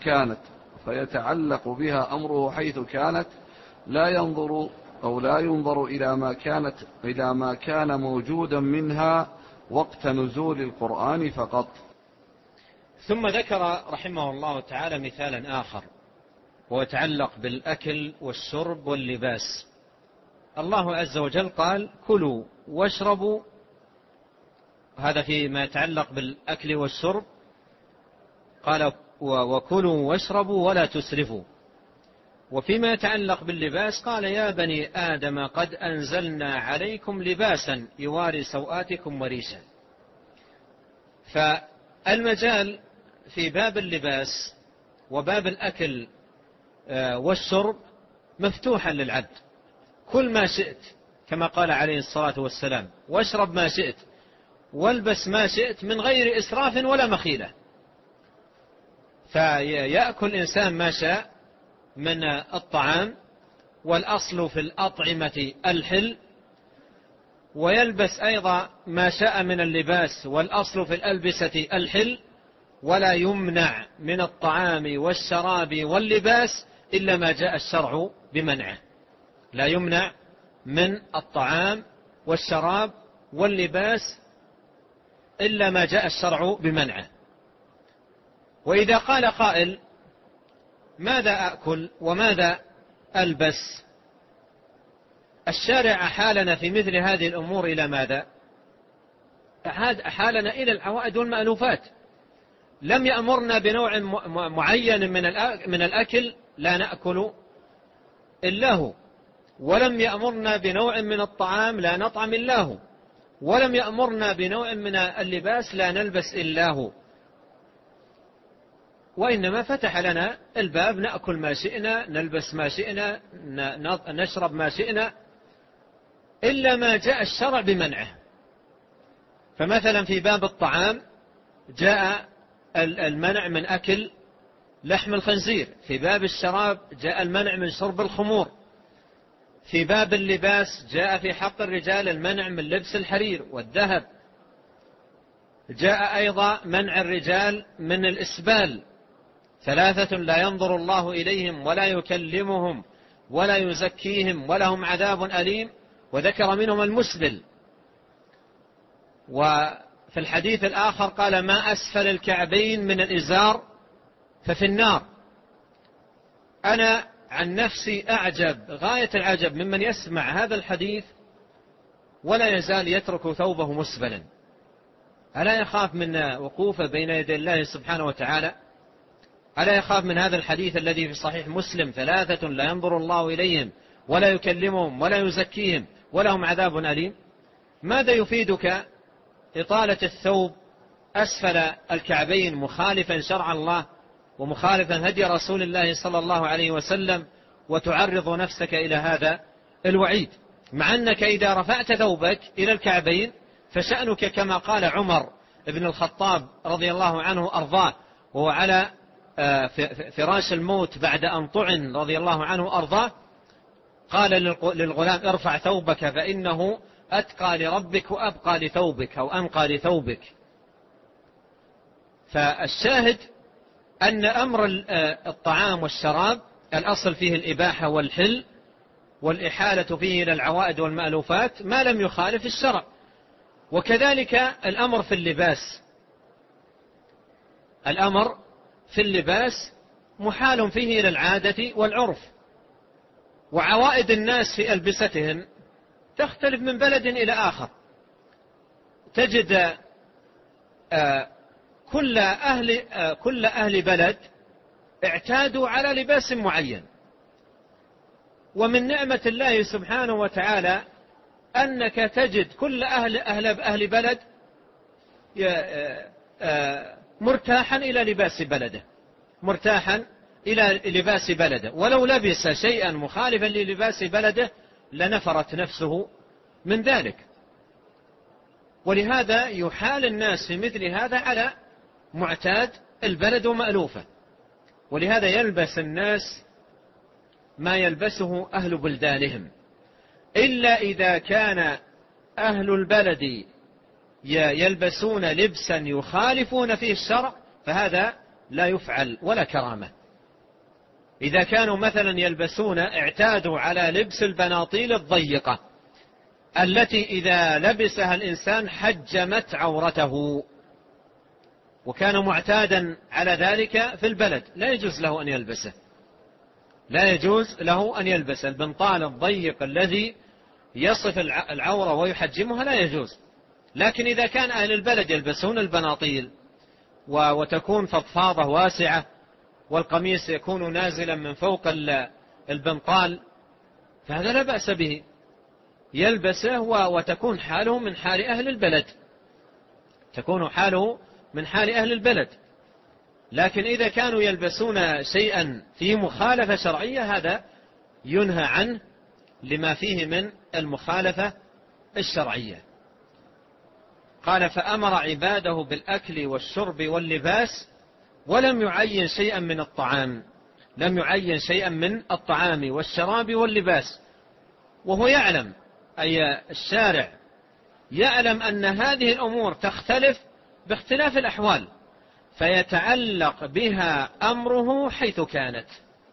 Speaker 1: حيث كانت لا ينظر إلى ما كان موجودا منها وقت نزول القرآن فقط.
Speaker 2: ثم ذكر رحمه الله تعالى مثالا آخر وهو يتعلق بالأكل والشرب واللباس. الله عز وجل قال: كلوا واشربوا، هذا فيما يتعلق بالأكل والشرب. قال: وكلوا واشربوا ولا تسرفوا. وفيما يتعلق باللباس قال: يا بني آدم قد أنزلنا عليكم لباسا يواري سوآتكم وريشا. فالمجال في باب اللباس وباب الأكل والشرب مفتوحا للعبد، كل ما شئت كما قال عليه الصلاة والسلام: واشرب ما شئت والبس ما شئت من غير إسراف ولا مخيلة. فيأكل إنسان ما شاء من الطعام، والأصل في الأطعمة الحل، ويلبس أيضا ما شاء من اللباس، والأصل في الألبسة الحل، ولا يمنع من الطعام والشراب واللباس إلا ما جاء الشرع بمنعه. لا يمنع من الطعام والشراب واللباس إلا ما جاء الشرع بمنعه. وإذا قال قائل: ماذا أكل وماذا ألبس؟ الشارع أحالنا في مثل هذه الأمور إلى ماذا؟ أحالنا إلى العوائد والمألوفات. لم يأمرنا بنوع معين من الأكل لا نأكل إلا هو، ولم يأمرنا بنوع من الطعام لا نطعم إلا هو، ولم يأمرنا بنوع من اللباس لا نلبس إلا هو، وإنما فتح لنا الباب نأكل ما شئنا، نلبس ما شئنا، نشرب ما شئنا، إلا ما جاء الشرع بمنعه. فمثلا في باب الطعام جاء المنع من أكل لحم الخنزير، في باب الشراب جاء المنع من شرب الخمور، في باب اللباس جاء في حق الرجال المنع من لبس الحرير والذهب، جاء أيضا منع الرجال من الإسبال، 3 لا ينظر الله إليهم ولا يكلمهم ولا يزكيهم ولهم عذاب أليم، وذكر منهم المسبل. وفي الحديث الآخر قال ما أسفل الكعبين من الإزار ففي النار. أنا عن نفسي أعجب غاية العجب ممن يسمع هذا الحديث ولا يزال يترك ثوبه مسبلا. ألا يخاف من وقوفه بين يدي الله سبحانه وتعالى؟ ألا يخاف من هذا الحديث الذي في صحيح مسلم 3 لا ينظر الله إليهم ولا يكلمهم ولا يزكيهم ولهم عذاب أليم؟ ماذا يفيدك إطالة الثوب أسفل الكعبين مخالفا شرع الله ومخالفا هدي رسول الله صلى الله عليه وسلم، وتعرض نفسك إلى هذا الوعيد، مع أنك إذا رفعت ثوبك إلى الكعبين فشأنك كما قال عمر بن الخطاب رضي الله عنه أرضاه، وهو على فراش الموت بعد أن طعن رضي الله عنه أرضاه، قال للغلام ارفع ثوبك فإنه أتقى لربك وأبقى لثوبك أو أنقى لثوبك. فالشاهد أن أمر الطعام والشراب الأصل فيه الإباحة والحل، والإحالة فيه إلى العوائد والمألوفات ما لم يخالف الشرع. وكذلك الأمر في اللباس، الأمر في اللباس محال فيه إلى العادة والعرف، وعوائد الناس في ألبستهم تختلف من بلد إلى آخر. تجد كل أهل بلد اعتادوا على لباس معين، ومن نعمة الله سبحانه وتعالى أنك تجد كل أهل بلد مرتاحا إلى لباس بلده، مرتاحا إلى لباس بلده، ولو لبس شيئا مخالفا للباس بلده لنفرت نفسه من ذلك. ولهذا يحال الناس في مثل هذا على معتاد البلد ومألوفه، ولهذا يلبس الناس ما يلبسه أهل بلدانهم، إلا إذا كان أهل البلد يلبسون لبسا يخالفون فيه الشرع فهذا لا يفعل ولا كرامة. إذا كانوا مثلا يلبسون اعتادوا على لبس البناطيل الضيقة التي إذا لبسها الإنسان حجمت عورته، وكان معتادا على ذلك في البلد، لا يجوز له أن يلبسه، لا يجوز له أن يلبس البنطال الضيق الذي يصف العورة ويحجمها، لا يجوز. لكن إذا كان أهل البلد يلبسون البناطيل وتكون فضفاضة واسعة والقميص يكون نازلا من فوق البنطال فهذا لا بأس به، يلبسه وتكون حاله من حال أهل البلد، تكون حاله من حال أهل البلد. لكن إذا كانوا يلبسون شيئا فيه مخالفة شرعية هذا ينهى عنه لما فيه من المخالفة الشرعية. قال فأمر عباده بالأكل والشرب واللباس ولم يعين شيئا من الطعام، لم يعين شيئا من الطعام والشراب واللباس، وهو يعلم أي الشارع يعلم أن هذه الأمور تختلف باختلاف الأحوال، فيتعلق بها أمره حيث كانت،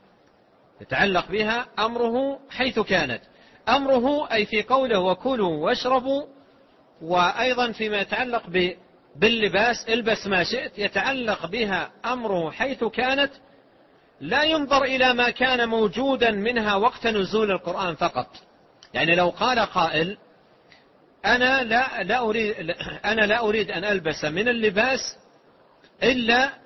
Speaker 2: يتعلق بها أمره حيث كانت، أمره أي في قوله وكلوا واشربوا، وأيضا فيما يتعلق باللباس البس ما شئت، يتعلق بها أمره حيث كانت، لا ينظر إلى ما كان موجودا منها وقت نزول القرآن فقط. يعني لو قال قائل أنا لا أريد أن ألبس من اللباس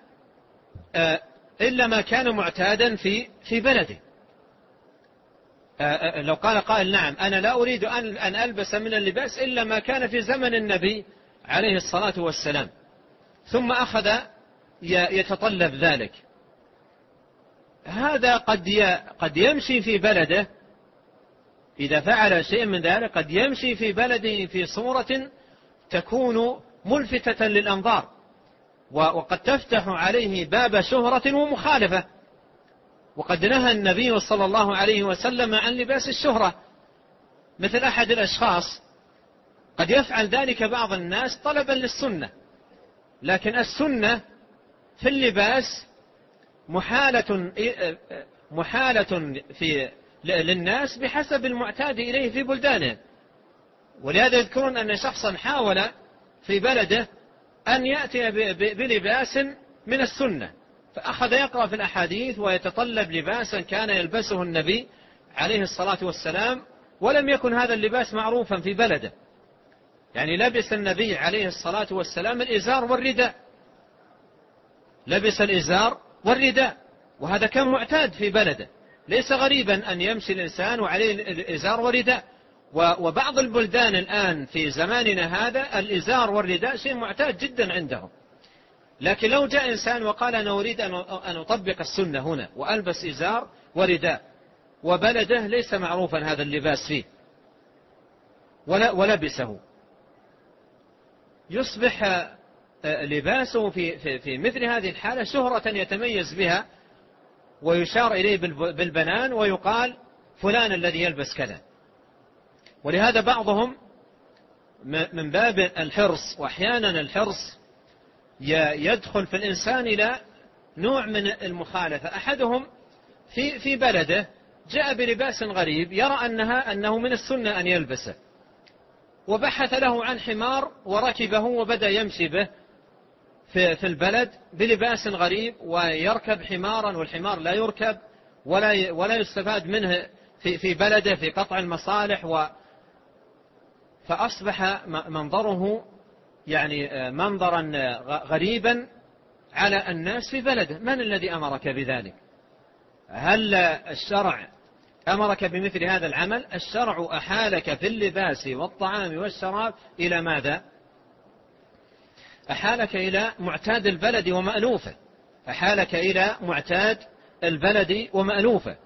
Speaker 2: إلا ما كان معتادا في بلده، لو قال قائل نعم أنا لا أريد أن ألبس من اللباس إلا ما كان في زمن النبي عليه الصلاة والسلام، ثم أخذ يتطلب ذلك، هذا قد يمشي في بلده إذا فعل شيء من ذلك، قد يمشي في بلده في صورة تكون ملفتة للأنظار وقد تفتح عليه باب شهرة ومخالفة. وقد نهى النبي صلى الله عليه وسلم عن لباس الشهرة، مثل أحد الأشخاص قد يفعل ذلك بعض الناس طلبا للسنة، لكن السنة في اللباس محالة للناس بحسب المعتاد إليه في بلدانه. ولهذا يذكرون أن شخصا حاول في بلده أن يأتي بلباس من السنة، فأخذ يقرأ في الأحاديث ويتطلب لباسا كان يلبسه النبي عليه الصلاة والسلام، ولم يكن هذا اللباس معروفا في بلده. يعني لبس النبي عليه الصلاة والسلام الإزار والرداء، لبس الإزار والرداء، وهذا كان معتاد في بلده، ليس غريبا أن يمشي الإنسان وعليه الإزار والرداء. وبعض البلدان الآن في زماننا هذا الإزار والرداء شيء معتاد جدا عندهم. لكن لو جاء إنسان وقال أنا أريد أن أطبق السنة هنا وألبس إزار ورداء، وبلده ليس معروفا هذا اللباس فيه ولبسه، يصبح لباسه في مثل هذه الحالة شهرة يتميز بها، ويشار إليه بالبنان ويقال فلان الذي يلبس كذا. ولهذا بعضهم من باب الحرص، وأحيانا الحرص يدخل في الإنسان إلى نوع من المخالفة. أحدهم في بلده جاء بلباس غريب يرى أنه من السنة أن يلبسه، وبحث له عن حمار وركبه وبدأ يمشي به في البلد بلباس غريب، ويركب حمارا والحمار لا يركب ولا يستفاد منه في بلده في قطع المصالح، فأصبح منظره يعني منظرا غريبا على الناس في بلده. من الذي أمرك بذلك؟ هل الشرع أمرك بمثل هذا العمل؟ الشرع أحالك في اللباس والطعام والشراب إلى ماذا؟ أحالك إلى معتاد البلد ومألوفه، أحالك إلى معتاد البلد ومألوفه،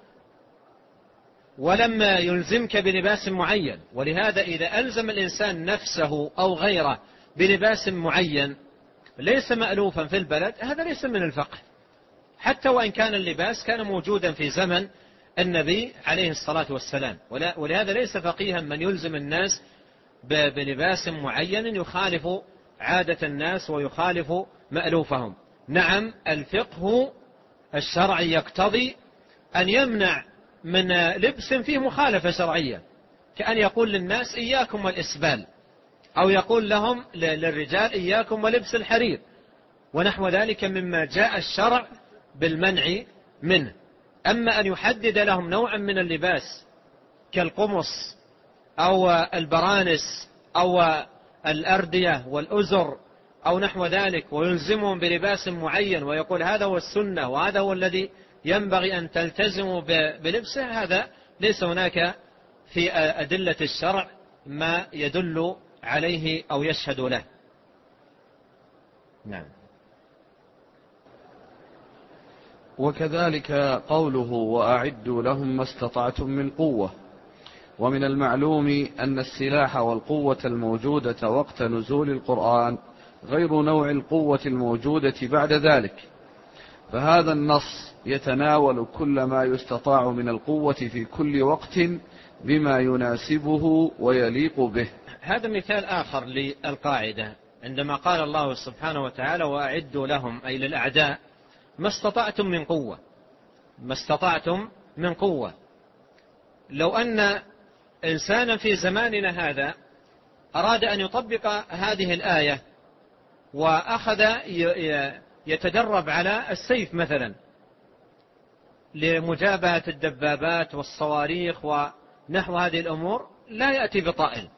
Speaker 2: ولم يلزمك بلباس معين. ولهذا إذا ألزم الإنسان نفسه أو غيره بلباس معين ليس مألوفا في البلد، هذا ليس من الفقه، حتى وإن كان اللباس كان موجودا في زمن النبي عليه الصلاة والسلام. ولهذا ليس فقيها من يلزم الناس بلباس معين يخالف عادة الناس ويخالف مألوفهم. نعم، الفقه الشرعي يقتضي أن يمنع من لبس فيه مخالفة شرعية، كأن يقول للناس إياكم والإسبال، أو يقول لهم للرجال إياكم ولبس الحرير، ونحو ذلك مما جاء الشرع بالمنع منه. أما أن يحدد لهم نوعا من اللباس كالقمص أو البرانس أو الأردية والأزر أو نحو ذلك، ويلزمهم بلباس معين ويقول هذا هو السنة وهذا هو الذي ينبغي أن تلتزموا بلبسه، هذا ليس هناك في أدلة الشرع ما يدل عليه أو يشهد له. نعم.
Speaker 1: وكذلك قوله وأعدوا لهم ما استطعتم من قوة. ومن المعلوم أن السلاح والقوة الموجودة وقت نزول القرآن غير نوع القوة الموجودة بعد ذلك، فهذا النص يتناول كل ما يستطاع من القوة في كل وقت بما يناسبه ويليق به.
Speaker 2: هذا مثال آخر للقاعدة، عندما قال الله سبحانه وتعالى وأعدوا لهم أي للأعداء ما استطعتم من قوة، ما استطعتم من قوة. لو أن إنسانا في زماننا هذا أراد أن يطبق هذه الآية وأخذ يتدرب على السيف مثلا لمجابهة الدبابات والصواريخ ونحو هذه الأمور، لا يأتي بطائل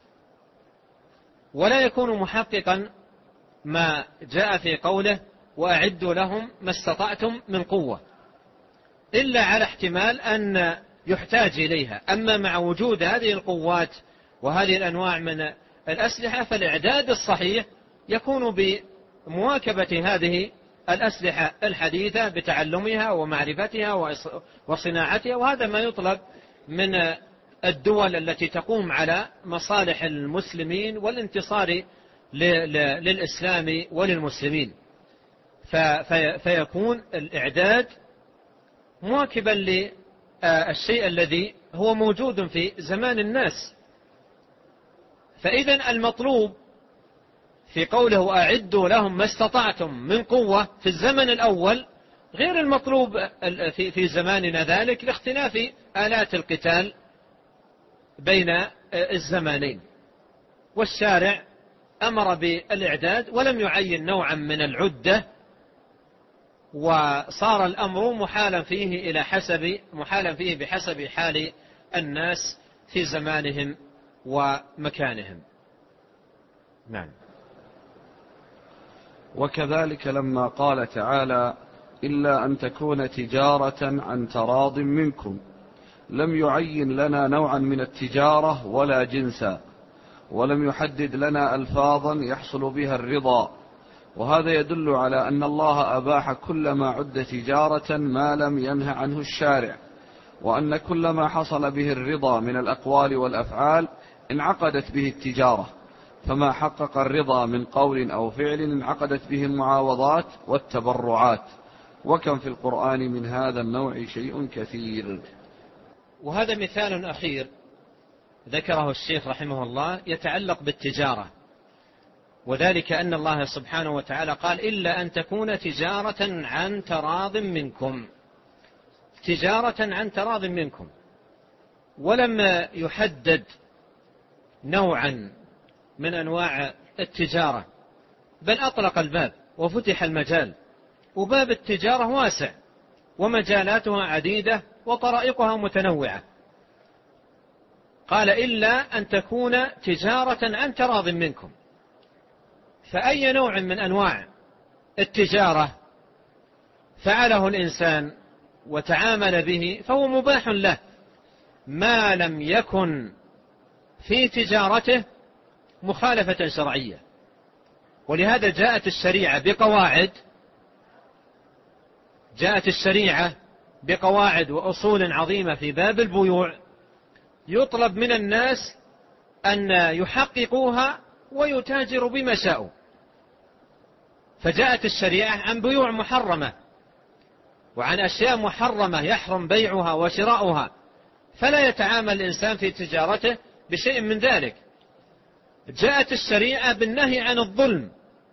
Speaker 2: ولا يكون محققا ما جاء في قوله وأعدوا لهم ما استطعتم من قوة، إلا على احتمال أن يحتاج إليها. أما مع وجود هذه القوات وهذه الأنواع من الأسلحة فالإعداد الصحيح يكون بمواكبة هذه الأسلحة الحديثة بتعلمها ومعرفتها وصناعتها، وهذا ما يطلب من الدول التي تقوم على مصالح المسلمين والانتصار للإسلام وللمسلمين. فيكون الإعداد مواكبا للشيء الذي هو موجود في زمان الناس. فإذا المطلوب في قوله أعدوا لهم ما استطعتم من قوة في الزمن الأول غير المطلوب في زماننا ذلك لاختلاف آلات القتال بين الزمانين. والشارع أمر بالإعداد ولم يعين نوعا من العدة، وصار الأمر محالا فيه بحسب حال الناس في زمانهم ومكانهم. نعم.
Speaker 1: وكذلك لما قال تعالى إلا أن تكون تجارة عن تراض منكم لم يعين لنا نوعا من التجارة ولا جنسا، ولم يحدد لنا ألفاظا يحصل بها الرضا، وهذا يدل على أن الله أباح كل ما عد تجارة ما لم ينه عنه الشارع، وأن كل ما حصل به الرضا من الأقوال والأفعال انعقدت به التجارة، فما حقق الرضا من قول أو فعل انعقدت به المعاوضات والتبرعات، وكم في القرآن من هذا النوع شيء كثير.
Speaker 2: وهذا مثال أخير ذكره الشيخ رحمه الله يتعلق بالتجارة، وذلك أن الله سبحانه وتعالى قال إلا أن تكون تجارة عن تراض منكم، تجارة عن تراض منكم، ولم يحدد نوعا من أنواع التجارة، بل أطلق الباب وفتح المجال، وباب التجارة واسع ومجالاتها عديدة وطرائقها متنوعة. قال إلا أن تكون تجارة عن تراض منكم، فأي نوع من أنواع التجارة فعله الإنسان وتعامل به فهو مباح له ما لم يكن في تجارته مخالفة شرعية. ولهذا جاءت الشريعة بقواعد وأصول عظيمة في باب البيوع يطلب من الناس أن يحققوها ويتاجروا بما شاءوا. فجاءت الشريعة عن بيوع محرمة وعن أشياء محرمة يحرم بيعها وشراؤها، فلا يتعامل الإنسان في تجارته بشيء من ذلك. جاءت الشريعة بالنهي عن الظلم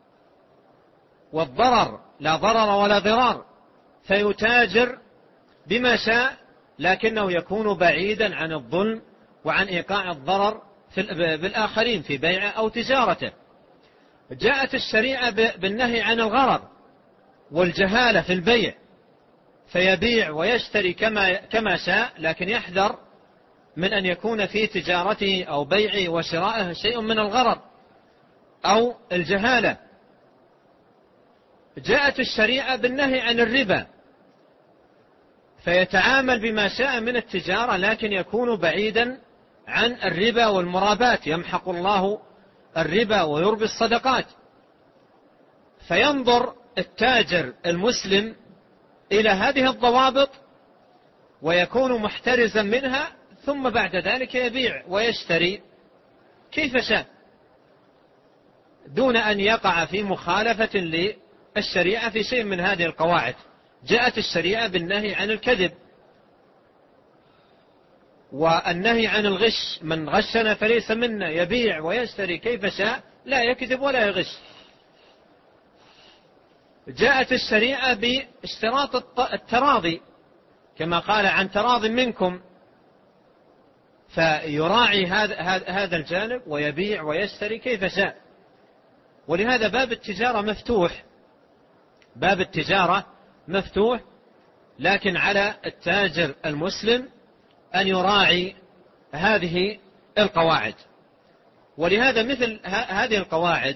Speaker 2: والضرر، لا ضرر ولا ضرار، فيتاجر بما شاء لكنه يكون بعيدا عن الظلم وعن إيقاع الضرر بالآخرين في بيعه أو تجارته. جاءت الشريعة بالنهي عن الغرر والجهالة في البيع، فيبيع ويشتري كما شاء، لكن يحذر من أن يكون في تجارته أو بيعه وشرائه شيء من الغرر أو الجهالة. جاءت الشريعة بالنهي عن الربا، فيتعامل بما شاء من التجارة لكن يكون بعيدا عن الربا والمرابات، يمحق الله الربا ويربي الصدقات. فينظر التاجر المسلم إلى هذه الضوابط ويكون محترزا منها، ثم بعد ذلك يبيع ويشتري كيف شاء دون أن يقع في مخالفة للشريعة في شيء من هذه القواعد. جاءت الشريعة بالنهي عن الكذب والنهي عن الغش، من غشنا فليس منا، يبيع ويشتري كيف شاء لا يكذب ولا يغش. جاءت الشريعة باشتراط التراضي كما قال عن تراض منكم، فيراعي هذا الجانب ويبيع ويشتري كيف شاء. ولهذا باب التجارة مفتوح، لكن على التاجر المسلم أن يراعي هذه القواعد. ولهذا مثل هذه القواعد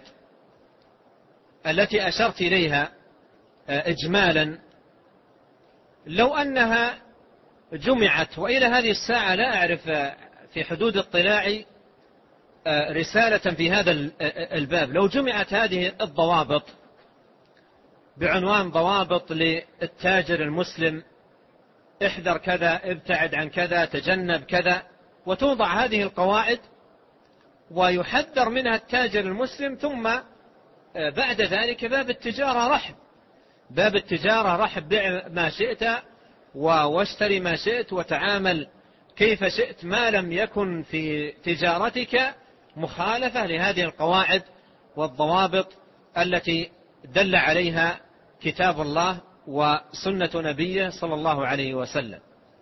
Speaker 2: التي أشرت إليها إجمالا، لو أنها جمعت، وإلى هذه الساعة لا أعرف في حدود اطلاعي رسالة في هذا الباب، لو جمعت هذه الضوابط بعنوان ضوابط للتاجر المسلم، احذر كذا، ابتعد عن كذا، تجنب كذا، وتوضع هذه القواعد ويحذر منها التاجر المسلم، ثم بعد ذلك باب التجارة رحب، باب التجارة رحب، بيع ما شئت واشتري ما شئت وتعامل كيف شئت، ما لم يكن في تجارتك مخالفة لهذه القواعد والضوابط التي دل عليها كتاب الله وسنة نبيه صلى الله عليه وسلم.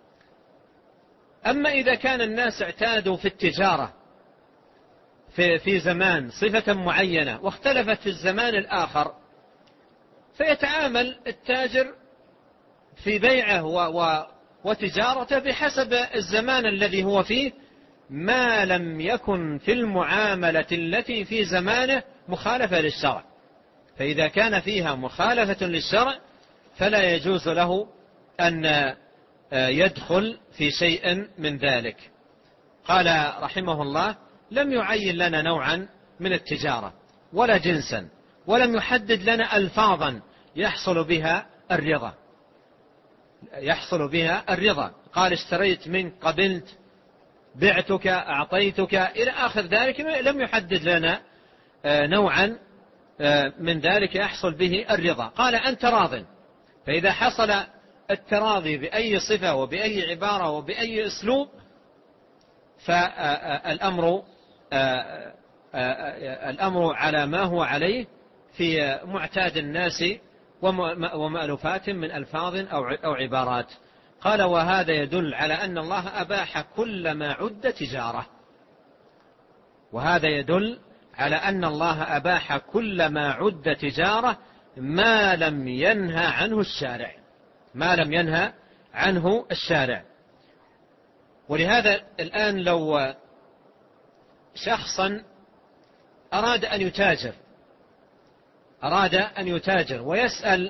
Speaker 2: أما إذا كان الناس اعتادوا في التجارة في زمان صفة معينة واختلفت في الزمان الآخر، فيتعامل التاجر في بيعه وتجارته بحسب الزمان الذي هو فيه، ما لم يكن في المعاملة التي في زمانه مخالفة للشرع. فإذا كان فيها مخالفة للشرع فلا يجوز له أن يدخل في شيء من ذلك. قال رحمه الله: لم يعين لنا نوعا من التجارة ولا جنسا، ولم يحدد لنا ألفاظا يحصل بها الرضا، قال اشتريت منك، قبلت، بعتك، أعطيتك، إلى آخر ذلك. لم يحدد لنا نوعا من ذلك يحصل به الرضا. قال أنت راض، فإذا حصل التراضي بأي صفة وبأي عبارة وبأي أسلوب فالأمر على ما هو عليه في معتاد الناس ومألوفات من ألفاظ أو عبارات. قال: وهذا يدل على أن الله أباح كل ما عد تجارة. وهذا يدل على أن الله أباح كل ما عد تجارة ما لم ينهى عنه الشارع. ولهذا الآن لو شخصا أراد أن يتاجر ويسأل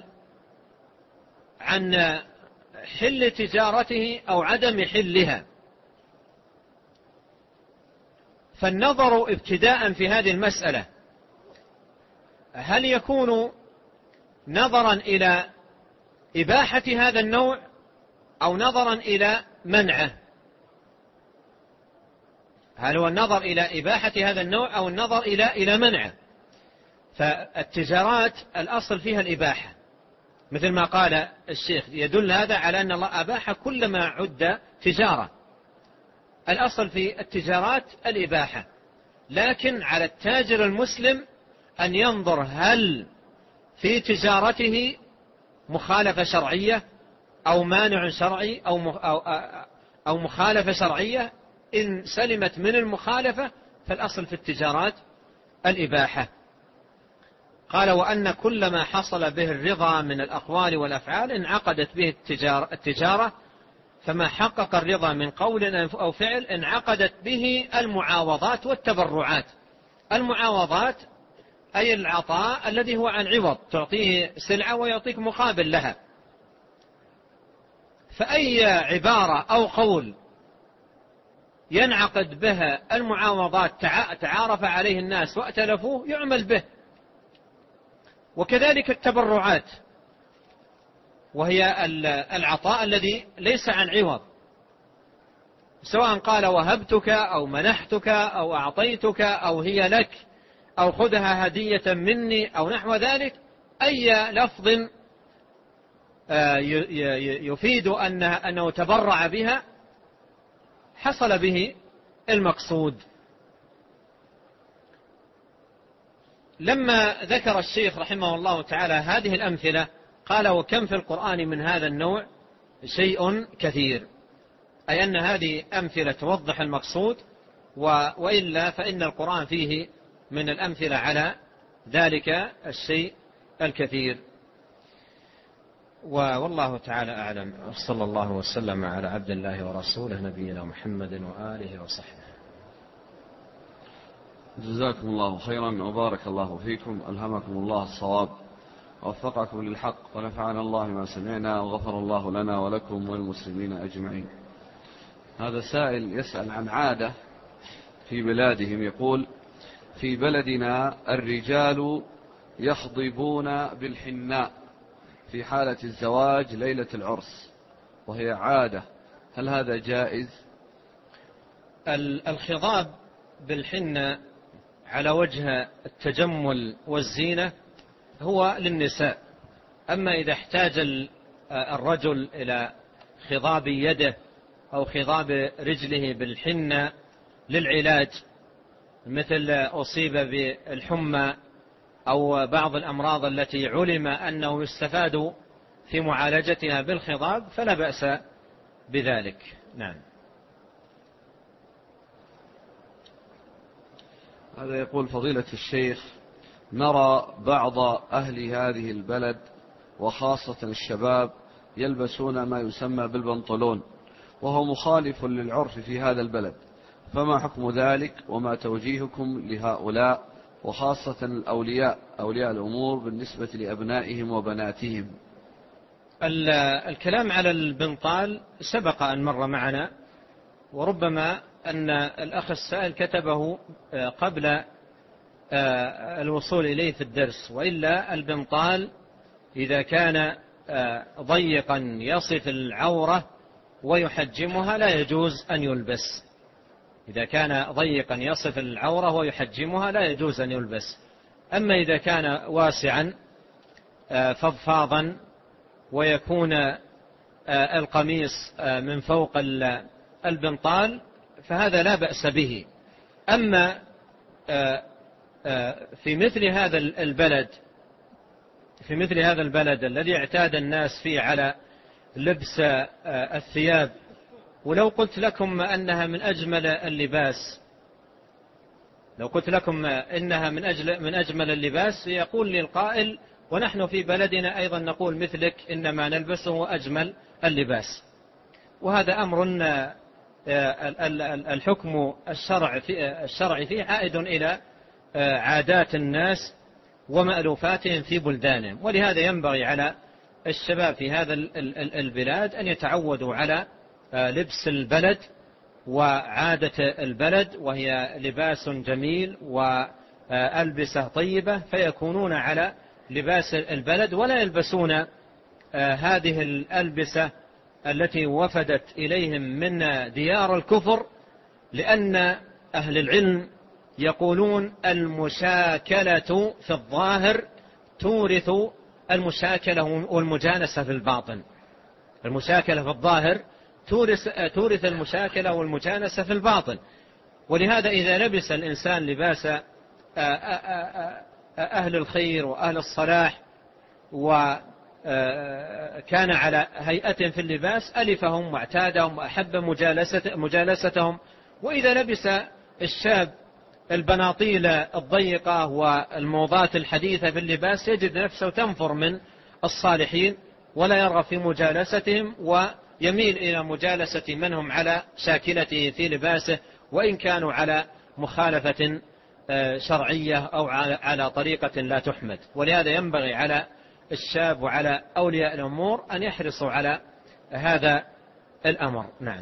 Speaker 2: عن حل تجارته أو عدم حلها، فالنظر ابتداء في هذه المسألة هل يكون نظرا إلى إباحة هذا النوع أو نظرا إلى منعه؟ هل هو النظر إلى إباحة هذا النوع أو النظر إلى منعه؟ فالتجارات الأصل فيها الإباحة، مثل ما قال الشيخ، يدل هذا على أن الله أباح كل ما عد تجارة. الأصل في التجارات الإباحة، لكن على التاجر المسلم أن ينظر هل في تجارته مخالفة شرعية أو مانع شرعي أو مخالفة شرعية. إن سلمت من المخالفة فالأصل في التجارات الإباحة. قال: وأن كل ما حصل به الرضا من الأقوال والأفعال انعقدت به التجارة، فما حقق الرضا من قول أو فعل انعقدت به المعاوضات والتبرعات. المعاوضات أي العطاء الذي هو عن عوض، تعطيه سلعة ويعطيك مقابل لها. فأي عبارة أو قول ينعقد بها المعاوضات تعارف عليه الناس وأتلفوه يعمل به. وكذلك التبرعات، وهي العطاء الذي ليس عن عوض، سواء قال وهبتك أو منحتك أو أعطيتك أو هي لك أو خذها هدية مني أو نحو ذلك. أي لفظ يفيد أنه تبرع بها حصل به المقصود. لما ذكر الشيخ رحمه الله تعالى هذه الأمثلة قال: وكم في القرآن من هذا النوع شيء كثير، أي أن هذه أمثلة توضح المقصود، وإلا فإن القرآن فيه من الأمثلة على ذلك الشيء الكثير. والله تعالى أعلم، صلى الله وسلم على عبد الله ورسوله نبينا محمد وآله وصحبه.
Speaker 1: جزاكم الله خيرا وبارك الله فيكم، ألهمكم الله الصواب ووفقكم للحق، ونفعنا الله ما سمعنا، وغفر الله لنا ولكم والمسلمين أجمعين. هذا سائل يسأل عن عادة في بلادهم، يقول: في بلدنا الرجال يخضبون بالحناء في حالة الزواج ليلة العرس، وهي عادة، هل هذا جائز؟
Speaker 2: الخضاب بالحنة على وجه التجمل والزينة هو للنساء، أما إذا احتاج الرجل إلى خضاب يده أو خضاب رجله بالحنة للعلاج، مثل أصيب بالحمى أو بعض الأمراض التي علم أنه يستفاد في معالجتها بالخضاب، فلا بأس بذلك. نعم.
Speaker 1: هذا يقول: فضيلة الشيخ، نرى بعض أهل هذه البلد وخاصة الشباب يلبسون ما يسمى بالبنطلون، وهو مخالف للعرف في هذا البلد، فما حكم ذلك وما توجيهكم لهؤلاء وخاصة أولياء الأمور بالنسبة لأبنائهم وبناتهم؟
Speaker 2: الكلام على البنطال سبق أن مر معنا، وربما أن الأخ السائل كتبه قبل الوصول إليه في الدرس، وإلا البنطال إذا كان ضيقا يصف العورة ويحجمها لا يجوز أن يلبس. إذا كان ضيقا يصف العورة ويحجمها لا يجوز أن يلبس. أما إذا كان واسعا فضفاضا ويكون القميص من فوق البنطال فهذا لا بأس به. أما في مثل هذا البلد الذي اعتاد الناس فيه على لبس الثياب، ولو قلت لكم أنها من أجمل اللباس، من أجمل اللباس، يقول لي القائل: ونحن في بلدنا أيضا نقول مثلك، إنما نلبسه أجمل اللباس. وهذا أمر الحكم الشرعي فيه عائد إلى عادات الناس ومألوفاتهم في بلدانهم، ولهذا ينبغي على الشباب في هذا البلاد أن يتعودوا على لبس البلد وعادة البلد، وهي لباس جميل وألبسة طيبة، فيكونون على لباس البلد ولا يلبسون هذه الألبسة التي وفدت إليهم من ديار الكفر، لأن أهل العلم يقولون: المشاكلة في الظاهر تورث المشاكلة والمجانسة في الباطن. المشاكلة في الظاهر تورث المشاكلة والمجانسة في الباطن. ولهذا إذا لبس الإنسان لباس أهل الخير وأهل الصلاح وكان على هيئة في اللباس ألفهم واعتادهم وأحب مجالستهم. وإذا لبس الشاب البناطيل الضيقة والموضات الحديثة في اللباس يجد نفسه تنفر من الصالحين ولا يرغب في مجالستهم، ويميل إلى مجالسة من هم على شاكلته في لباسه، وإن كانوا على مخالفة شرعية أو على طريقة لا تحمد. ولهذا ينبغي على الشاب وعلى أولياء الأمور أن يحرصوا على هذا الأمر. نعم.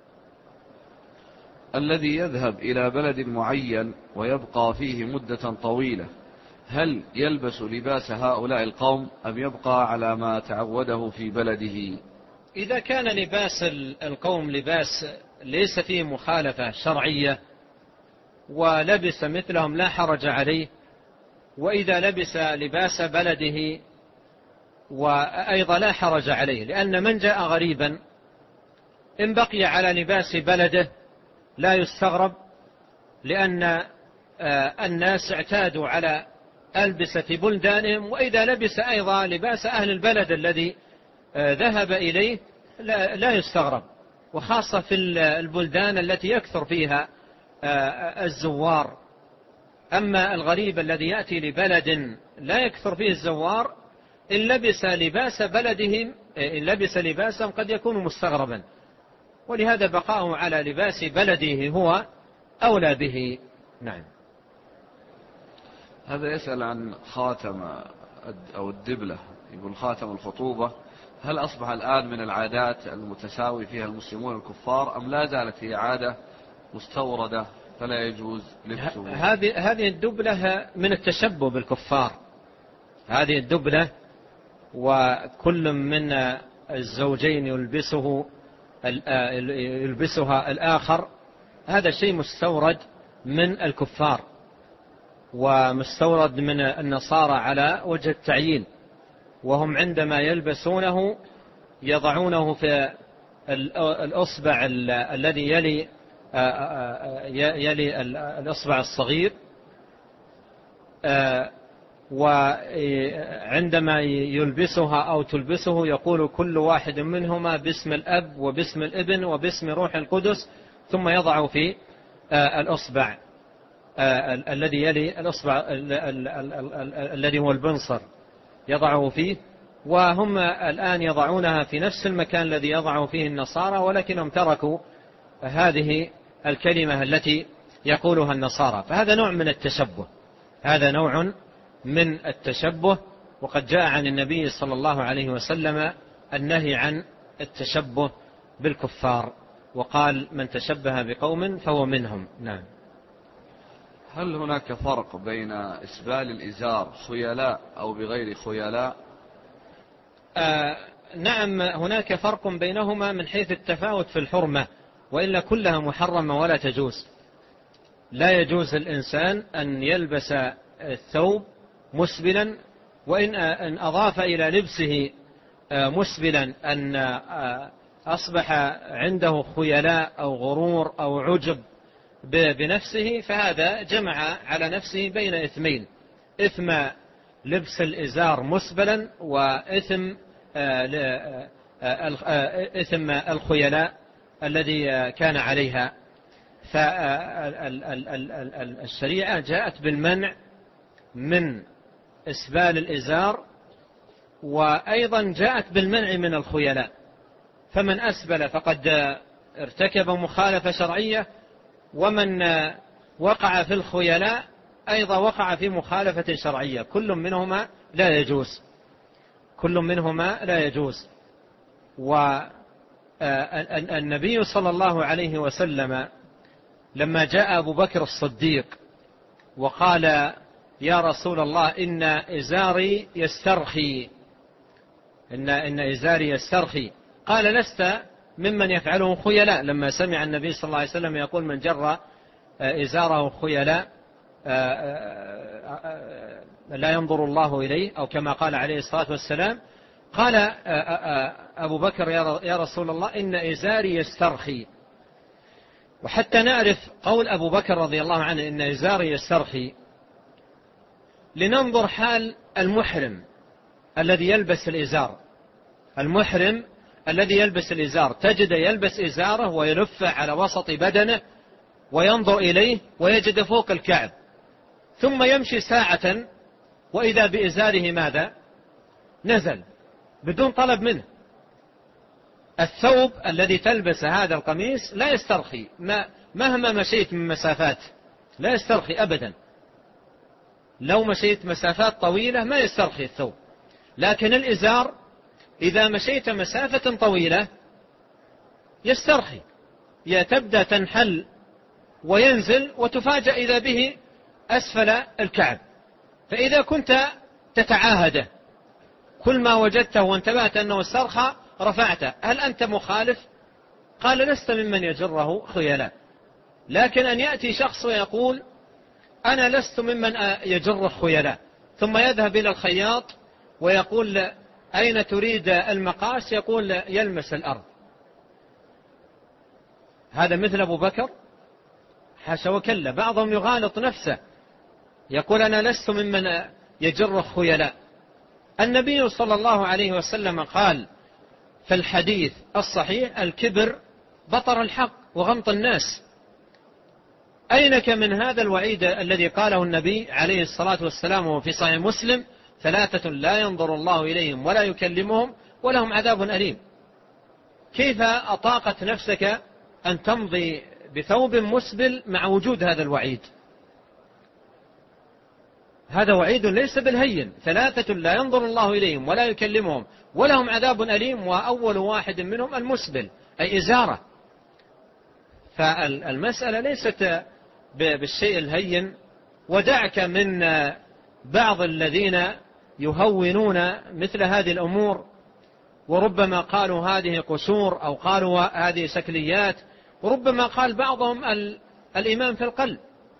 Speaker 1: الذي يذهب إلى بلد معين ويبقى فيه مدة طويلة، هل يلبس لباس هؤلاء القوم أم يبقى على ما تعوده في بلده؟
Speaker 2: إذا كان لباس القوم لباس ليس فيه مخالفة شرعية ولبس مثلهم لا حرج عليه، وإذا لبس لباس بلده وأيضا لا حرج عليه، لأن من جاء غريبا إن بقي على لباس بلده لا يستغرب، لأن الناس اعتادوا على ألبسة بلدانهم، وإذا لبس أيضا لباس أهل البلد الذي ذهب إليه لا يستغرب، وخاصة في البلدان التي يكثر فيها الزوار. أما الغريب الذي يأتي لبلد لا يكثر فيه الزوار إن لبس لباس بلدهم، إن لبس لباسهم قد يكون مستغربا، ولهذا بقاؤه على لباس بلده هو أولى به. نعم.
Speaker 1: هذا يسأل عن خاتم أو الدبلة يقول خاتم الخطوبة، هل أصبح الآن من العادات المتساوي فيها المسلمون الكفار أم لا زالت هي عادة مستوردة فلا يجوز لبسه؟
Speaker 2: هذه الدبلة من التشبه بالكفار. هذه الدبلة وكل من الزوجين يلبسها الآخر، هذا شيء مستورد من الكفار ومستورد من النصارى على وجه التعيين، وهم عندما يلبسونه يضعونه في الأصبع الذي يلي الأصبع الصغير، وعندما يلبسها أو تلبسه يقول كل واحد منهما باسم الأب وباسم الابن وباسم روح القدس، ثم يضع في الأصبع الذي يلي الأصبع الذي هو البنصر يضعه فيه، وهم الآن يضعونها في نفس المكان الذي يضعه فيه النصارى، ولكنهم تركوا هذه الكلمة التي يقولها النصارى. فهذا نوع من التشبه، هذا نوع من التشبه، وقد جاء عن النبي صلى الله عليه وسلم النهي عن التشبه بالكفار، وقال من تشبه بقوم فهو منهم. نعم.
Speaker 1: هل هناك فرق بين إسبال الإزار خيلاء أو بغير خيلاء؟
Speaker 2: نعم، هناك فرق بينهما من حيث التفاوت في الحرمة، وإلا كلها محرمة ولا تجوز. لا يجوز الإنسان أن يلبس الثوب مسبلا، وإن أضاف إلى لبسه مسبلا أن أصبح عنده خيلاء أو غرور أو عجب بنفسه، فهذا جمع على نفسه بين إثمين: إثم لبس الإزار مسبلا، وإثم الخيلاء الذي كان عليها. فالشريعة جاءت بالمنع من إسبال الإزار، وأيضا جاءت بالمنع من الخيلاء. فمن أسبل فقد ارتكب مخالفة شرعية، ومن وقع في الخيلاء أيضا وقع في مخالفة شرعية. كل منهما لا يجوز، كل منهما لا يجوز. والنبي صلى الله عليه وسلم لما جاء أبو بكر الصديق وقال يا رسول الله إن إزاري يسترخي، إن إزاري يسترخي، قال لست ممن يفعله خيلاء. لما سمع النبي صلى الله عليه وسلم يقول من جر إزاره خيلاء لا ينظر الله إليه، أو كما قال عليه الصلاة والسلام، قال أبو بكر يا رسول الله إن إزاري يسترخي. وحتى نعرف قول أبو بكر رضي الله عنه إن إزاري يسترخي، لننظر حال المحرم الذي يلبس الإزار. المحرم الذي يلبس الإزار تجد يلبس إزاره ويلف على وسط بدنه وينظر إليه ويجد فوق الكعب، ثم يمشي ساعة وإذا بإزاره ماذا؟ نزل بدون طلب منه. الثوب الذي تلبس هذا القميص لا يسترخي، مهما مشيت من مسافات لا يسترخي أبدا. لو مشيت مسافات طويلة ما يسترخي الثوب، لكن الإزار إذا مشيت مسافة طويلة يسترخي، تبدأ تنحل وينزل وتفاجأ إذا به أسفل الكعب. فإذا كنت تتعاهده كل ما وجدته وانتبهت أنه استرخى رفعته، هل أنت مخالف؟ قال لست ممن يجره خيلاء. لكن أن يأتي شخص ويقول أنا لست ممن يجر خيلاء، ثم يذهب إلى الخياط ويقول أين تريد المقاس؟ يقول يلمس الأرض. هذا مثل أبو بكر؟ حاشا وكلا. بعضهم يغالط نفسه يقول أنا لست ممن يجر خيلاء. النبي صلى الله عليه وسلم قال في الحديث الصحيح الكبر بطر الحق وغمط الناس. أينك من هذا الوعيد الذي قاله النبي عليه الصلاة والسلام وفي صحيح مسلم ثلاثة لا ينظر الله إليهم ولا يكلمهم ولهم عذاب أليم؟ كيف أطاقت نفسك أن تمضي بثوب مسبل مع وجود هذا الوعيد؟ هذا وعيد ليس بالهين. 3 لا ينظر الله إليهم ولا يكلمهم ولهم عذاب أليم، وأول واحد منهم المسبل أي إزارة. فالمسألة ليست بالشيء الهين. ودعك من بعض الذين يهونون مثل هذه الأمور، وربما قالوا هذه قصور أو قالوا هذه شكليات، وربما قال بعضهم الإيمان في القلب،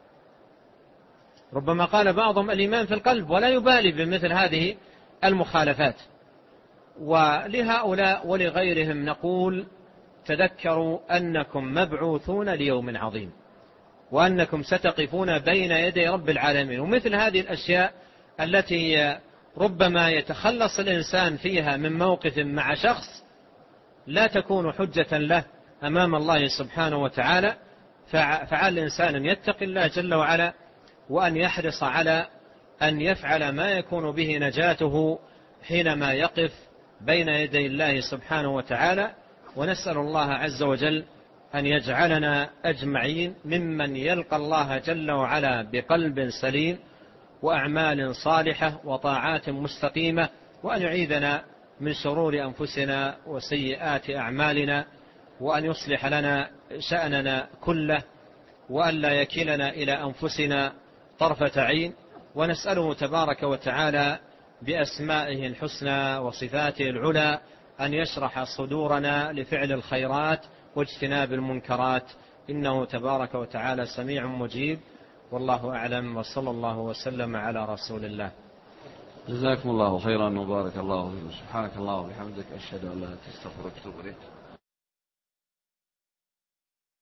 Speaker 2: ربما قال بعضهم الإيمان في القلب ولا يبالي بمثل هذه المخالفات. ولهؤلاء ولغيرهم نقول تذكروا أنكم مبعوثون ليوم عظيم، وأنكم ستقفون بين يدي رب العالمين. ومثل هذه الأشياء التي ربما يتخلص الإنسان فيها من موقف مع شخص لا تكون حجة له أمام الله سبحانه وتعالى. فعلى الإنسان أن يتقي الله جل وعلا، وأن يحرص على أن يفعل ما يكون به نجاته حينما يقف بين يدي الله سبحانه وتعالى. ونسأل الله عز وجل أن يجعلنا أجمعين ممن يلقى الله جل وعلا بقلب سليم وأعمال صالحة وطاعات مستقيمة، وأن يعيذنا من شرور أنفسنا وسيئات أعمالنا، وأن يصلح لنا شأننا كله، وأن لا يكلنا إلى أنفسنا طرفة عين. ونسأله تبارك وتعالى بأسمائه الحسنى وصفاته العلى أن يشرح صدورنا لفعل الخيرات واجتناب المنكرات، إنه تبارك وتعالى سميع مجيب. والله أعلم، وصلى الله وسلم على رسول الله.
Speaker 1: جزاكم الله خيرا وبارك الله فيكم. سبحانك اللهم وبحمدك، أشهد أن لا إله إلا أنت، أستغفرك وأتوب إليك.